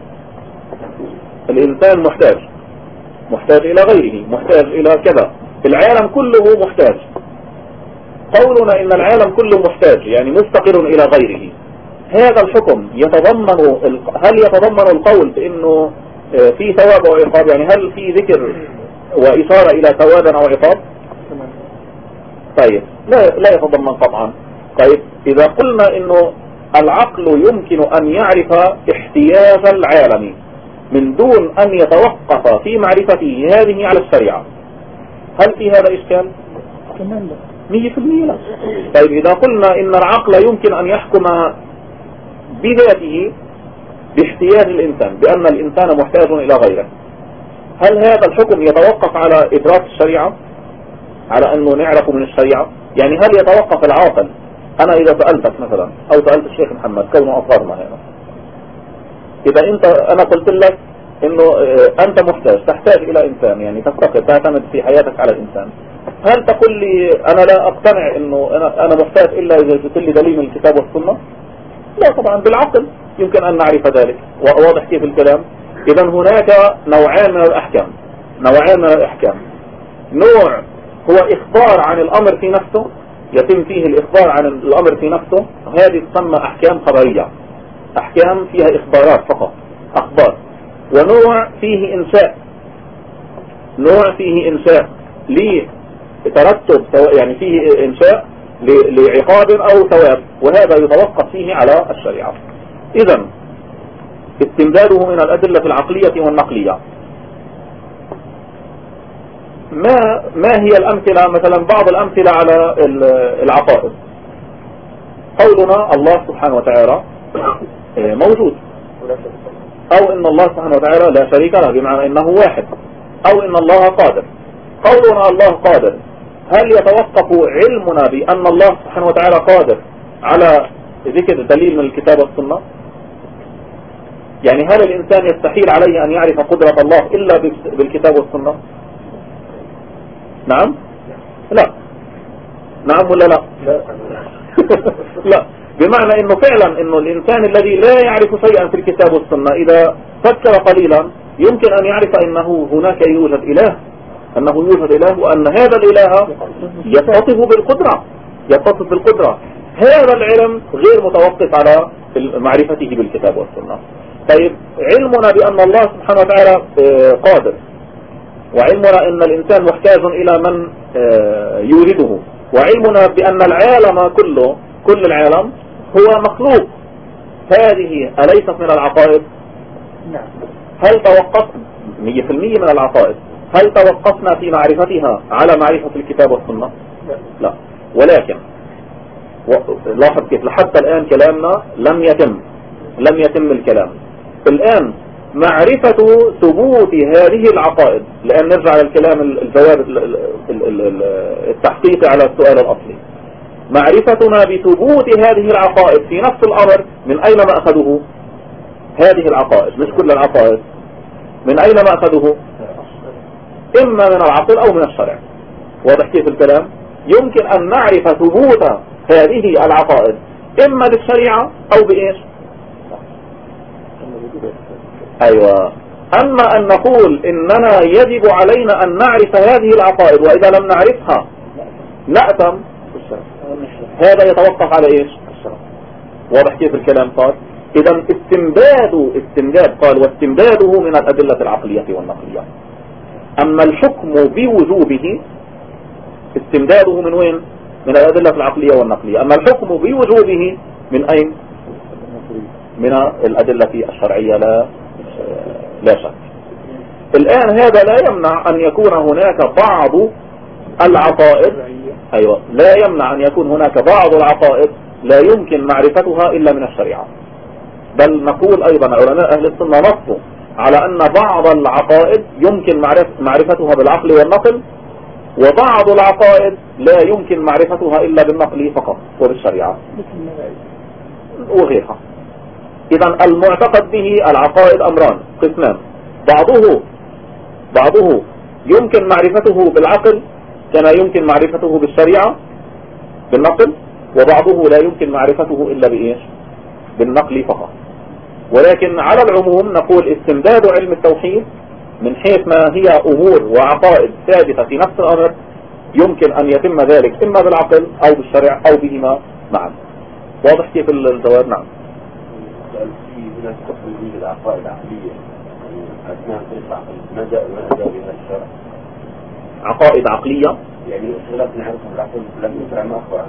الإنسان محتاج محتاج إلى غيره، محتاج إلى كذا، العالم كله محتاج. قولنا إن العالم كله محتاج يعني مفتقر إلى غيره، هذا الحكم يتضمن هل يتضمن القول بأنه في ثواب أو عقاب؟ يعني هل في ذكر وإشارة إلى ثواب أو عقاب؟ طيب لا لا يتضمن قطعا. طيب إذا قلنا إنه العقل يمكن أن يعرف احتياج العالم من دون أن يتوقف في معرفته هذه على الشريعة، هل في هذا إشكال؟ مية في المية لا. طيب إذا قلنا إن العقل يمكن أن يحكم بذاته باحتياج الإنسان بأن الإنسان محتاج إلى غيره، هل هذا الحكم يتوقف على إدراك الشريعة، على أنه نعرف من الشريعة؟ يعني هل يتوقف العاقل؟ أنا إذا سألتك مثلا أو سألت الشيخ محمد كونه أصغرنا هنا، إذا أنت أنا قلت لك إنه أنت محتاج تحتاج إلى إنسان، يعني تفتقر تعتمد في حياتك على الإنسان، هل تقول لي أنا لا أقتنع إنه أنا أنا محتاج إلا إذا جبت لي دليل من الكتاب والسنة؟ لا طبعا، بالعقل يمكن أن نعرف ذلك. واضح كيف الكلام؟ إذا هناك نوعان من الأحكام نوعان من الأحكام نوع هو إخبار عن الأمر في نفسه، يتم فيه الإخبار عن الأمر في نفسه، هذه تسمى أحكام خبرية، أحكام فيها إخبارات فقط، أخبار. ونوع فيه إنشاء نوع فيه إنشاء لترتب، يعني فيه إنشاء لعقاب أو ثواب، وهذا يتوقف فيه على الشريعة. إذن استمداده من الأدلة العقلية والنقلية. ما ما هي الأمثلة؟ مثلا بعض الأمثلة على العقائد، قولنا الله سبحانه وتعالى موجود، أو إن الله سبحانه وتعالى لا شريك له بمعنى إنه واحد، أو إن الله قادر. قولنا الله قادر، هل يتوقف علمنا بأن الله سبحانه وتعالى قادر على ذكر دليل من الكتاب والسنة؟ يعني هل الإنسان يستحيل عليه أن يعرف قدرة الله إلا بالكتاب والسنة؟ نعم؟ لا. نعم ولا لا؟ لا، بمعنى انه فعلا انه الانسان الذي لا يعرف شيئا في الكتاب والسنة اذا فكر قليلا يمكن ان يعرف انه هناك يوجد اله انه يوجد اله وان هذا الاله يتصف بالقدرة يتصف بالقدرة هذا العلم غير متوقف على معرفته بالكتاب والسنة. طيب علمنا بان الله سبحانه وتعالى قادر، وعلمنا ان الانسان محتاج الى من يوجده، وعلمنا بان العالم كله كل العالم هو مخلوق، هذه أليست من العقائد؟ نعم. هل توقفنا مية في المية من العقائد هل توقفنا في معرفتها على معرفة الكتاب والسنة؟ لا, لا. ولكن لاحظ كيف لحتى الآن كلامنا لم يتم لم يتم الكلام الآن معرفة ثبوت هذه العقائد، لأن نرجع للكلام الجواب التحقيقي على السؤال الأصلي. معرفتنا بثبوت هذه العقائد في نفس الأمر من أين ما أخذوه؟ هذه العقائد مش كل العقائد، من أين مأخذه؟ إما من العقل أو من الشرع. واضح كيف الكلام؟ يمكن أن نعرف ثبوت هذه العقائد إما بالشريعة أو بإيش؟ أيوة. أما أن نقول إننا يجب علينا أن نعرف هذه العقائد وإذا لم نعرفها نأثم، هذا يتوقف على إيش؟ واضح كيف الكلام صار؟ إذا استمداد استمداد قال واستمداده من الأدلة العقلية والنقلية. أما الحكم بوجوبه استمداده من وين؟ من الأدلة العقلية والنقلية. أما الحكم بوجوبه من أين؟ من الأدلة الشرعية لا لا شك. الآن هذا لا يمنع أن يكون هناك بعض العقائد، أيوة، لا يمنع أن يكون هناك بعض العقائد لا يمكن معرفتها إلا من الشريعة. بل نقول أيضا علماء أهل السنة نصوا على أن بعض العقائد يمكن معرفتها بالعقل والنقل، وبعض العقائد لا يمكن معرفتها إلا بالنقل فقط وبالشريعة وغيرها. إذا المعتقد به العقائد أمران قسمان، بعضه بعضه يمكن معرفته بالعقل كما يمكن معرفته بالشريعة بالنقل، وبعضه لا يمكن معرفته إلا بإيش؟ بالنقل فقط. ولكن على العموم نقول استمداد علم التوحيد من حيث ما هي أمور وعقائد ثابتة في نفس الأمر يمكن أن يتم ذلك إما بالعقل أو بالشرع أو بهما معا. واضح كيف الجواب؟ نعم. في هناك تقليد العقائد العقلية أثناء العقل ما جاء ما جاء بها الشرع. عقائد عقلية يعني خلاف نعرف العقل لم يشرع ما أخبر.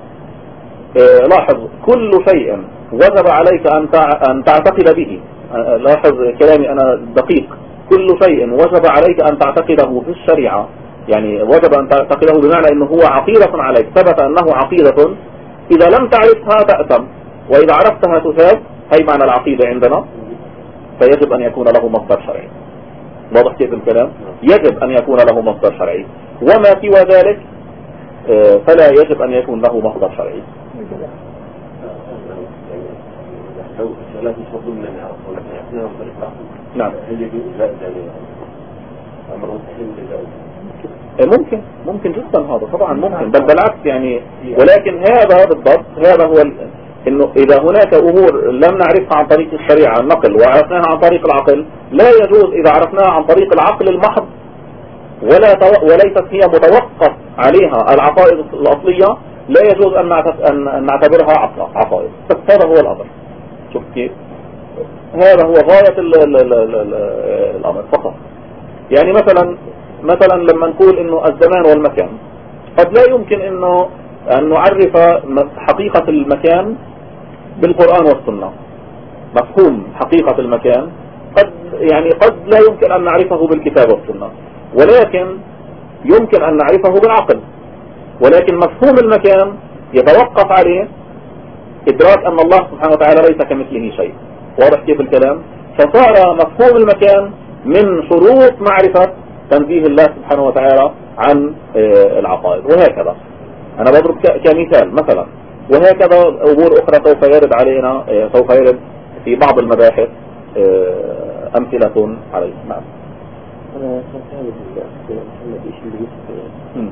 اه لاحظ كل شيء وجب عليك أن أن تعتقد به. اه لاحظ كلامي أنا دقيق. كل شيء وجب عليك أن تعتقده في الشريعة، يعني وجب أن تعتقده بمعنى أنه هو عقيدة عليك، ثبت أنه عقيدة، إذا لم تعرفها تأثم، وإذا عرفتها تثاب. هي معنى العقيدة عندنا، فيجب أن يكون له مصدر شرعي. واضح كيف الكلام؟ يجب أن يكون له مصدر شرعي، وما سوى ذلك فلا يجب أن يكون له مصدر شرعي. نعم. ممكن ممكن جدا هذا طبعا ممكن، بل بالعكس يعني. ولكن هذا بالضبط هذا هو ال... انه اذا هناك امور لم نعرفها عن طريق الشريعة النقل وعرفناها عن طريق العقل، لا يجوز اذا عرفناها عن طريق العقل المحض ولا تو... وليست هي متوقف عليها العقائد الاصلية، لا يجوز ان ان نعتبرها عقائد. بس هذا هو الامر. شوف كيف هذا هو غاية ال ال ال ال ال الامر فقط. يعني مثلا مثلا لما نقول انه الزمان والمكان، قد لا يمكن انه ان نعرف حقيقة المكان بالقرآن والسنة. مفهوم حقيقة المكان قد يعني قد لا يمكن ان نعرفه بالكتاب والسنة، ولكن يمكن ان نعرفه بالعقل. ولكن مفهوم المكان يتوقف عليه ادراك ان الله سبحانه وتعالى ليس كمثله شيء. واضح كيف الكلام؟ فصار مفهوم المكان من شروط معرفة تنزيه الله سبحانه وتعالى عن العقائد. وهكذا أنا بضرب كمثال مثلا، وهكذا أمور أخرى سوف يرد علينا سوف يرد في بعض المباحث أمثلة عليه. نعم. أنا كنت محمد إيش اللي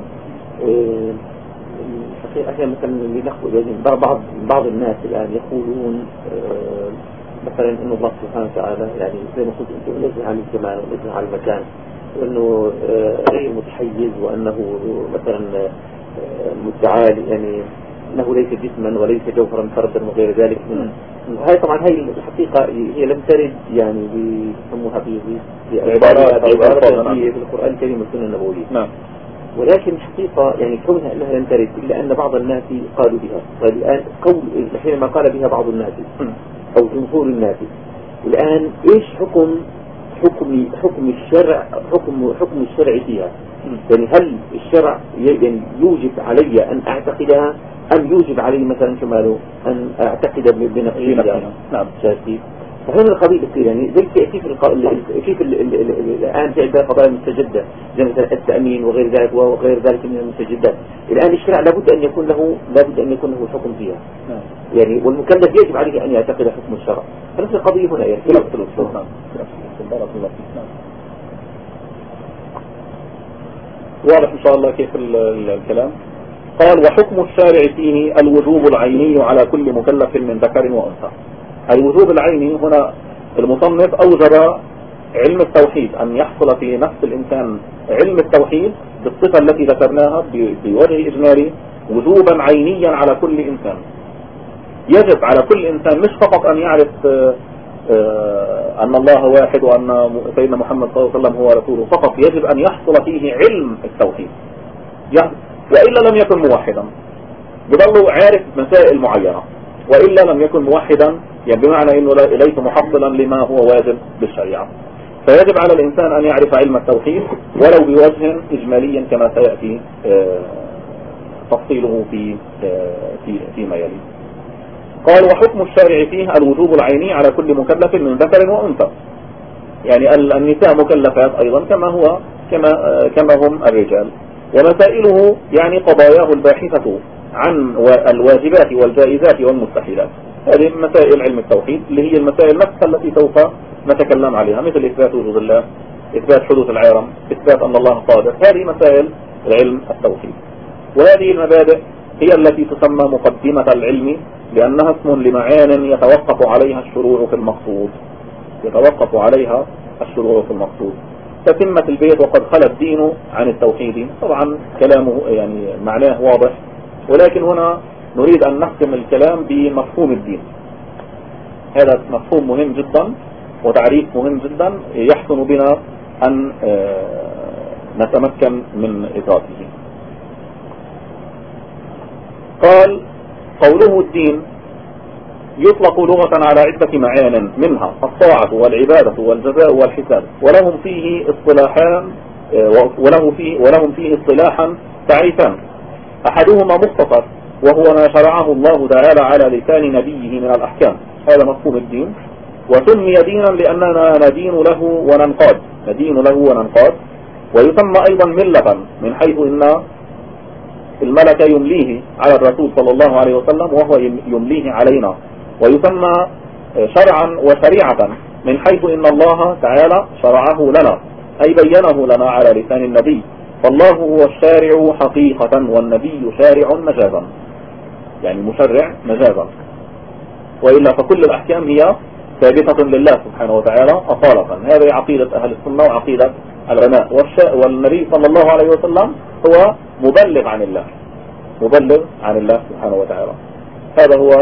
الحقيقة أحيانا مثلا اللي نأخذ يعني بعض بعض الناس الآن يقولون مثلا إنه الله سبحانه وتعالى يعني زي ما قلت أنتم ليس على الزمان وليس على المكان، وأنه غير متحيز، وأنه مثلا متعال يعني أنه ليس جسما وليس جوهرا فردا وغير ذلك. هاي طبعا هاي الحقيقة هي لم ترد يعني بيسموها في القرآن الكريم والسنة النبوية. نعم. ولكن الحقيقة يعني كونها أنها لم ترد إلا أن بعض الناس قالوا بها. والآن قول حينما قال بها بعض الناس أو جمهور الناس، الآن إيش حكم حكم حكم الشرع حكم حكم الشرع فيها؟ يعني هل الشرع يعني يوجب علي أن أعتقدها أم يوجب علي مثلا كماله أن أعتقد بنفسي؟ نعم. شاكي فهذه القضية بتصير يعني زي كيف الق... كيف الآن في عندنا قضايا مستجدة زي مثلا التأمين وغير ذلك وغير ذلك من المستجدات. الآن الشرع لابد أن يكون له لابد أن يكون له حكم فيها يعني، والمكلف يجب عليه أن يعتقد حكم الشرع. فنفس القضية هنا يعني في واضح إن شاء الله كيف الكلام. قال وحكم الشارع فيه الوجوب العيني على كل مكلف من ذكر وأنثى. الوجوب العيني هنا المصنف أوجب علم التوحيد، أن يحصل في نفس الإنسان علم التوحيد بالصفة التي ذكرناها بوجه إجمالي وجوبا عينيا على كل إنسان. يجب على كل إنسان مش فقط أن يعرف أن الله واحد وأن سيدنا محمد صلى الله عليه وسلم هو رسوله فقط، يجب أن يحصل فيه علم التوحيد، وإلا لم يكن موحدا، بضله عارف مسائل معينة، وإلا لم يكن موحدا يعني بمعنى أنه ليس محصلا لما هو واجب بالشريعة. فيجب على الإنسان أن يعرف علم التوحيد ولو بوجه إجماليا كما سيأتي تفصيله في في فيما يلي. قال وحكم الشارع فيه الوجوب العيني على كل مكلف من ذكر وأنثى، يعني النساء مكلفات أيضا كما هو كما كما هم الرجال، ومسائله يعني قضاياه الباحثة عن الواجبات والجائزات والمستحيلات. هذه مسائل علم التوحيد اللي هي المسائل نفسها التي سوف نتكلم عليها، مثل إثبات وجود الله، إثبات حدوث العالم، إثبات أن الله قادر. هذه مسائل علم التوحيد، وهذه المبادئ هي التي تسمى مقدمة العلم، لأنها اسم لمعان يتوقف عليها الشروع في المقصود يتوقف عليها الشروع في المقصود. تتمة البيت وقد خلى الدين عن التوحيد، طبعا كلامه يعني معناه واضح، ولكن هنا نريد أن نختم الكلام بمفهوم الدين. هذا مفهوم مهم جدا وتعريف مهم جدا يحسن بنا أن نتمكن من إدراكه. قال قوله الدين يطلق لغة على عدة معان، منها الطاعة والعبادة والجزاء والحساب، ولهم فيه اصطلاحان وله فيه ولهم فيه اصطلاحا تعريفان. أحدهما مختصر وهو ما شرعه الله تعالى على لسان نبيه من الأحكام، هذا مفهوم الدين، وسمي دينا لأننا ندين له وننقاد ندين له وننقاد ويسمى أيضا ملة من حيث إن الملك يمليه على الرسول صلى الله عليه وسلم وهو يمليه علينا، ويسمى شرعا وشريعة من حيث إن الله تعالى شرعه لنا أي بينه لنا على لسان النبي، فالله هو الشارع حقيقة والنبي شارع مجازا، يعني مشرع مجازا، وإلا فكل الأحكام هي ثابتة لله سبحانه وتعالى أصالة. هذه عقيدة أهل السنة وعقيدة العلماء، والنبي صلى الله عليه وسلم هو مبلغ عن الله مبلغ عن الله سبحانه وتعالى. هذا هو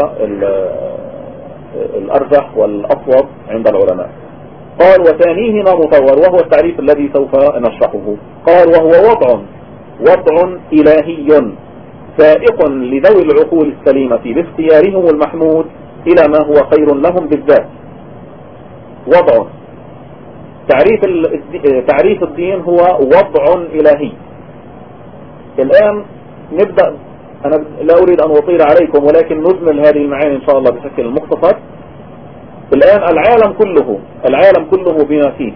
الأرجح والأصوب عند العلماء. قال وثانيهما مطور وهو التعريف الذي سوف نشرحه. قال وهو وضع وضع إلهي سائق لذوي العقول السليمة باختيارهم المحمود إلى ما هو خير لهم بالذات. وضع تعريف تعريف الدين هو وضع إلهي. الآن نبدأ، أنا لا أريد أن أطيل عليكم ولكن نجمل هذه المعاني إن شاء الله بشكل مختصر. الآن العالم كله العالم كله بما فيه،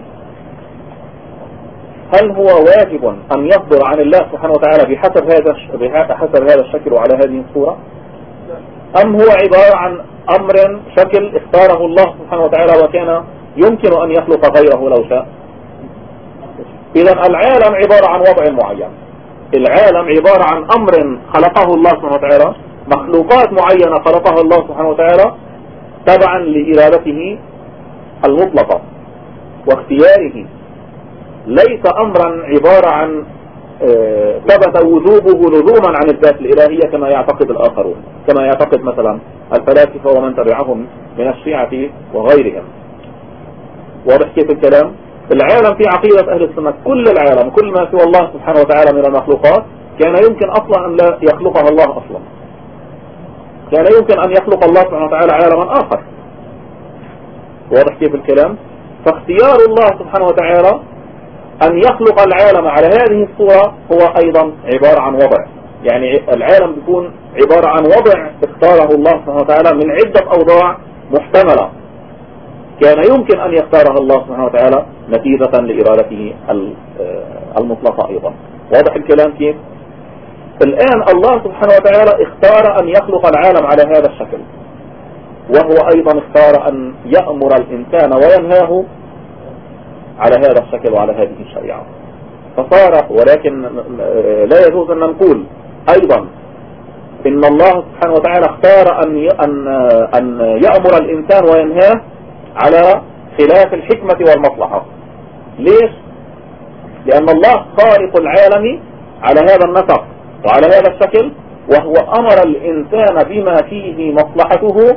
هل هو واجب أن يصدر عن الله سبحانه وتعالى بحسب هذا بحسب هذا الشكل وعلى هذه الصورة، أم هو عبارة عن أمر شكل اختاره الله سبحانه وتعالى وكان يمكن أن يخلق غيره لو شاء؟ إذا العالم عبارة عن وضع معين، العالم عبارة عن أمر خلقه الله سبحانه وتعالى، مخلوقات معينة خلقها الله سبحانه وتعالى تبعا لإرادته المطلقة واختياره، ليس أمرا عبارة عن ثبت وجوبه لزوما عن الذات الإلهية كما يعتقد الآخرون، كما يعتقد مثلا الفلاسفة ومن تبعهم من الشيعة وغيرهم. واضح كيف الكلام؟ العالم في عقيدة أهل السنة كل العالم كل ما سوى الله سبحانه وتعالى من المخلوقات كان يمكن أصلا أن لا يخلقها الله أصلا، كان يمكن أن يخلق الله سبحانه وتعالى عالما آخر. واضح كيف الكلام؟ فاختيار الله سبحانه وتعالى أن يخلق العالم على هذه الصورة هو أيضا عبارة عن وضع، يعني العالم بيكون عبارة عن وضع اختاره الله سبحانه وتعالى من عدة أوضاع محتملة. كان يمكن أن يختارها الله سبحانه وتعالى نتيجة لإرادته المطلقة أيضا. واضح الكلام كيف؟ الآن الله سبحانه وتعالى اختار أن يخلق العالم على هذا الشكل، وهو أيضا اختار أن يأمر الإنسان وينهاه على هذا الشكل وعلى هذه الشريعة. فصار، ولكن لا يجوز أن نقول أيضا إن الله سبحانه وتعالى اختار أن أن أن يأمر الإنسان وينهاه على خلاف الحكمة والمصلحة. ليش؟ لأن الله خالق العالم على هذا النسق وعلى هذا الشكل، وهو أمر الإنسان بما فيه مصلحته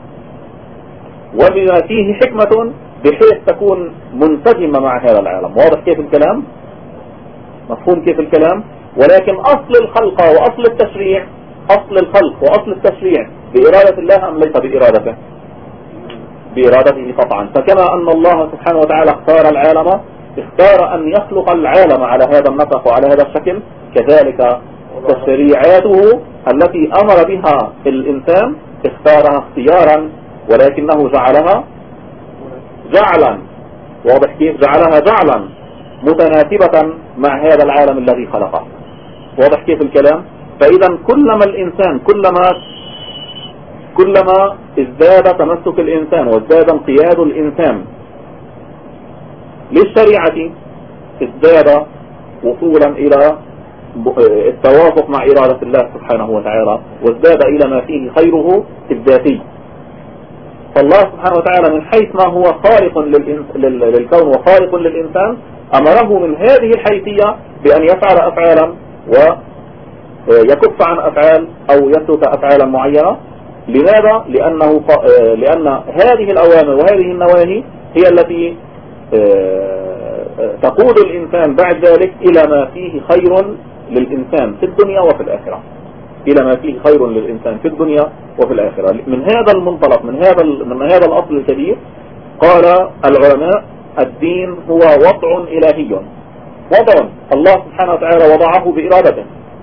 وبما فيه حكمة بحيث تكون منسجمة مع هذا العالم. واضح كيف الكلام؟ مفهوم كيف الكلام؟ ولكن أصل الخلق وأصل التشريع، أصل الخلق وأصل التشريع بإرادة الله أم ليس بإرادته؟ بإرادته قطعا. فكما أن الله سبحانه وتعالى اختار العالم، اختار أن يخلق العالم على هذا النسق وعلى هذا الشكل، كذلك تشريعاته التي أمر بها الإنسان اختارها اختيارا، ولكنه جعلها جعلا. واضح كيف؟ جعلها جعلا متناسبة مع هذا العالم الذي خلقه. واضح كيف الكلام؟ فإذا كلما الإنسان كلما كلما ازداد تمسك الإنسان وازداد انقياد الإنسان للشريعة، ازداد وصولا إلى التوافق مع إرادة الله سبحانه وتعالى، وازداد إلى ما فيه خيره الذاتي. فالله سبحانه وتعالى من حيث ما هو خالق للكون وخالق للإنسان، أمره من هذه الحيثية بأن يفعل أفعالا ويكف عن أفعال أو يترك أفعالا معينة. لماذا؟ لأنه لأن هذه الأوامر وهذه النواهي هي التي تقود الإنسان بعد ذلك إلى ما فيه خير للإنسان في الدنيا وفي الآخرة، إلى ما فيه خير للإنسان في الدنيا وفي الآخرة. من هذا المنطلق، من هذا من هذا الأصل الكبير، قال العلماء: الدين هو وضع إلهي، وضع الله سبحانه وتعالى وضعه بإرادته،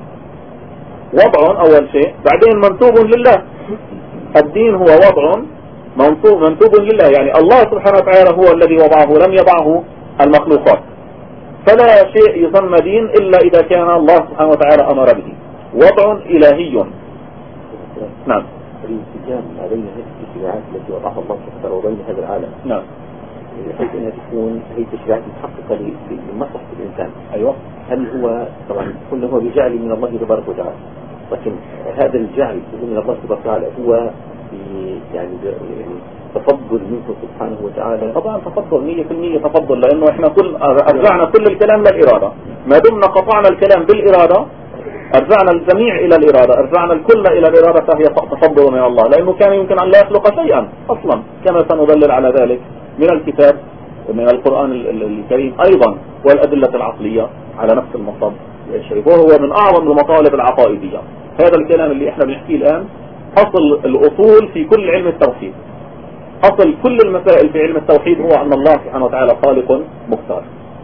وضع أول شيء، بعدين منسوب لله. الدين هو وضع منسوب منسوب لله، يعني الله سبحانه وتعالى هو الذي وضعه، لم يضعه المخلوقات. فلا شيء يسمى دين إلا إذا كان الله سبحانه وتعالى أمر به. وضع إلهي. نعم. الانسجام ما بين هذه التشريعات التي وضعها الله سبحانه وتعالى وبين هذا العالم، نعم، بحيث أنها تكون هي تشريعات محققة لمصلحة الإنسان. أيوة. هل هو طبعا كله هو بجعل من الله تبارك وتعالى، لكن هذا الجعل من الله تبارك وتعالى هو يعني تفضل منه سبحانه وتعالى؟ طبعا تفضل، مية في المية تفضل، لأنه احنا كل أرجعنا كل الكلام للإرادة. ما دمنا قطعنا الكلام بالإرادة، أرجعنا الجميع إلى الإرادة، أرجعنا الكل إلى الإرادة، فهي تفضل من الله، لأنه كان يمكن أن لا يخلق شيئا أصلا، كما سندلل على ذلك من الكتاب ومن القرآن الكريم أيضا، والأدلة العقلية على نفس المطلب الشريف، وهو من أعظم المطالب العقائدية. هذا الكلام اللي احنا بنحكيه الآن أصل الأصول في كل علم التوحيد. أصل كل المسائل في علم التوحيد هو أن الله سبحانه وتعالى خالق مختار،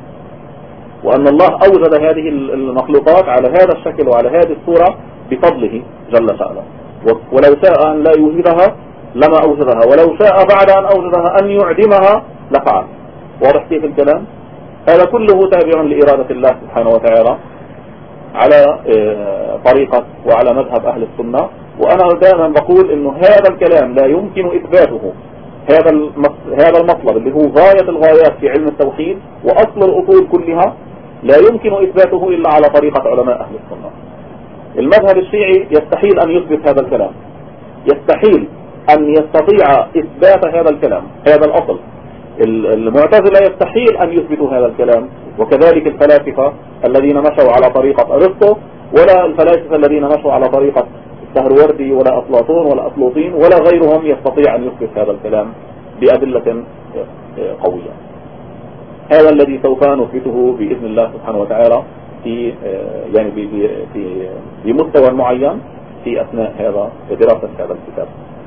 وأن الله أوجد هذه المخلوقات على هذا الشكل وعلى هذه الصورة بفضله جل شأنه، ولو شاء أن لا يوجدها لما أوجدها، ولو شاء بعد أن أوجدها أن يعدمها لفعل. واضح كيف الكلام؟ هذا كله تابع لإرادة الله سبحانه وتعالى على طريقة وعلى مذهب أهل السنة. وأنا دائما بقول إنه هذا الكلام لا يمكن إثباته، هذا هذا المطلب اللي هو غاية الغايات في علم التوحيد وأصل الأصول كلها، لا يمكن إثباته إلا على طريقة علماء أهل السنة. المذهب الشيعي يستحيل أن يثبت هذا الكلام، يستحيل أن يستطيع إثبات هذا الكلام، هذا الأصل. المعتزلة يستحيل أن يثبتوا هذا الكلام، وكذلك الفلاسفة الذين مشوا على طريقة أرسطو، ولا الفلاسفة الذين مشوا على طريقة السهروردي ولا أفلاطون ولا أفلاطين ولا غيرهم يستطيع أن يثبت هذا الكلام بأدلة قوية. هذا الذي سوف نثبته بإذن الله سبحانه وتعالى في يعني في بمستوى معين في أثناء هذا دراسة هذا الكتاب.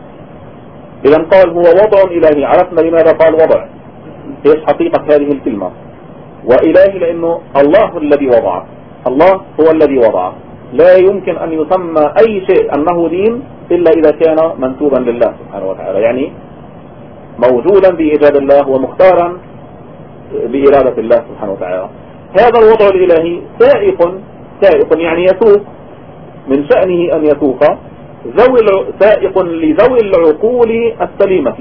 إذا قال هو وضع إلهي. عرفنا لماذا قال وضع، ايش حقيقة هذه الكلمة؟ وإلهي لأنه الله الذي وضعه، الله هو الذي وضعه. لا يمكن أن يسمى أي شيء أنه دين إلا إذا كان منسوبا لله سبحانه وتعالى. يعني موجودا بإيجاد الله ومختارا بإرادة الله سبحانه وتعالى. هذا الوضع الإلهي سائق سائق يعني يسوق، من شأنه أن يسوق ذوي سائق لذوي العقول السليمة،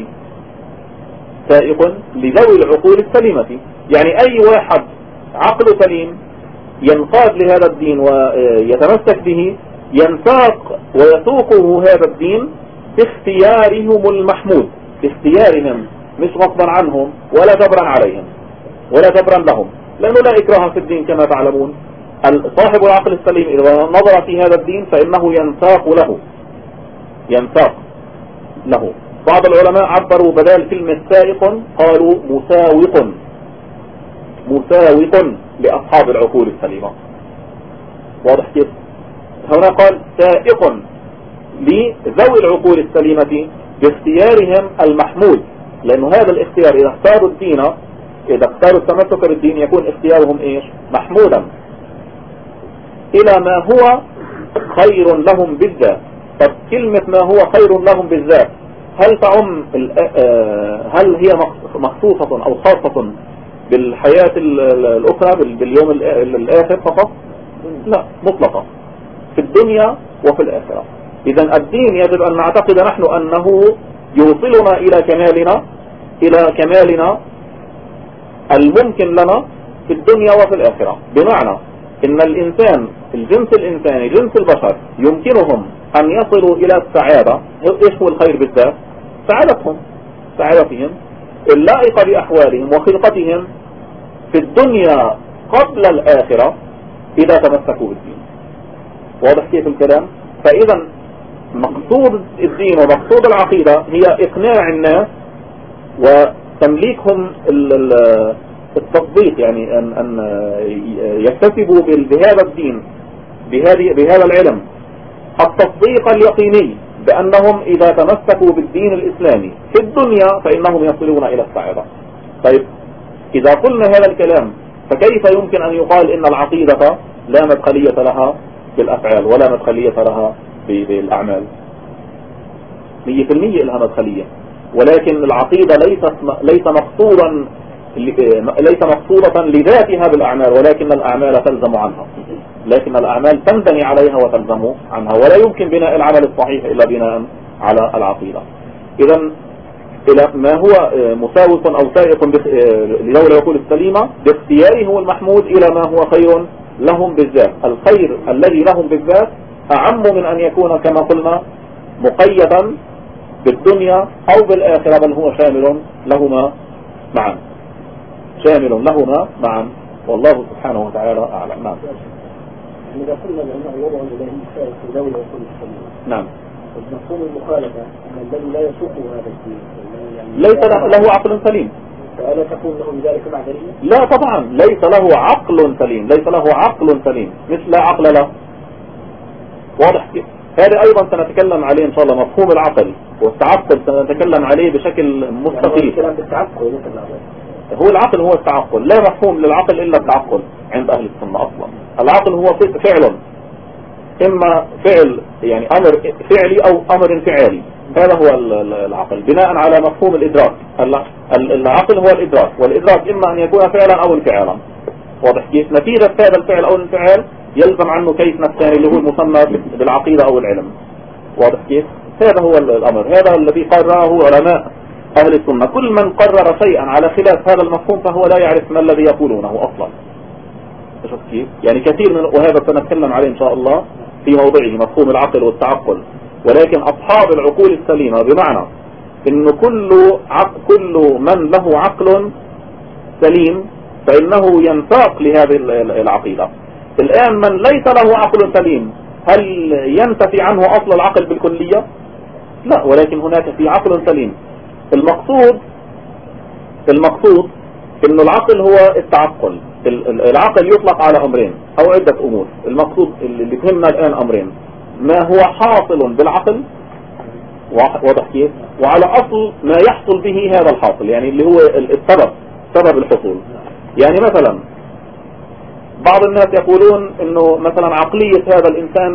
سائق لذوي العقول السليمة، يعني أي واحد عقل سليم ينقاد لهذا الدين ويتمسك به ينساق ويسوقه هذا الدين باختيارهم المحمود، باختيارهم مش غصبا عنهم ولا جبرا عليهم ولا جبرا لهم، لأنه لا إكراه في الدين كما تعلمون. صاحب العقل السليم إذا نظر في هذا الدين فإنه ينساق له ينساق له. بعض العلماء عبروا بدال كلمة سائق قالوا مساوق، مساوق لأصحاب العقول السليمة. واضح كيف؟ هنا قال سائق لذوي العقول السليمة باختيارهم المحمود، لأنه هذا الاختيار إذا اختاروا الدين، إذا اختاروا التمسك بالدين يكون اختيارهم إيش؟ محمودا إلى ما هو خير لهم بالذات. طب كلمة ما هو خير لهم بالذات هل تعم هل هي مخصوصة أو خاصة بالحياة الأخرى باليوم الآخر فقط؟ لا، مطلقة في الدنيا وفي الآخرة. إذن الدين يجب أن نعتقد نحن أنه يوصلنا إلى كمالنا إلى كمالنا الممكن لنا في الدنيا وفي الآخرة، بمعنى إن الإنسان الجنس الإنساني جنس البشر يمكنهم أن يصلوا إلى السعادة. إيش هو الخير بالذات؟ سعادتهم، سعادتهم اللائقة بأحوالهم وخلقتهم في الدنيا قبل الآخرة إذا تمسكوا بالدين. واضح كيف الكلام؟ فإذا مقصود الدين ومقصود العقيدة هي إقناع الناس وتمليكهم التصديق، يعني أن أن يكتسبوا بهذا الدين بهذه بهذا العلم التصديق اليقيني بأنهم إذا تمسكوا بالدين الإسلامي في الدنيا فإنهم يصلون إلى السعادة. طيب إذا قلنا هذا الكلام فكيف يمكن أن يقال إن العقيدة لا مدخلية لها بالأفعال ولا مدخلية لها بالأعمال؟ مية في المية لها مدخلية، ولكن العقيدة ليست ليس مقصودا ليس مقصودة لذاتها بالأعمال، ولكن الأعمال تلزم عنها، لكن الأعمال تنبني عليها وتلزم عنها، ولا يمكن بناء العمل الصحيح إلا بناء على العقيدة. إذا إلى ما هو مساوق أو سائق لذوي العقول السليمة باختياره هو المحمود إلى ما هو خير لهم بالذات. الخير الذي لهم بالذات أعم من أن يكون كما قلنا مقيدا بالدنيا أو بالآخرة، بل هو شامل لهما معا، شامل لهما معا، والله سبحانه وتعالى أعلم. نعم. إذا قلنا بأن الوضع الذي سائق في ذوي العقول السليمة، نعم، مفهوم المخالفة أن الذي لا يسوقه هذا الدين يعني ليس له عقل سليم. فألا تكون له بذلك معذرية؟ لا طبعا، ليس له عقل سليم، ليس له عقل سليم مش لا عقل له. واضح كيف؟ هذا أيضا سنتكلم عليه إن شاء الله، مفهوم العقل والتعقل سنتكلم عليه بشكل مستقيم. يعني بالتعقل هو العقل هو التعقل، لا مفهوم للعقل إلا التعقل عند أهل السنة أصلا. العقل هو فعل، إما فعل يعني أمر فعلي أو أمر انفعالي، هذا هو العقل بناء على مفهوم الإدراك. العقل هو الإدراك، والإدراك إما أن يكون فعلا أو انفعالا. واضح كيف؟ نتيجة هذا الفعل أو الانفعال يلزم عنه كيف الثاني اللي هو المسمى بالعقيدة أو العلم. واضح كيف؟ هذا هو الأمر، هذا الذي قرره علماء أهل السنة. كل من قرر شيئا على خلاف هذا المفهوم فهو لا يعرف ما الذي يقولونه أصلا. شوف كيف؟ يعني كثير من، وهذا سنتكلم عليه إن شاء الله في موضعه، مفهوم العقل والتعقل. ولكن أصحاب العقول السليمة بمعنى إنه كل عقل كل من له عقل سليم فإنه ينساق لهذه العقيدة. الآن من ليس له عقل سليم هل ينتفي عنه أصل العقل بالكلية؟ لا، ولكن هناك في عقل سليم. المقصود المقصود إنه العقل هو التعقل. العقل يطلق على أمرين أو عدة أمور. المقصود اللي فهمنا الآن أمرين: ما هو حاصل بالعقل، واضح كيف، وعلى أصل ما يحصل به هذا الحاصل، يعني اللي هو السبب، سبب الحصول. يعني مثلا بعض الناس يقولون إنه مثلا عقلية هذا الإنسان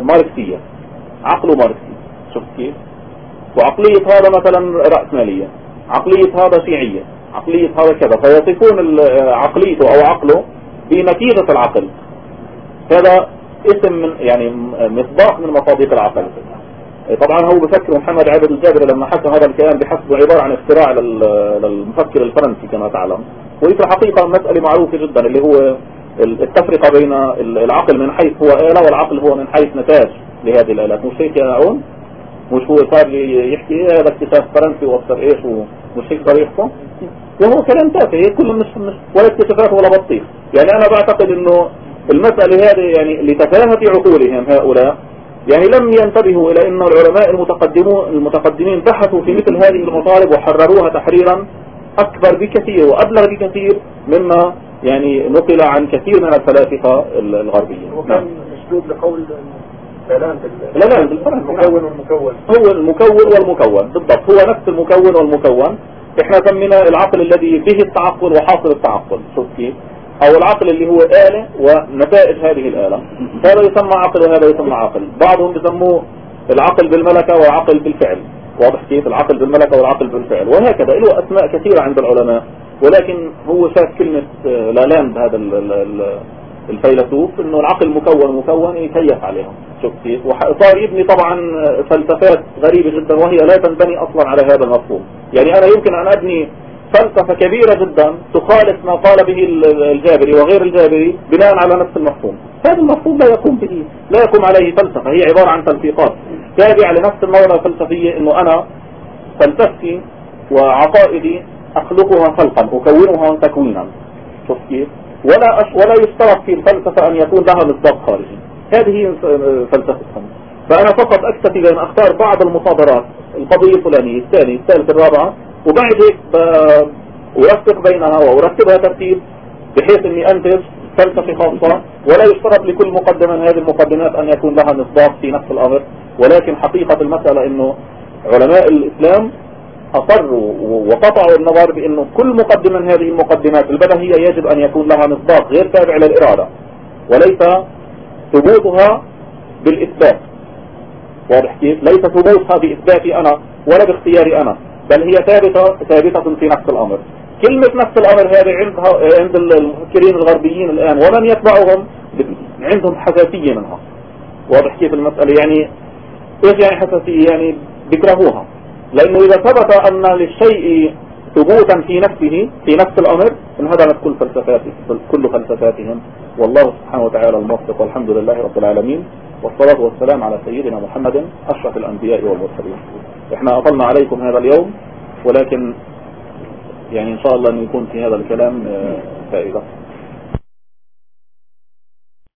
ماركسية، عقله ماركسي، شوف كيف، وعقلية هذا مثلا رأسمالية، عقلية هذا شيعية، عقلية هذا كذا، فيصفون عقليته أو عقله بنتيجة العقل. هذا اسم من يعني مصداق من مصادق العقل. طبعا هو بفكر محمد عبد الجابري لما حكى هذا الكلام بحسبه عبارة عن اختراع للمفكر الفرنسي كما تعلم، وهي في الحقيقة مسألة معروفة جدا اللي هو التفرقة بين العقل من حيث هو آلة والعقل هو من حيث نتاج لهذه الآلات. مش هيك يا عون؟ مش هو صار يحكي هذا اكتشاف فرنسي وصار ايش ومش هيك صار يحكم؟ وهو كلام تافه، كله مش مش ولا اكتشافات ولا بطيخ. يعني انا بعتقد انه المسألة هذه يعني لتفاهة عقولهم هؤلاء يعني لم ينتبهوا الى ان العلماء المتقدمون المتقدمين بحثوا في مثل هذه المطالب وحرروها تحريرا اكبر بكثير وابلغ بكثير مما يعني نقل عن كثير من الفلاسفة الغربيين. وكان مشدود لقول لا لا بالفرق المكون والمكون هو المكون والمكون بالضبط، هو نفس المكون والمكون. احنا سمينا العقل الذي فيه التعقل وحاصل التعقل، شوف كيف، او العقل اللي هو آلة ونتائج هذه الآلة، هذا يسمى عقل وهذا يسمى عقل. بعضهم بيسموه العقل بالملكة والعقل بالفعل، واضح كيف، العقل بالملكة والعقل بالفعل، وهكذا له اسماء كثيرة عند العلماء. ولكن هو شاف كلمة لالاند هذا الفيلسوف انه العقل مكون مكون يكيف عليهم، شوف كيف، وصار يبني طبعا فلسفات غريبة جدا وهي لا تنبني اصلا على هذا المفهوم. يعني انا يمكن ان ابني فلسفة كبيرة جدا تخالف ما قال به الجابري وغير الجابري بناء على نفس المفهوم. هذا المفهوم لا يقوم به، لا يقوم عليه فلسفة، هي عبارة عن تلفيقات تابعة لنفس الموضوع الفلسفية، انه انا فلسفتي وعقائدي اخلقها خلقا اكونها تكوينا، شوف كيف، ولا أش ولا يشترط في الفلسفة ان يكون لها مصداق خارجي. هذه هي فلسفتهم. فانا فقط اكتفي بان اختار بعض المصادرات، القضية الفلانية الثانية الثالثة الرابعة، وبعد هيك أرتب بينها وأرتبها ترتيب بحيث أني أنتج فلسفة خاصة، ولا يشترط لكل مقدمة من هذه المقدمات أن يكون لها مصداق في نفس الأمر. ولكن حقيقة المسألة أنه علماء الإسلام أصروا وقطعوا النظر بأنه كل مقدمة من هذه المقدمات البديهية يجب أن يكون لها مصداق غير تابع للإرادة، وليس ثبوتها بالإثبات، واضح كيف، ليس ثبوتها بإثباتي أنا ولا باختياري أنا، بل هي ثابتة ثابتة في نفس الأمر. كلمة نفس الأمر هذه عندها عند المفكرين الغربيين الآن ومن يتبعهم عندهم حساسية منها، واضح كيف المسألة. يعني إيش يعني حساسية؟ يعني بيكرهوها، لأنه إذا ثبت أن للشيء ثبوتا في نفسه في نفس الأمر انهدمت كل فلسفاتهم كل فلسفاتهم. والله سبحانه وتعالى الموفق، والحمد لله رب العالمين، والصلاة والسلام على سيدنا محمد أشرف الأنبياء والمرسلين. احنا أطلنا عليكم هذا اليوم، ولكن يعني إن شاء الله أن يكون في هذا الكلام فائدة.